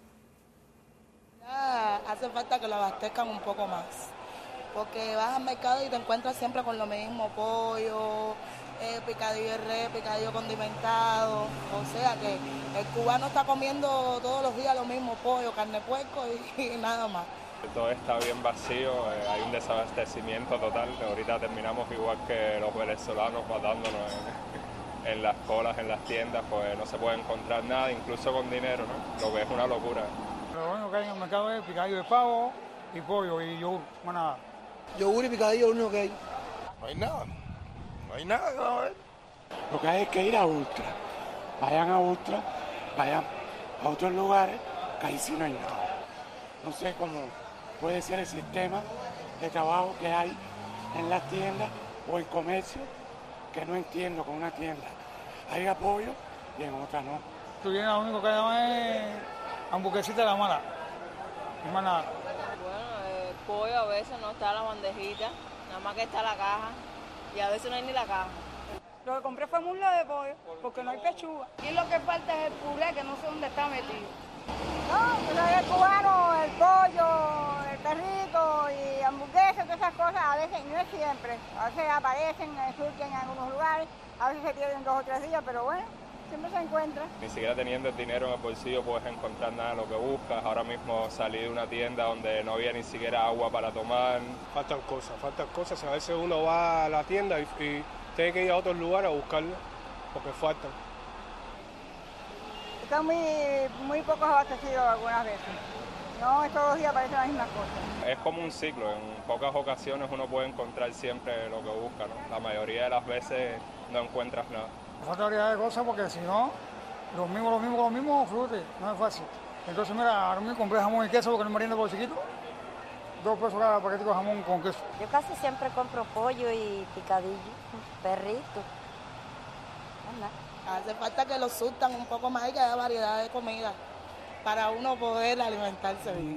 Hace falta que lo abastezcan un poco más, porque vas al mercado y te encuentras siempre con lo mismo, pollo, picadillo de res, picadillo condimentado, o sea que el cubano está comiendo todos los días lo mismo, pollo, carne de puerco y nada más. Todo está bien vacío, hay un desabastecimiento total, ahorita terminamos igual que los venezolanos matándonos en las colas, en las tiendas, pues no se puede encontrar nada, incluso con dinero, ¿no? Lo que es una locura. Lo único que hay en el mercado es picadillo de pavo y pollo y yogur, más nada. Yogur y picadillo es lo único que hay. No hay nada, no hay. Lo que hay es que ir a Ultra. Vayan a Ultra, vayan a otros lugares, que ahí sí no hay nada. No sé cómo puede ser el sistema de trabajo que hay en las tiendas o en comercio, que no entiendo con una tienda. Hay apoyo y en otra no. Tú vienes, lo único que hay es hamburguesita de la mala, no más nada. Bueno, el pollo a veces no está en la bandejita, nada más que está la caja, y a veces no hay ni la caja. Lo que compré fue muslo de pollo, porque no hay pechuga. Y lo que falta es el puré, que no sé dónde está metido. No, no es cubano, el pollo, el perrito y hamburguesas, todas esas cosas, a veces, no es siempre. A veces aparecen, surgen en algunos lugares, a veces se pierden 2 o 3 días, pero bueno, siempre se encuentra. Ni siquiera teniendo el dinero en el bolsillo puedes encontrar nada de lo que buscas. Ahora mismo salí de una tienda donde no había ni siquiera agua para tomar. Faltan cosas. A veces uno va a la tienda y tiene que ir a otros lugares a buscarlo, porque faltan. Están muy pocos abastecidos algunas veces. No, todos los días aparecen las mismas cosas. Es como un ciclo, en pocas ocasiones uno puede encontrar siempre lo que busca, ¿no? La mayoría de las veces no encuentras nada. Falta variedad de cosas porque si no, Los mismos frutos, no es fácil. Entonces, mira, ahora mismo compré jamón y queso porque no me merienda por chiquito. 2 pesos cada paquetico de jamón con queso. Yo casi siempre compro pollo y picadillo, perrito. Hace falta que lo surtan un poco más y que haya variedad de comida para uno poder alimentarse bien.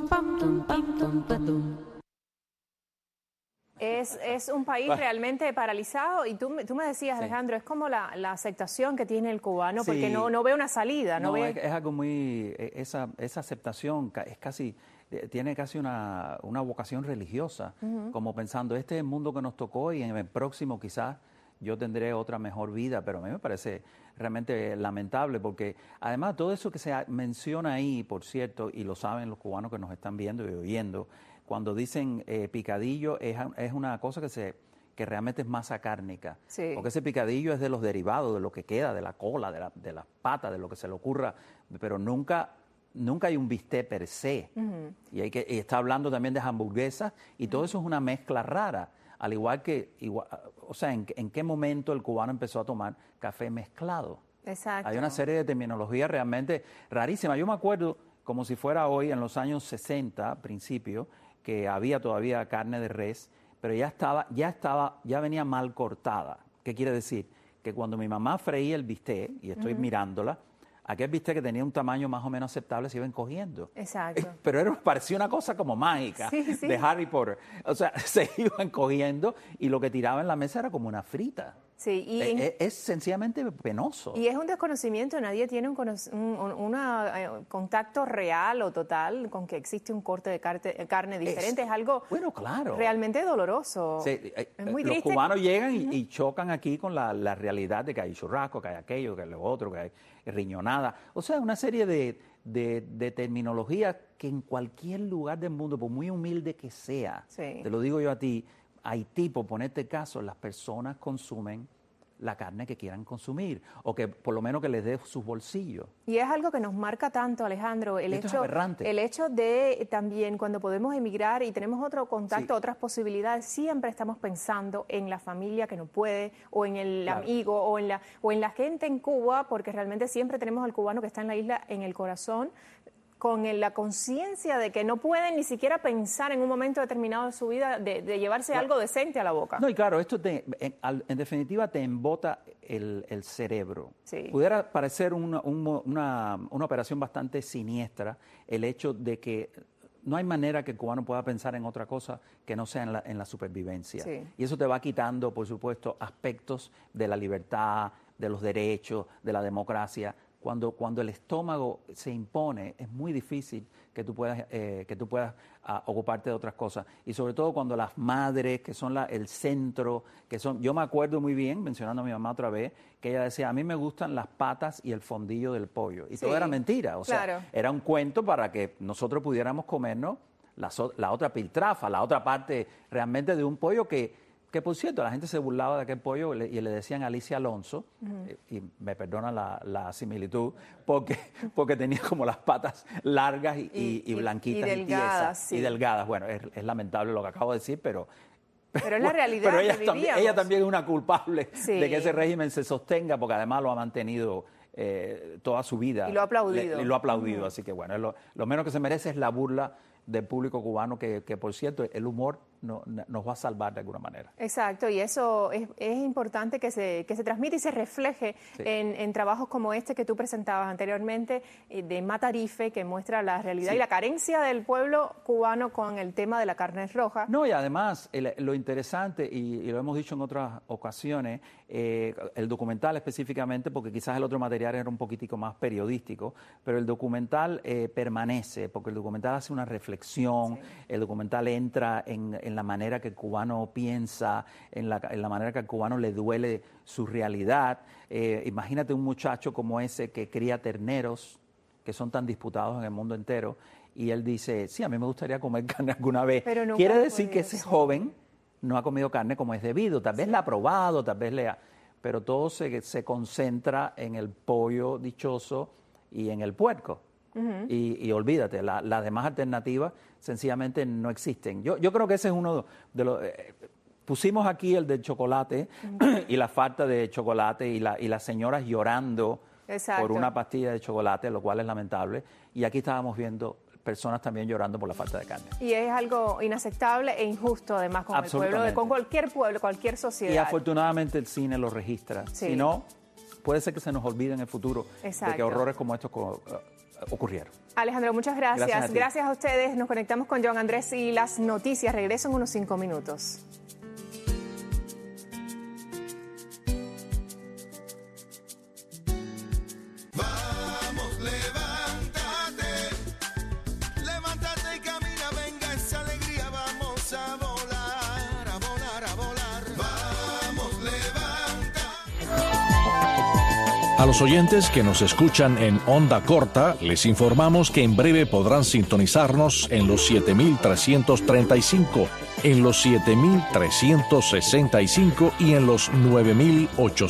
Es un país realmente paralizado y tú me decías, Alejandro, es como la aceptación que tiene el cubano, porque no ve una salida. Es algo muy... Esa aceptación es casi... Tiene casi una vocación religiosa, como pensando, este es el mundo que nos tocó y en el próximo quizás yo tendré otra mejor vida, pero a mí me parece realmente lamentable porque además todo eso que se menciona ahí, por cierto, y lo saben los cubanos que nos están viendo y oyendo, cuando dicen picadillo es una cosa que realmente es masa cárnica, porque ese picadillo es de los derivados, de lo que queda, de la cola, de las patas, de lo que se le ocurra, pero nunca hay un bistec per se. Y está hablando también de hamburguesas y todo eso es una mezcla rara. Al igual que, o sea, ¿en qué momento el cubano empezó a tomar café mezclado? Exacto. Hay una serie de terminologías realmente rarísimas. Yo me acuerdo, como si fuera hoy, en los años 60, principio, que había todavía carne de res, pero ya venía mal cortada. ¿Qué quiere decir? Que cuando mi mamá freía el bistec, y estoy mirándola, aquel bistec que tenía un tamaño más o menos aceptable se iba encogiendo. Exacto. Pero parecía una cosa como mágica de Harry Potter. O sea, se iba encogiendo y lo que tiraba en la mesa era como una frita. Sí, y es sencillamente penoso. Y es un desconocimiento, nadie tiene un contacto real o total con que existe un corte de carne diferente. Es algo realmente doloroso. Sí, es muy los triste. cubanos llegan y chocan aquí con la realidad de que hay churrasco, que hay aquello, que hay lo otro, que hay riñonada. O sea, una serie de terminología que en cualquier lugar del mundo, por muy humilde que sea, te lo digo yo a ti, Haití, por ponerte caso, las personas consumen la carne que quieran consumir o que por lo menos que les dé sus bolsillos. Y es algo que nos marca tanto, Alejandro, el hecho de también cuando podemos emigrar y tenemos otro contacto, otras posibilidades, siempre estamos pensando en la familia que no puede o en el amigo o en la gente en Cuba, porque realmente siempre tenemos al cubano que está en la isla en el corazón, con la conciencia de que no pueden ni siquiera pensar en un momento determinado de su vida de llevarse algo decente a la boca. No, y claro, esto en definitiva te embota el cerebro. Sí. Pudiera parecer una operación bastante siniestra el hecho de que no hay manera que el cubano pueda pensar en otra cosa que no sea en la supervivencia. Sí. Y eso te va quitando, por supuesto, aspectos de la libertad, de los derechos, de la democracia. Cuando el estómago se impone, es muy difícil que tú puedas ocuparte de otras cosas. Y sobre todo cuando las madres, que son el centro, yo me acuerdo muy bien, mencionando a mi mamá otra vez, que ella decía, a mí me gustan las patas y el fondillo del pollo. Y todo era mentira, o sea, era un cuento para que nosotros pudiéramos comernos la otra piltrafa, la otra parte realmente de un pollo que por cierto, la gente se burlaba de aquel pollo y le decían Alicia Alonso, y me perdona la similitud, porque tenía como las patas largas y blanquitas y delgadas, y delgadas. Bueno, es lamentable lo que acabo de decir, pero es la realidad. Pero que ella también es una culpable de que ese régimen se sostenga, porque además lo ha mantenido toda su vida. Y lo ha aplaudido. Y lo ha aplaudido, así que bueno, lo menos que se merece es la burla del público cubano, que por cierto, el humor nos va a salvar de alguna manera. Exacto, y eso es importante que se transmita y se refleje en trabajos como este que tú presentabas anteriormente, de Matarife, que muestra la realidad y la carencia del pueblo cubano con el tema de la carne roja. No, y además, lo interesante, y lo hemos dicho en otras ocasiones, el documental específicamente, porque quizás el otro material era un poquitico más periodístico, pero el documental permanece, porque el documental hace una reflexión, el documental entra en la manera que el cubano piensa, en la manera que al cubano le duele su realidad. Imagínate un muchacho como ese que cría terneros, que son tan disputados en el mundo entero, y él dice, sí, a mí me gustaría comer carne alguna vez. Quiere decir que ese joven no ha comido carne como es debido, tal vez la ha probado, tal vez pero todo se concentra en el pollo dichoso y en el puerco. Y olvídate, las demás alternativas sencillamente no existen. Yo creo que ese es uno de los... pusimos aquí el del chocolate y la falta de chocolate y las señoras llorando por una pastilla de chocolate, lo cual es lamentable. Y aquí estábamos viendo personas también llorando por la falta de carne. Y es algo inaceptable e injusto, además, con el pueblo, con cualquier pueblo, cualquier sociedad. Y afortunadamente el cine lo registra. Sí. Si no, puede ser que se nos olvide en el futuro Exacto. de que horrores como estos ocurrieron. Alejandro, muchas gracias. Gracias a ustedes. Nos conectamos con Joan Andrés y las noticias. Regreso en unos 5 minutos. A los oyentes que nos escuchan en onda corta, les informamos que en breve podrán sintonizarnos en los 7.335, en los 7.365 y en los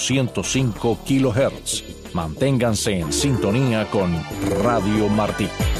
9.805 kHz. Manténganse en sintonía con Radio Martí.